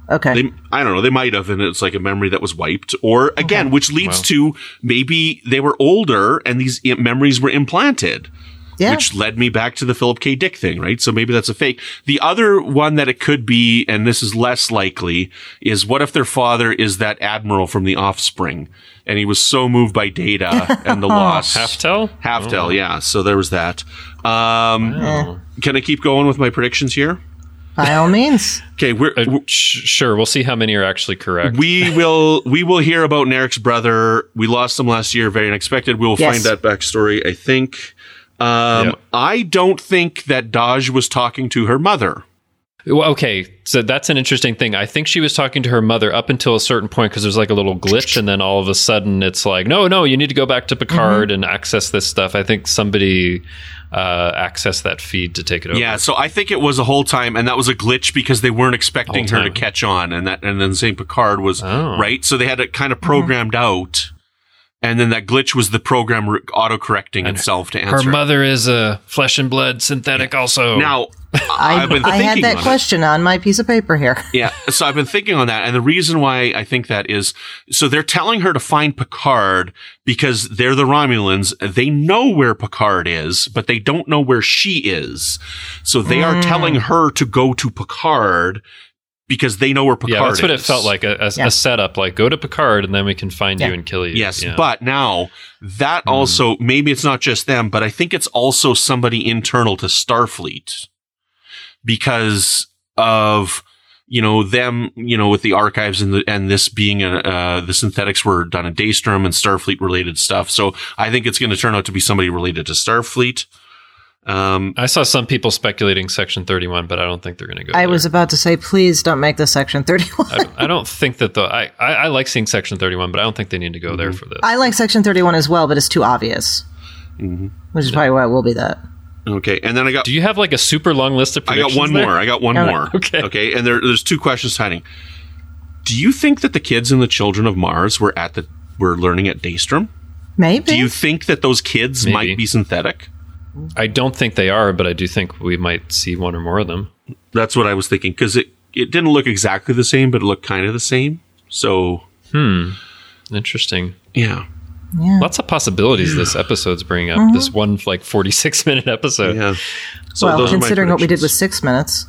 okay.
They, I don't know. They might have, and it's like a memory that was wiped. Or again, okay. which leads wow. to maybe they were older and these I- memories were implanted. Yeah. Which led me back to the Philip K. Dick thing, right? So maybe that's a fake. The other one that it could be, and this is less likely, is what if their father is that admiral from The Offspring, and he was so moved by Data and the loss.
Halftel?
Halftel, oh. yeah. So there was that. Um,
wow.
Can I keep going with my predictions here?
By all means.
Okay, we're,
uh,
we're
sh- sure. We'll see how many are actually correct.
We will. We will hear about Narek's brother. We lost him last year, very unexpected. We will yes. find that backstory, I think. Um, yep. I don't think that Daj was talking to her mother.
Well, okay, so that's an interesting thing. I think she was talking to her mother up until a certain point because there's like a little glitch, and then all of a sudden it's like, no, no, you need to go back to Picard mm-hmm. and access this stuff. I think somebody uh, accessed that feed to take it over.
Yeah, so I think it was a whole time, and that was a glitch because they weren't expecting her to catch on, and that, and then Saint Picard was
oh.
right. So they had it kind of programmed mm-hmm. out. And then that glitch was the program re- auto-correcting and itself to answer.
Her mother is a flesh and blood synthetic also.
Now,
I,
I've been
I
thinking
had that
on
question
it.
on my piece of paper here.
Yeah, so I've been thinking on that. And the reason why I think that is, so they're telling her to find Picard because they're the Romulans. They know where Picard is, but they don't know where she is. So they mm. are telling her to go to Picard because they know where Picard is.
Yeah, that's what
is.
it felt like, a, a, yeah. a setup. Like, go to Picard, and then we can find yeah. you and kill you.
Yes,
yeah.
but now, that mm. also, maybe it's not just them, but I think it's also somebody internal to Starfleet. Because of, you know, them, you know, with the archives and the, and this being a, uh, the synthetics were done at Daystrom and Starfleet-related stuff. So I think it's going to turn out to be somebody related to Starfleet. Um,
I saw some people speculating Section thirty-one, but I don't think they're going to go
I
there.
was about to say, please don't make this Section thirty-one.
I, I don't think that the I, I, I like seeing Section thirty-one, but I don't think they need to go mm-hmm. there for this.
I like Section thirty-one as well, but it's too obvious. Mm-hmm. Which is yeah. probably why it will be that.
Okay, and then I got...
Do you have like a super long list of predictions?
I got one
there?
more. I got one
oh,
more.
Okay.
Okay, and there, there's two questions hiding. Do you think that the kids in the Children of Mars were at the were learning at Daystrom?
Maybe.
Do you think that those kids
Maybe.
might be synthetic?
I don't think they are, but I do think we might see one or more of them.
That's what I was thinking, because it, it didn't look exactly the same, but it looked kind of the same. So...
Hmm. Interesting.
Yeah.
Yeah.
Lots of possibilities this episode's bringing up. Mm-hmm. This one, like, forty-six minute episode.
Yeah. So
well, considering what we did with six minutes.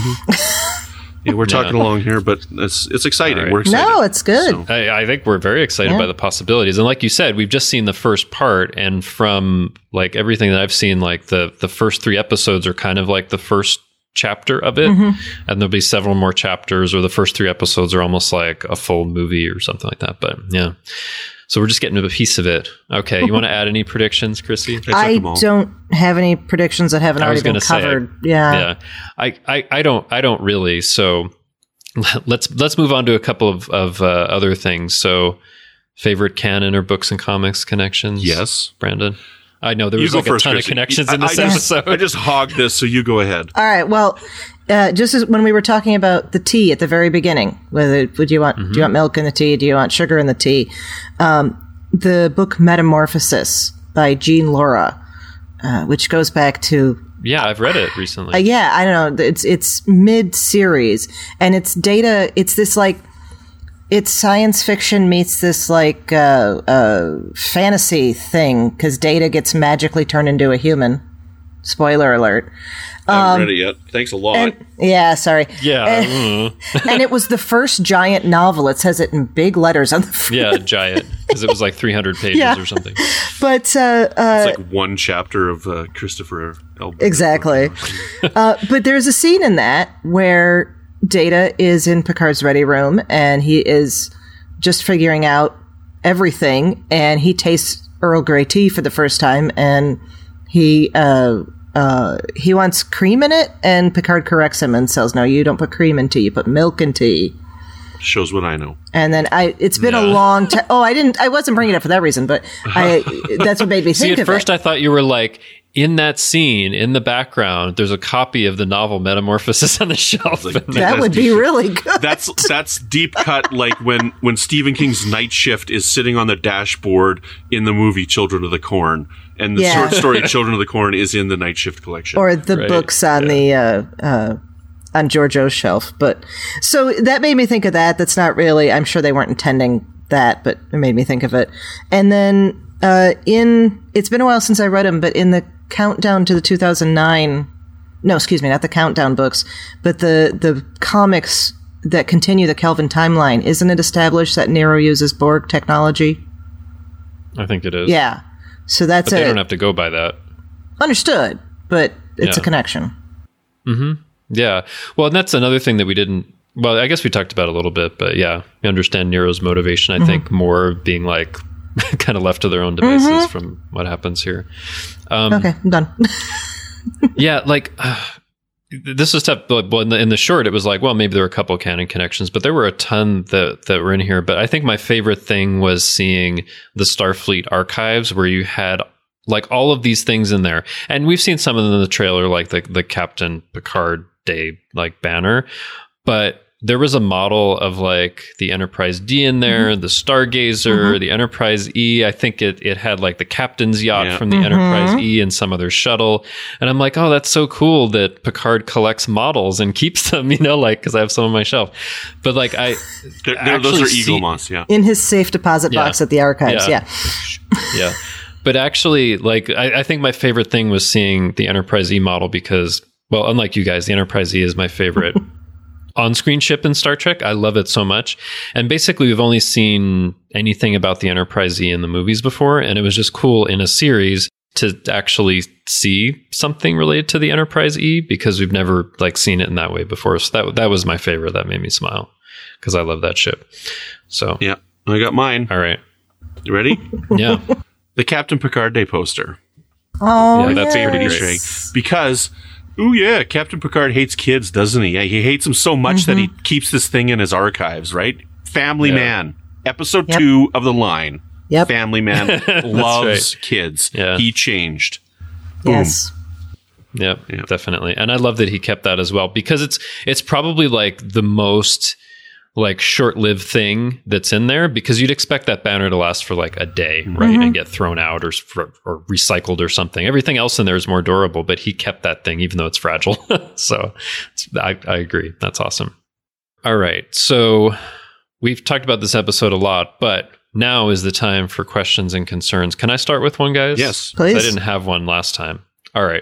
Mm-hmm. yeah, we're talking yeah. along here, but it's it's exciting.
Right.
We're excited.
No, it's good.
So. I, I think we're very excited yeah. by the possibilities. And like you said, we've just seen the first part, and from, like, everything that I've seen, like, the, the first three episodes are kind of like the first chapter of it, mm-hmm. and there'll be several more chapters, or the first three episodes are almost like a full movie or something like that. But, yeah. So we're just getting a piece of it. Okay, you want to add any predictions, Chrissy?
I, I don't have any predictions that haven't already been covered.
Say, I,
yeah,
yeah. I, I, I don't. I don't really. So let's let's move on to a couple of of uh, other things. So, favorite canon or books and comics connections?
Yes,
Brandon. I know there was like
first,
a ton
Chrissy.
of connections
I,
in this
I
episode.
Just, I just hogged this, so you go ahead.
All right. Well, uh, just as when we were talking about the tea at the very beginning, whether would you want mm-hmm. do you want milk in the tea? Do you want sugar in the tea? Um, the book Metamorphosis by Jean Laura, uh, which goes back to
yeah, I've read it recently.
Uh, yeah, I don't know. It's it's mid series, and it's Data. It's this like. It's science fiction meets this like uh, uh, fantasy thing because Data gets magically turned into a human. Spoiler alert.
I haven't
um,
read it yet. Thanks a lot.
And, yeah, sorry.
Yeah.
And, and it was the first giant novel. It says it in big letters on the front.
Yeah, giant. Because it was like three hundred pages
yeah.
or something.
But uh, uh,
it's like one chapter of uh, Christopher Elbert.
Exactly. uh, but there's a scene in that where Data is in Picard's ready room and he is just figuring out everything, and he tastes Earl Grey tea for the first time, and he uh, uh, he wants cream in it, and Picard corrects him and says, no, you don't put cream in tea, you put milk in tea.
Shows what I know.
And then I, it's been
yeah.
a long time. Oh, I didn't, I wasn't bringing it up for that reason, but I, that's what made me think
See, at
of
first
it.
I thought you were like, in that scene, in the background, there's a copy of the novel Metamorphosis on the shelf.
Like,
that would be really good.
That's that's deep cut, like when, when Stephen King's Night Shift is sitting on the dashboard in the movie Children of the Corn, and the
yeah.
short story Children of the Corn is in the Night Shift collection.
Or the
right.
books on yeah. the uh, uh, on Giorgio's shelf. But so that made me think of that. That's not really, I'm sure they weren't intending that, but it made me think of it. And then uh, in, it's been a while since I read them, but in the countdown to the two thousand nine, no, excuse me, not the countdown books, but the, the comics that continue the Kelvin timeline, isn't it established that Nero uses Borg technology?
I think it is.
Yeah. So that's
but they
a,
don't have to go by that.
Understood, but it's
Yeah.
a connection.
Mm-hmm. Yeah. Well, and that's another thing that we didn't, well, I guess we talked about a little bit, but yeah, we understand Nero's motivation, I mm-hmm. think, more being like kind of left to their own devices mm-hmm. from what happens here. Um,
okay, I'm done.
yeah, like, uh, this is tough. But in the, in the short, it was like, well, maybe there were a couple of canon connections, but there were a ton that, that were in here. But I think my favorite thing was seeing the Starfleet archives where you had like all of these things in there. And we've seen some of them in the trailer, like the, the Captain Picard Day like banner. But there was a model of like the Enterprise D in there, mm-hmm. the Stargazer, mm-hmm. the Enterprise E. I think it, it had like the captain's yacht yeah. from the mm-hmm. Enterprise E and some other shuttle. And I'm like, oh, that's so cool that Picard collects models and keeps them, you know, like, because I have some on my shelf. But like, I.
they're, they're, those are Eagle Moss, yeah.
In his safe deposit
yeah.
box at the archives, yeah.
Yeah. yeah. But actually, like, I, I think my favorite thing was seeing the Enterprise E model because, well, unlike you guys, the Enterprise E is my favorite on-screen ship in Star Trek. I love it so much. And basically, we've only seen anything about the Enterprise E in the movies before, and it was just cool in a series to actually see something related to the Enterprise E because we've never like seen it in that way before. So that that was my favorite. That made me smile because I love that ship. So
yeah, I got mine.
All right,
you ready?
Yeah.
The Captain Picard Day poster.
Oh,
yeah, that's
yes.
pretty
Easter egg because. Oh, yeah. Captain Picard hates kids, doesn't he? Yeah, he hates them so much mm-hmm. that he keeps this thing in his archives, right? Family yeah. Man. Episode yep. two of The Line.
Yep.
Family Man loves right. kids.
Yeah.
He changed. Boom.
Yes.
Yep, yep, definitely. And I love that he kept that as well because it's it's probably like the most like short-lived thing that's in there because you'd expect that banner to last for like a day, right? Mm-hmm. And get thrown out or or recycled or something. Everything else in there is more durable, but he kept that thing even though it's fragile. so it's, I, I agree. That's awesome. All right. So we've talked about this episode a lot, but now is the time for questions and concerns. Can I start with one, guys?
Yes,
please.
I didn't have one last time. All right.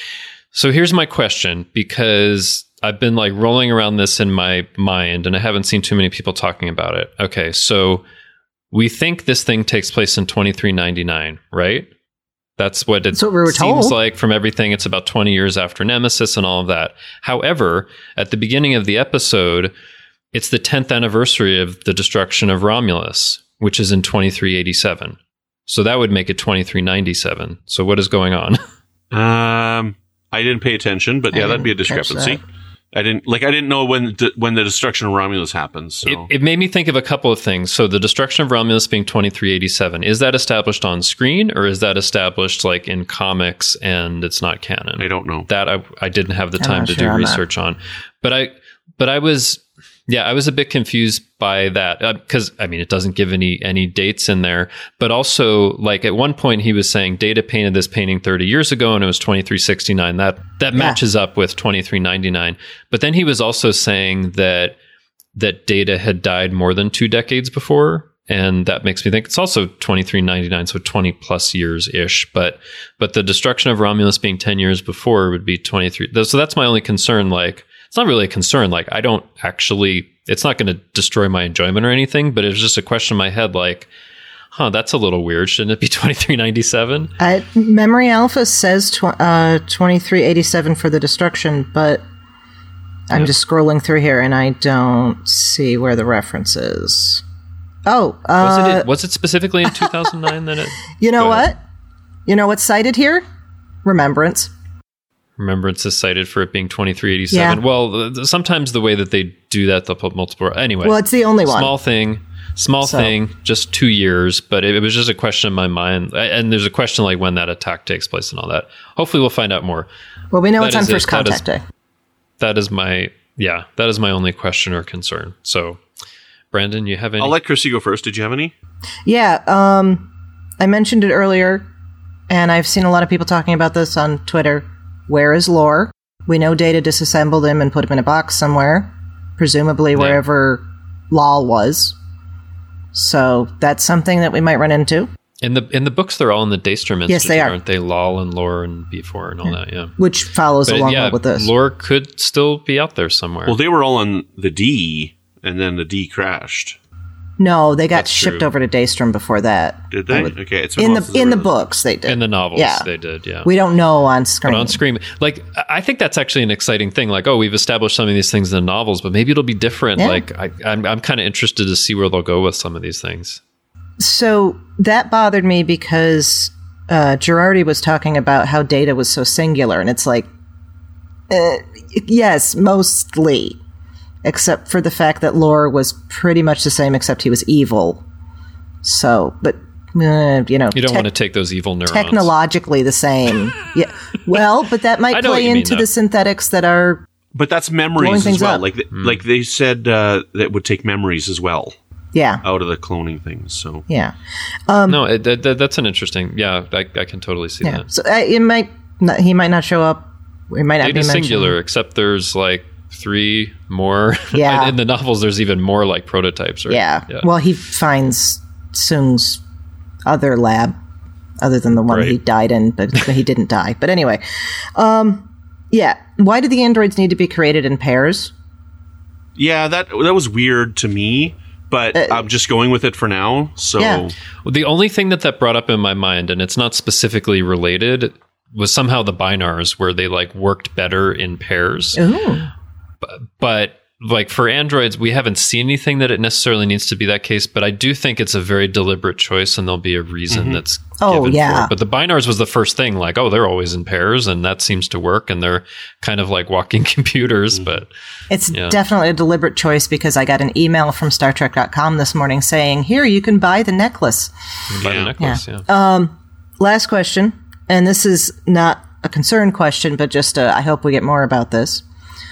So here's my question because I've been like rolling around this in my mind and I haven't seen too many people talking about it. Okay, so we think this thing takes place in twenty-three ninety-nine, right? That's what it
That's what we were
seems
told.
like from everything. It's about twenty years after Nemesis and all of that. However, at the beginning of the episode, it's the tenth anniversary of the destruction of Romulus, which is in twenty-three eighty-seven. So that would make it twenty-three ninety-seven. So what is going on?
um, I didn't pay attention, but yeah, that'd be a discrepancy. I didn't like. I didn't know when d- when the destruction of Romulus happens. So.
It, it made me think of a couple of things. So the destruction of Romulus being twenty-three eighty-seven, is that established on screen or is that established like in comics and it's not canon?
I don't know.
That I I didn't have the
I'm
time to
sure
do
on
research
that.
on. But I but I was yeah I was a bit confused by that because uh, I mean it doesn't give any any dates in there. But also like at one point he was saying Data painted this painting thirty years ago and it was twenty-three sixty-nine. That that
Yeah.
matches up with twenty-three ninety-nine. But then he was also saying that that Data had died more than two decades before. And that makes me think it's also twenty-three ninety-nine, so twenty plus years ish. But but the destruction of Romulus being ten years before would be twenty-three. So that's my only concern. Like, it's not really a concern. Like, I don't actually, it's not going to destroy my enjoyment or anything, but it was just a question in my head like, huh, that's a little weird. Shouldn't it be twenty-three ninety-seven?
Uh, Memory Alpha says tw- uh, twenty-three eighty-seven for the destruction, but I'm
Yep.
just scrolling through here and I don't see where the reference is. Oh,
Was
uh,
it, was it specifically in two thousand nine that it?
you know
Go ahead.
what? You know what's cited here? Remembrance.
Remembrance is cited for it being twenty-three eighty-seven.
Yeah.
Well, th- sometimes the way that they do that, they'll put multiple. Anyway.
Well, it's the only one.
Small thing. Small
So-
thing, just two years, but it, it was just a question in my mind. And there's a question like when that attack takes place and all that. Hopefully we'll find out more.
Well, we know
That
it's on
is it.
First
That is-
Contact Day.
That is my, yeah, that is my only question or concern. So, Brandon, you have any?
I'll let Chrissy go first. Did you have any?
Yeah, um, I mentioned it earlier, and I've seen a lot of people talking about this on Twitter. Where is Lore? We know Data disassembled him and put him in a box somewhere, presumably
Yeah.
wherever Lal was. So that's something that we might run into.
In the in the books, they're all in the Daystrom Institute,
Yes, they are.
aren't they? Lal and Lore and B four and all that, yeah.
Which follows
But
along
yeah,
well with this.
Lore could still be out there somewhere.
Well, they were all on the D, and then the D crashed.
No, they got
That's
shipped
true.
over to Daystrom before that.
Did
I
they?
would-
Okay, it's been
in
months
the
since I
in the
read this.
books, they did.
in the novels,
Yeah.
they did, yeah.
We don't know on screen.
But on screen, like I think that's actually an exciting thing. Like, oh, we've established some of these things in the novels, but maybe it'll be different.
Yeah.
Like, I, I'm I'm kind of interested to see where they'll go with some of these things.
So that bothered me because uh, Girardi was talking about how Data was so singular, and it's like, uh, yes, mostly, except for the fact that Lore was pretty much the same, except he was evil. So, but uh, you know,
You don't
tech-
want to take those evil neurons.
technologically the same. Yeah, well, but that might
I know what
play
you mean,
into
though.
the synthetics that are.
But that's
Blowing
memories as
things
well.
up.
Like th-
Hmm.
like they said uh, that would take memories as well
Yeah,
out of the cloning things. So
yeah,
no, it, that, that- that's an interesting. Yeah, I, I can totally see
yeah.
that.
So uh, it might not, he might not show up. It might not
Data
be mentioned.
singular, except there's like three more.
Yeah.
in the novels, there's even more like prototypes. Right?
Yeah. Well, he finds Sung's other lab, other than the one
Right.
he died in, but he didn't die. But anyway, um, yeah. Why do the androids need to be created in pairs?
yeah, that that was weird to me. But I'm just going with it for now. So
Uh, Yeah.
Well, the only thing that that brought up in my mind, and it's not specifically related, was somehow the binars where they like worked better in pairs.
Ooh.
But like for androids, we haven't seen anything that it necessarily needs to be that case. But I do think it's a very deliberate choice, and there'll be a reason that's
Oh,
given
yeah.
for it. But the binars was the first thing, like, oh, they're always in pairs, and that seems to work, and they're kind of like walking computers. But
It's
Yeah.
definitely a deliberate choice because I got an email from Star Trek dot com this morning saying, here, you can buy the necklace.
by
Yeah.
the necklace, yeah.
Last question, and this is not a concern question, but just uh, I hope we get more about this.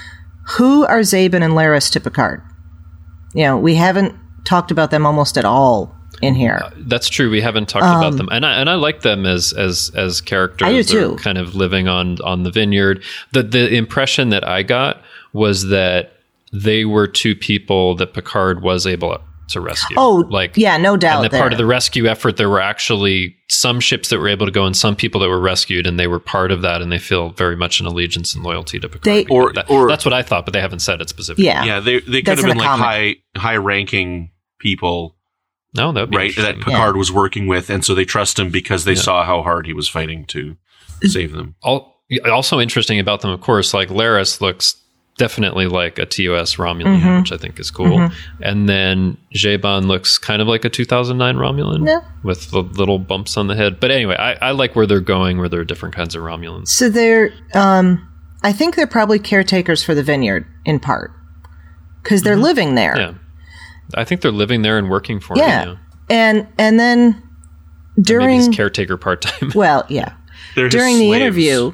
Who are Zabin and Laris to Picard? You know, we haven't talked about them almost at all in here.
That's true. We haven't talked about them, and I and I like them as as as characters.
Um, I do
They're
too.
kind of living on on the vineyard. The the impression that I got was that they were two people that Picard was able to rescue.
Oh,
like
yeah, no doubt
And that
there.
part of the rescue effort, there were actually some ships that were able to go and some people that were rescued, and they were part of that, and they feel very much an allegiance and loyalty to Picard.
They-
Or-
That-
or-
that's what I thought, but they haven't said it specifically.
Yeah.
yeah, they they could
That's
have
in
been
the
like
comic.
high high ranking people,
No, that would be
right? That
interesting.
Picard was working with, and so they trust him because they saw how hard he was fighting to save them.
Al- Also interesting about them, of course, like Laris looks definitely like a T O S Romulan,
Mm-hmm.
which I think is cool. And then Zhaban looks kind of like a two thousand nine Romulan
Yeah.
with the little bumps on the head. But anyway, I, I like where they're going, where there are different kinds of Romulans.
So they're, um, I think they're probably caretakers for the vineyard in part because they're living there.
Yeah. I think they're living there and working for
Yeah.
it. Yeah.
And and then
Maybe
during
he's caretaker part time.
well, yeah,
They're his
during the
slaves.
interview,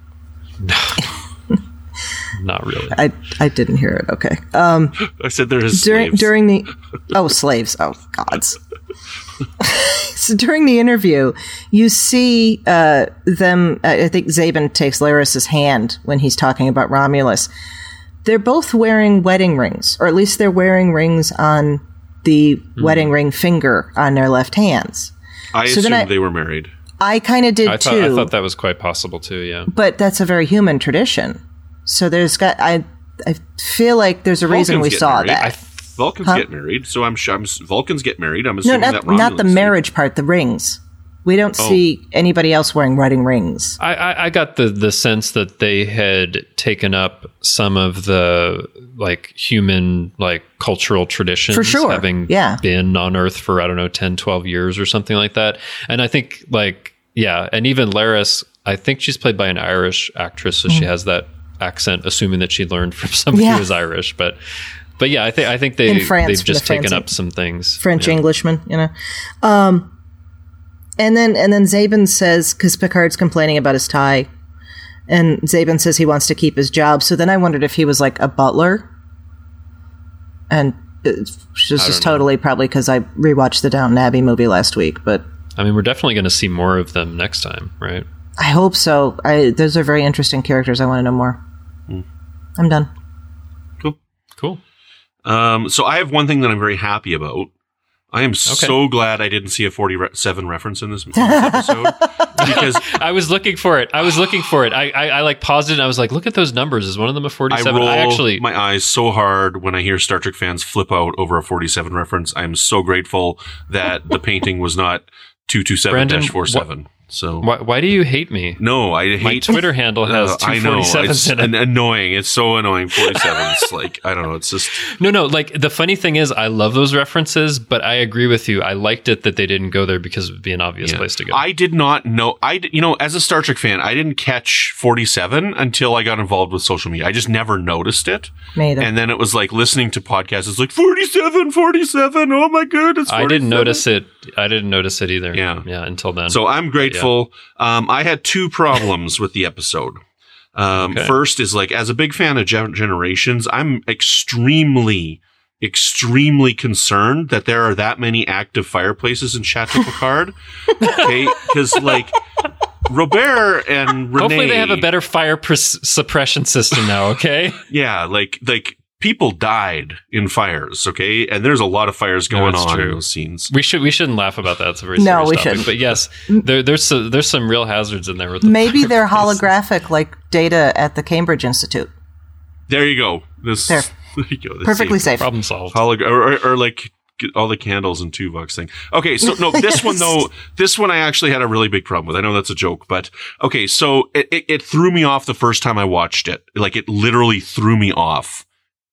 Not really.
I I didn't hear it. Okay. Um,
I said they're his
during
slaves.
during the oh slaves oh gods. So during the interview, you see uh, them. I think Zabin takes Laris's hand when he's talking about Romulus. They're both wearing wedding rings, or at least they're wearing rings on the wedding ring finger on their left hands.
I
so then
assumed
I-
they were married.
I kind of did
I thought,
too.
I thought that was quite possible too, yeah.
But that's a very human tradition. So there's got I I feel like there's a reason
Vulcans
we
get
saw
married.
that.
Vulcans get married, so I'm, sure I'm Vulcans get married. I'm
no,
assuming
not
that
not the
Romulans do.
marriage part, the rings. We don't
Oh.
see anybody else wearing wedding rings.
I, I, I got the, the sense that they had taken up some of the like human like cultural traditions
For sure,
having
yeah.
been on Earth for I don't know ten, twelve years or something like that. And I think like yeah, and even Laris, I think she's played by an Irish actress, so she has that accent, assuming that she learned from somebody
Mm. Yeah.
who's Irish. But but yeah, I think I think they
In France,
they've
from
just
the
taken
fancy
up some things.
French
Yeah.
Englishman, you know. Um, and then and then Zabin says, because Picard's complaining about his tie, and Zabin says he wants to keep his job. So then I wondered if he was like a butler, and it's just, just
know.
totally probably because I rewatched the Downton Abbey movie last week, but.
I mean, we're definitely going to see more of them next time, right?
I hope so. I, those are very interesting characters. I want to know more. I'm done.
Cool.
Cool.
Um, so I have one thing that I'm very happy about. I am so glad I didn't see a forty-seven reference in this, in this episode because
I was looking for it. I was looking for it. I, I, I like paused it and I was like, look at those numbers. Is one of them a forty-seven?
I roll
I actually
my eyes so hard when I hear Star Trek fans flip out over a forty-seven reference. I'm so grateful that the painting was not two two seven dash forty-seven. So
why, why do you hate me?
No, I hate
my Twitter handle has
uh,
two
I know
forty-sevens
it's
in it.
an- annoying. It's so annoying. forty-seven. It's like I don't know. It's just
No, no. Like the funny thing is, I love those references, but I agree with you. I liked it that they didn't go there because it would be an obvious
yeah.
place to go.
I did not know. I d- you know as a Star Trek fan, I didn't catch forty-seven until I got involved with social media. I just never noticed it.
Me either.
And then it was like listening to podcasts. It's like forty-seven, forty-seven. Oh my god, it's forty-seven.
I didn't notice it. I didn't notice it either.
Yeah,
yeah. Until then.
So I'm grateful. Um, I had two problems with the episode. Um,
Okay.
First is like, as a big fan of Gen- Generations, I'm extremely, extremely concerned that there are that many active fireplaces in Chateau Picard. Okay, because like Robert and Renee.
hopefully they have a better fire pres- suppression system now. Okay.
Yeah, like like people died in fires. Okay, and there's a lot of fires
No,
going
it's
on
true.
in those scenes.
We should we shouldn't laugh about that. It's a very
No,
serious
we
topic.
shouldn't.
But yes, there, there's so, there's some real hazards in there. With the
Maybe they're
fireplaces.
holographic, like data at the Cambridge Institute.
There you go. This
There.
there you go. This
Perfectly safe.
Problem solved.
Holog- or, or, or like get all the candles in Tuvok's thing. Okay, so no, this one though, this one I actually had a really big problem with. I know that's a joke, but okay, so it, it, it threw me off the first time I watched it. Like it literally threw me off.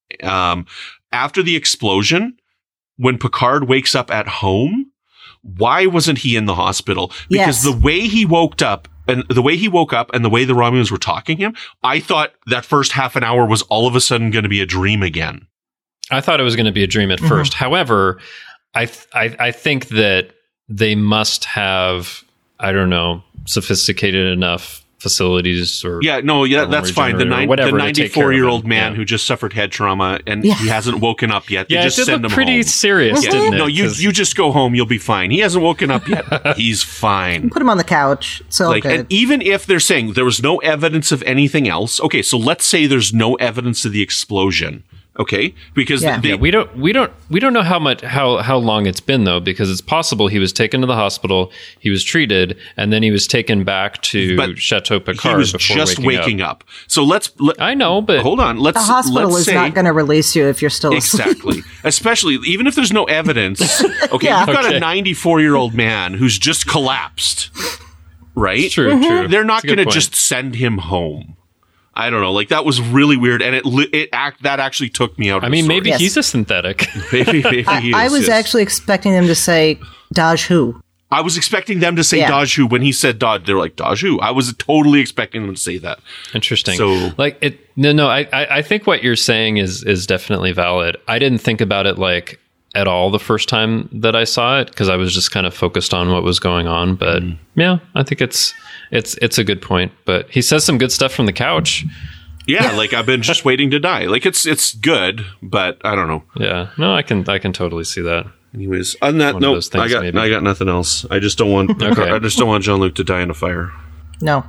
Um, after the explosion, when Picard wakes up at home, why wasn't he in the hospital? Because
Yes.
the way he woke up and the way he woke up and the way the Romulans were talking to him, I thought that first half an hour was all of a sudden going to be a dream again.
I thought it was going to be a dream at
Mhm.
first. However, I, th- I I think that they must have, I don't know, sophisticated enough facilities or
Yeah, no, yeah,
Thermal
that's fine. The,
regenerator or
nine,
whatever
the
to take care of
ninety-four-year-old
him.
man
Yeah.
who just suffered head trauma and
Yeah.
he hasn't woken up yet. They
yeah,
just
it did
send
look
him
pretty
home.
serious,
Yeah.
didn't it?
No, you
'Cause-
you just go home. You'll be fine. He hasn't woken up yet. He's fine.
Put him on the couch. It's all
Like,
good.
and even if they're saying there was no evidence of anything else, okay, so let's say there's no evidence of the explosion, okay, because
Yeah.
they,
Yeah, we don't we don't we don't know how much how how long it's been though, because it's possible he was taken to the hospital, he was treated, and then he was taken back to
But
Chateau
he
Picard
was
before
just
waking,
waking
up.
up. So let's let,
I know, but
hold on. Let's
the hospital
let's
is
say,
not going to release you if you're still asleep.
Exactly. Especially, even if there's no evidence. Okay,
Yeah.
you've got
Okay.
a ninety-four-year-old man who's just collapsed, right?
true, true.
They're not
That's a good
going to
point.
just send him home. I don't know. Like, that was really weird, and it li- it act that actually took me out of
I
the
mean,
story.
maybe
Yes.
he's a synthetic.
maybe, maybe
I,
he
I
is,
was
yes.
actually expecting them to say Daj Who.
I was expecting them to say
Yeah.
Daju when he said Dodge. They're like, Daju. I was totally expecting them to say that.
Interesting.
So-
like it no no I, I I think what you're saying is is definitely valid. I didn't think about it like at all the first time that I saw it because I was just kind of focused on what was going on. But
Mm.
yeah, I think it's it's it's a good point. But he says some good stuff from the couch.
Yeah, like I've been just waiting to die. Like it's it's good, but I don't know.
Yeah. No, I can I can totally see that.
Anyways, on that
One of
note,
those things,
I got
maybe.
I got nothing else. I just don't want
Okay.
I just don't want Jean-Luc to die in a fire.
No.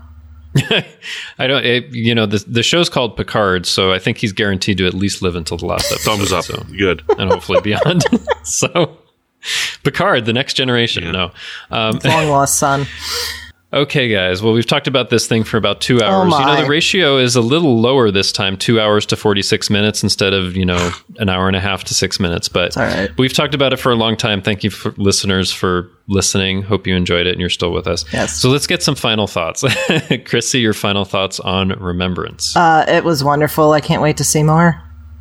I don't. It, you know, the the show's called Picard, so I think he's guaranteed to at least live until the last episode.
Thumbs up.
So,
Good.
and hopefully beyond. So, Picard, the next generation.
Yeah.
No. Um,
Long lost son.
okay, guys. Well, we've talked about this thing for about two hours. You know,
my.
the ratio is a little lower this time: two hours to forty-six minutes instead of you know an hour and a half to six minutes. But
all right.
we've talked about it for a long time. Thank you, for listeners, for listening. Hope you enjoyed it and you're still with us.
Yes.
So let's get some final thoughts. Chrissy, your final thoughts on Remembrance.
Uh, it was wonderful. I can't wait to see more.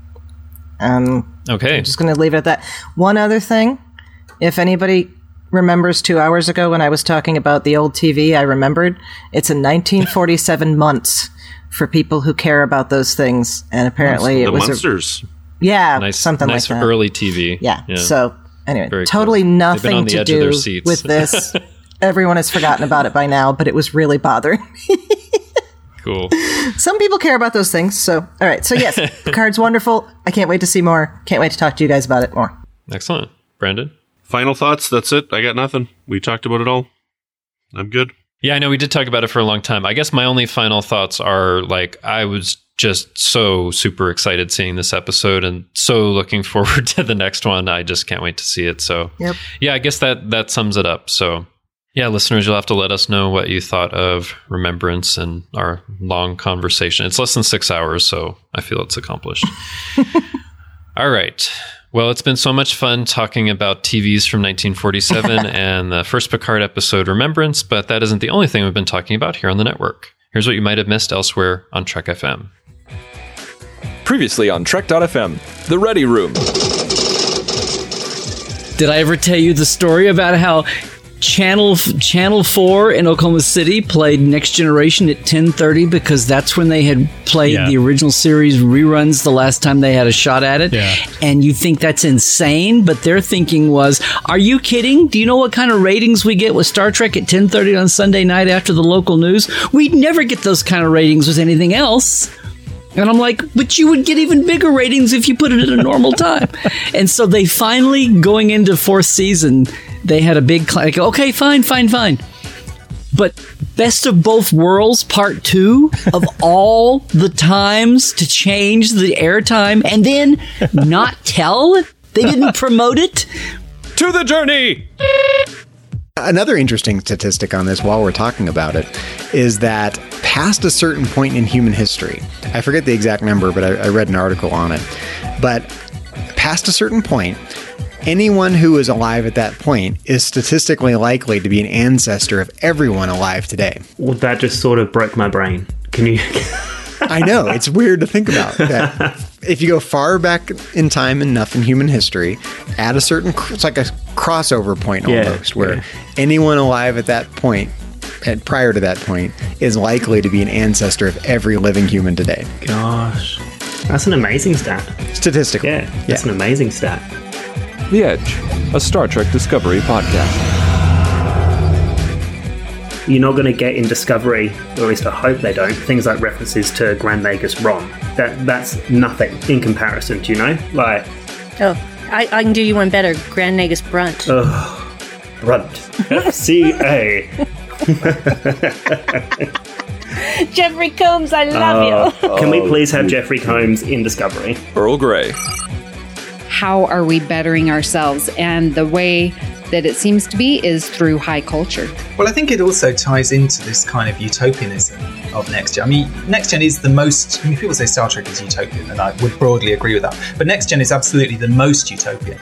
Um,
okay.
I'm just going to leave it at that. One other thing. If anybody remembers two hours ago when I was talking about the old T V, I remembered it's in nineteen forty-seven months for people who care about those things. And apparently
The
it was... A,
monsters.
yeah,
Nice,
something
nice
like that.
early T V.
Yeah. So anyway,
Very
totally
cool. They've been
nothing
on the
to
edge of their
do
seats.
with this. Everyone has forgotten about it by now, but it was really bothering me.
Cool.
Some people care about those things. So, all right. So yes, Picard's wonderful. I can't wait to see more. Can't wait to talk to you guys about it more.
Excellent. Brandon?
Final thoughts. That's it. I got nothing. We talked about it all. I'm good.
Yeah, I know we did talk about it for a long time. I guess my only final thoughts are like I was just so super excited seeing this episode and so looking forward to the next one. I just can't wait to see it. So
Yep.
yeah, I guess that, that sums it up. So yeah, listeners, you'll have to let us know what you thought of Remembrance and our long conversation. It's less than six hours, so I feel it's accomplished. All right. Well, it's been so much fun talking about T Vs from nineteen forty-seven and the first Picard episode, Remembrance, but that isn't the only thing we've been talking about here on the network. Here's what you might have missed elsewhere on Trek F M.
Previously on Trek dot F M, The Ready Room.
Did I ever tell you the story about how Channel Channel four in Oklahoma City played Next Generation at ten thirty because that's when they had played
Yeah.
the original series reruns the last time they had a shot at it?
Yeah.
And you think that's insane, but their thinking was, are you kidding? Do you know what kind of ratings we get with Star Trek at ten thirty on Sunday night after the local news? We'd never get those kind of ratings with anything else. And I'm like, but you would get even bigger ratings if you put it at a normal time. And so they finally, going into fourth season, they had a big, cl- like, okay, fine, fine, fine. But Best of Both Worlds Part two of all the times to change the airtime and then not tell? They didn't promote it?
To the journey!
Another interesting statistic on this, while we're talking about it, is that past a certain point in human history, I forget the exact number, but I, I read an article on it, but past a certain point, anyone who is alive at that point is statistically likely to be an ancestor of everyone alive today.
Well, that just sort of broke my brain. Can you...
I know, it's weird to think about that. If you go far back in time enough in human history, at a certain, it's like a crossover point
Yeah,
almost, where
yeah.
anyone alive at that point, at, prior to that point, is likely to be an ancestor of every living human today.
Gosh. That's an amazing stat.
Statistically.
Yeah, that's
Yeah.
an amazing stat.
The Edge, a Star Trek Discovery podcast.
You're not going to get in Discovery, or at least I hope they don't, things like references to Grand Nagus Rom. That That's nothing in comparison, do you know? Like,
Oh, I, I can do you one better. Grand Nagus Brunt.
ugh, Brunt. F C A.
Jeffrey Combs, I love you.
Can we please have Jeffrey Combs in Discovery?
Earl Grey.
How are we bettering ourselves? And the way that it seems to be is through high culture.
Well, I think it also ties into this kind of utopianism of Next Gen. I mean, Next Gen is the most, I mean, people say Star Trek is utopian, and I would broadly agree with that. But Next Gen is absolutely the most utopian.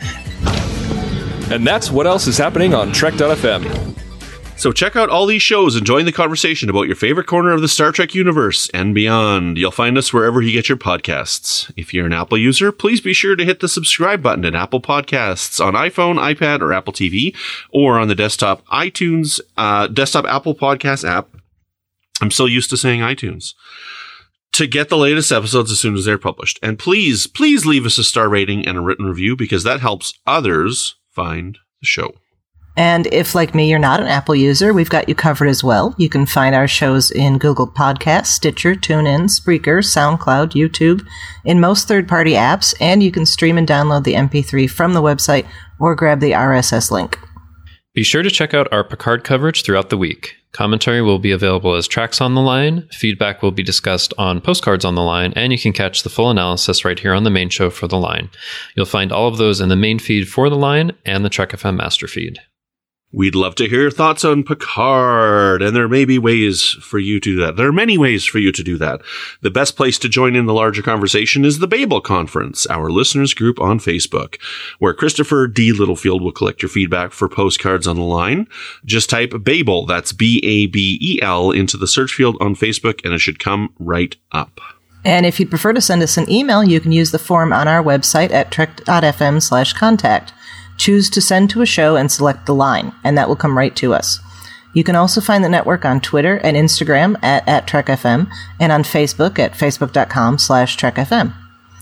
And that's what else is happening on Trek dot F M.
So check out all these shows and join the conversation about your favorite corner of the Star Trek universe and beyond. You'll find us wherever you get your podcasts. If you're an Apple user, please be sure to hit the subscribe button at Apple Podcasts on iPhone, iPad, or Apple T V, or on the desktop iTunes, uh, desktop Apple Podcast app. I'm so used to saying iTunes. To get the latest episodes as soon as they're published. And please, please leave us a star rating and a written review because that helps others find the show.
And if, like me, you're not an Apple user, we've got you covered as well. You can find our shows in Google Podcasts, Stitcher, TuneIn, Spreaker, SoundCloud, YouTube, in most third-party apps, and you can stream and download the M P three from the website or grab the R S S link.
Be sure to check out our Picard coverage throughout the week. Commentary will be available as Tracks on the Line, feedback will be discussed on Postcards on the Line, and you can catch the full analysis right here on the main show for The Line. You'll find all of those in the main feed for The Line and the Trek F M master feed.
We'd love to hear your thoughts on Picard, and there may be ways for you to do that. There are many ways for you to do that. The best place to join in the larger conversation is the Babel Conference, our listeners group on Facebook, where Christopher D. Littlefield will collect your feedback for Postcards on the Line. Just type Babel, that's B A B E L, into the search field on Facebook, and it should come right up.
And if you'd prefer to send us an email, you can use the form on our website at trek.fm slash contact. Choose to send to a show and select the line, and that will come right to us. You can also find the network on Twitter and Instagram at, at TrekFM and on Facebook at facebook.com slash TrekFM.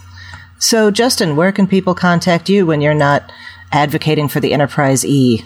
So, Justin, where can people contact you when you're not advocating for the Enterprise E?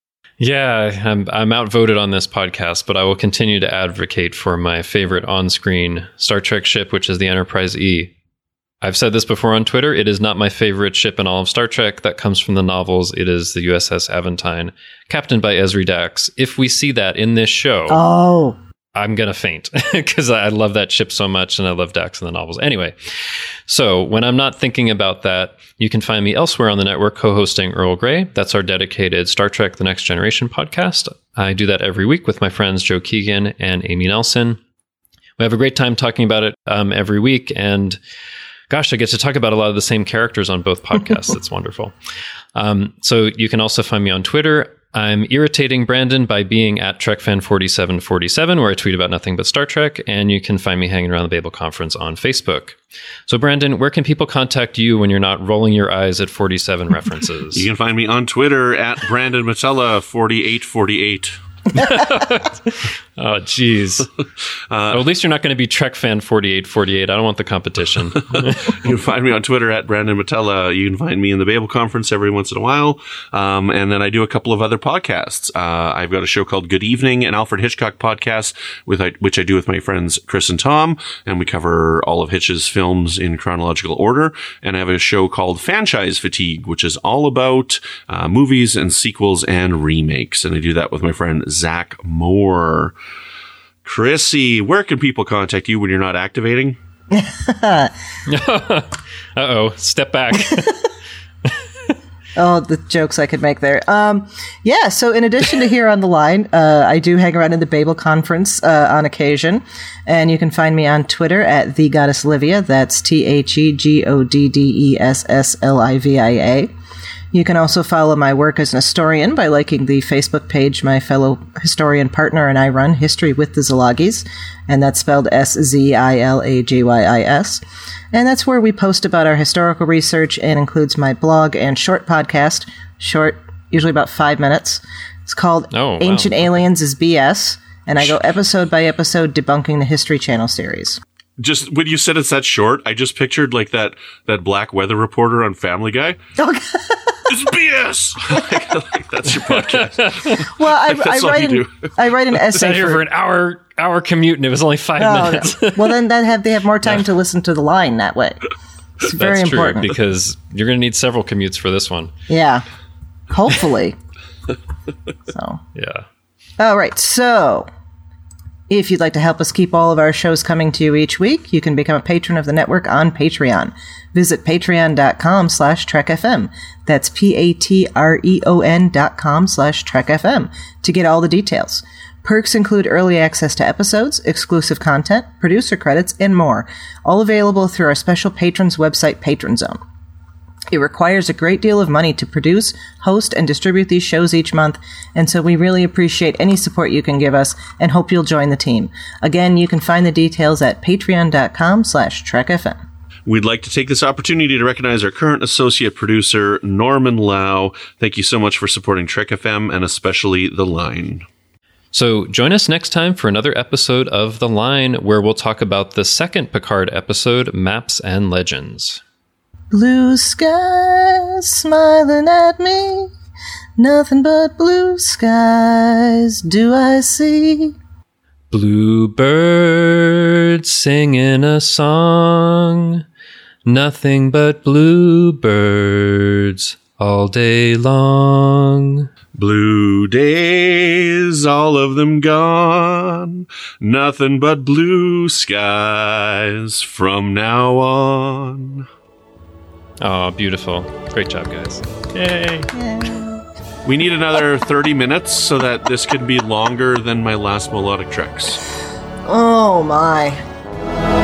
Yeah, I'm, I'm outvoted on this podcast, but I will continue to advocate for my favorite on-screen Star Trek ship, which is the Enterprise E. I've said this before on Twitter. It is not my favorite ship in all of Star Trek. That comes from the novels. It is the U S S Aventine, captained by Ezri Dax. If we see that in this show,
oh,
I'm going to faint because I love that ship so much and I love Dax and the novels. Anyway, so when I'm not thinking about that, you can find me elsewhere on the network co-hosting Earl Grey. That's our dedicated Star Trek The Next Generation podcast. I do that every week with my friends Joe Keegan and Amy Nelson. We have a great time talking about it um, every week. And gosh, I get to talk about a lot of the same characters on both podcasts. It's wonderful. Um, so you can also find me on Twitter. I'm irritating Brandon by being at TrekFan forty-seven forty-seven, where I tweet about nothing but Star Trek, and you can find me hanging around the Babel Conference on Facebook. So, Brandon, where can people contact you when you're not rolling your eyes at forty-seven references?
You can find me on Twitter at Brandon Matella forty-eight forty-eight.
Oh, jeez. Uh, well, at least you're not going to be Trek Fan forty-eight forty-eight. I don't want the competition.
You can find me on Twitter at Brandon Matella. You can find me in the Babel Conference every once in a while. Um, and then I do a couple of other podcasts. Uh, I've got a show called Good Evening, an Alfred Hitchcock podcast, with which I do with my friends Chris and Tom. And we cover all of Hitch's films in chronological order. And I have a show called Franchise Fatigue, which is all about uh, movies and sequels and remakes. And I do that with my friend Zach Moore. Chrissy, where can people contact you when you're not activating?
Uh-oh, step back.
Oh, the jokes I could make there. Um, yeah, so in addition to here on the line, uh, I do hang around in the Babel Conference uh, on occasion, and you can find me on Twitter at The Goddess Livia. That's T H E G O D D E S S L I V I A. You can also follow my work as an historian by liking the Facebook page my fellow historian partner and I run, History with the Zalagis, and that's spelled S Z I L A G Y I S. And that's where we post about our historical research and includes my blog and short podcast, short, usually about five minutes. It's called
oh, wow.
Ancient Aliens is B S, and I go episode by episode debunking the History Channel series.
Just when you said it's that short, I just pictured like that that black weather reporter on Family Guy.
Oh,
it's B S. like, like, that's your podcast.
Well, I,
Like,
I write an, I write an essay
Sat here
for,
for an hour hour commute, and it was only five
no,
minutes.
No. Well, then that have they have more time to listen to the line that way. It's very
That's
important
true, because you're going to need several commutes for this one.
Yeah, hopefully. So
yeah.
All right, so if you'd like to help us keep all of our shows coming to you each week, you can become a patron of the network on Patreon. Visit patreon.com slash trekfm. That's P-A-T-R-E-O-N dot com slash trekfm to get all the details. Perks include early access to episodes, exclusive content, producer credits, and more, all available through our special patrons website, Patron Zone. It requires a great deal of money to produce, host, and distribute these shows each month, and so we really appreciate any support you can give us and hope you'll join the team. Again, you can find the details at patreon.com slash trekfm.
We'd like to take this opportunity to recognize our current associate producer, Norman Lau. Thank you so much for supporting Trek F M and especially The Line.
So join us next time for another episode of The Line, where we'll talk about the second Picard episode, Maps and Legends.
Blue skies smiling at me, nothing but blue skies do I see.
Bluebirds singing a song, nothing but bluebirds all day long.
Blue days, all of them gone, nothing but blue skies from now on.
Oh, beautiful. Great job, guys. Yay.
Yeah.
We need another thirty minutes so that this can be longer than my last Melodic Treks.
Oh my.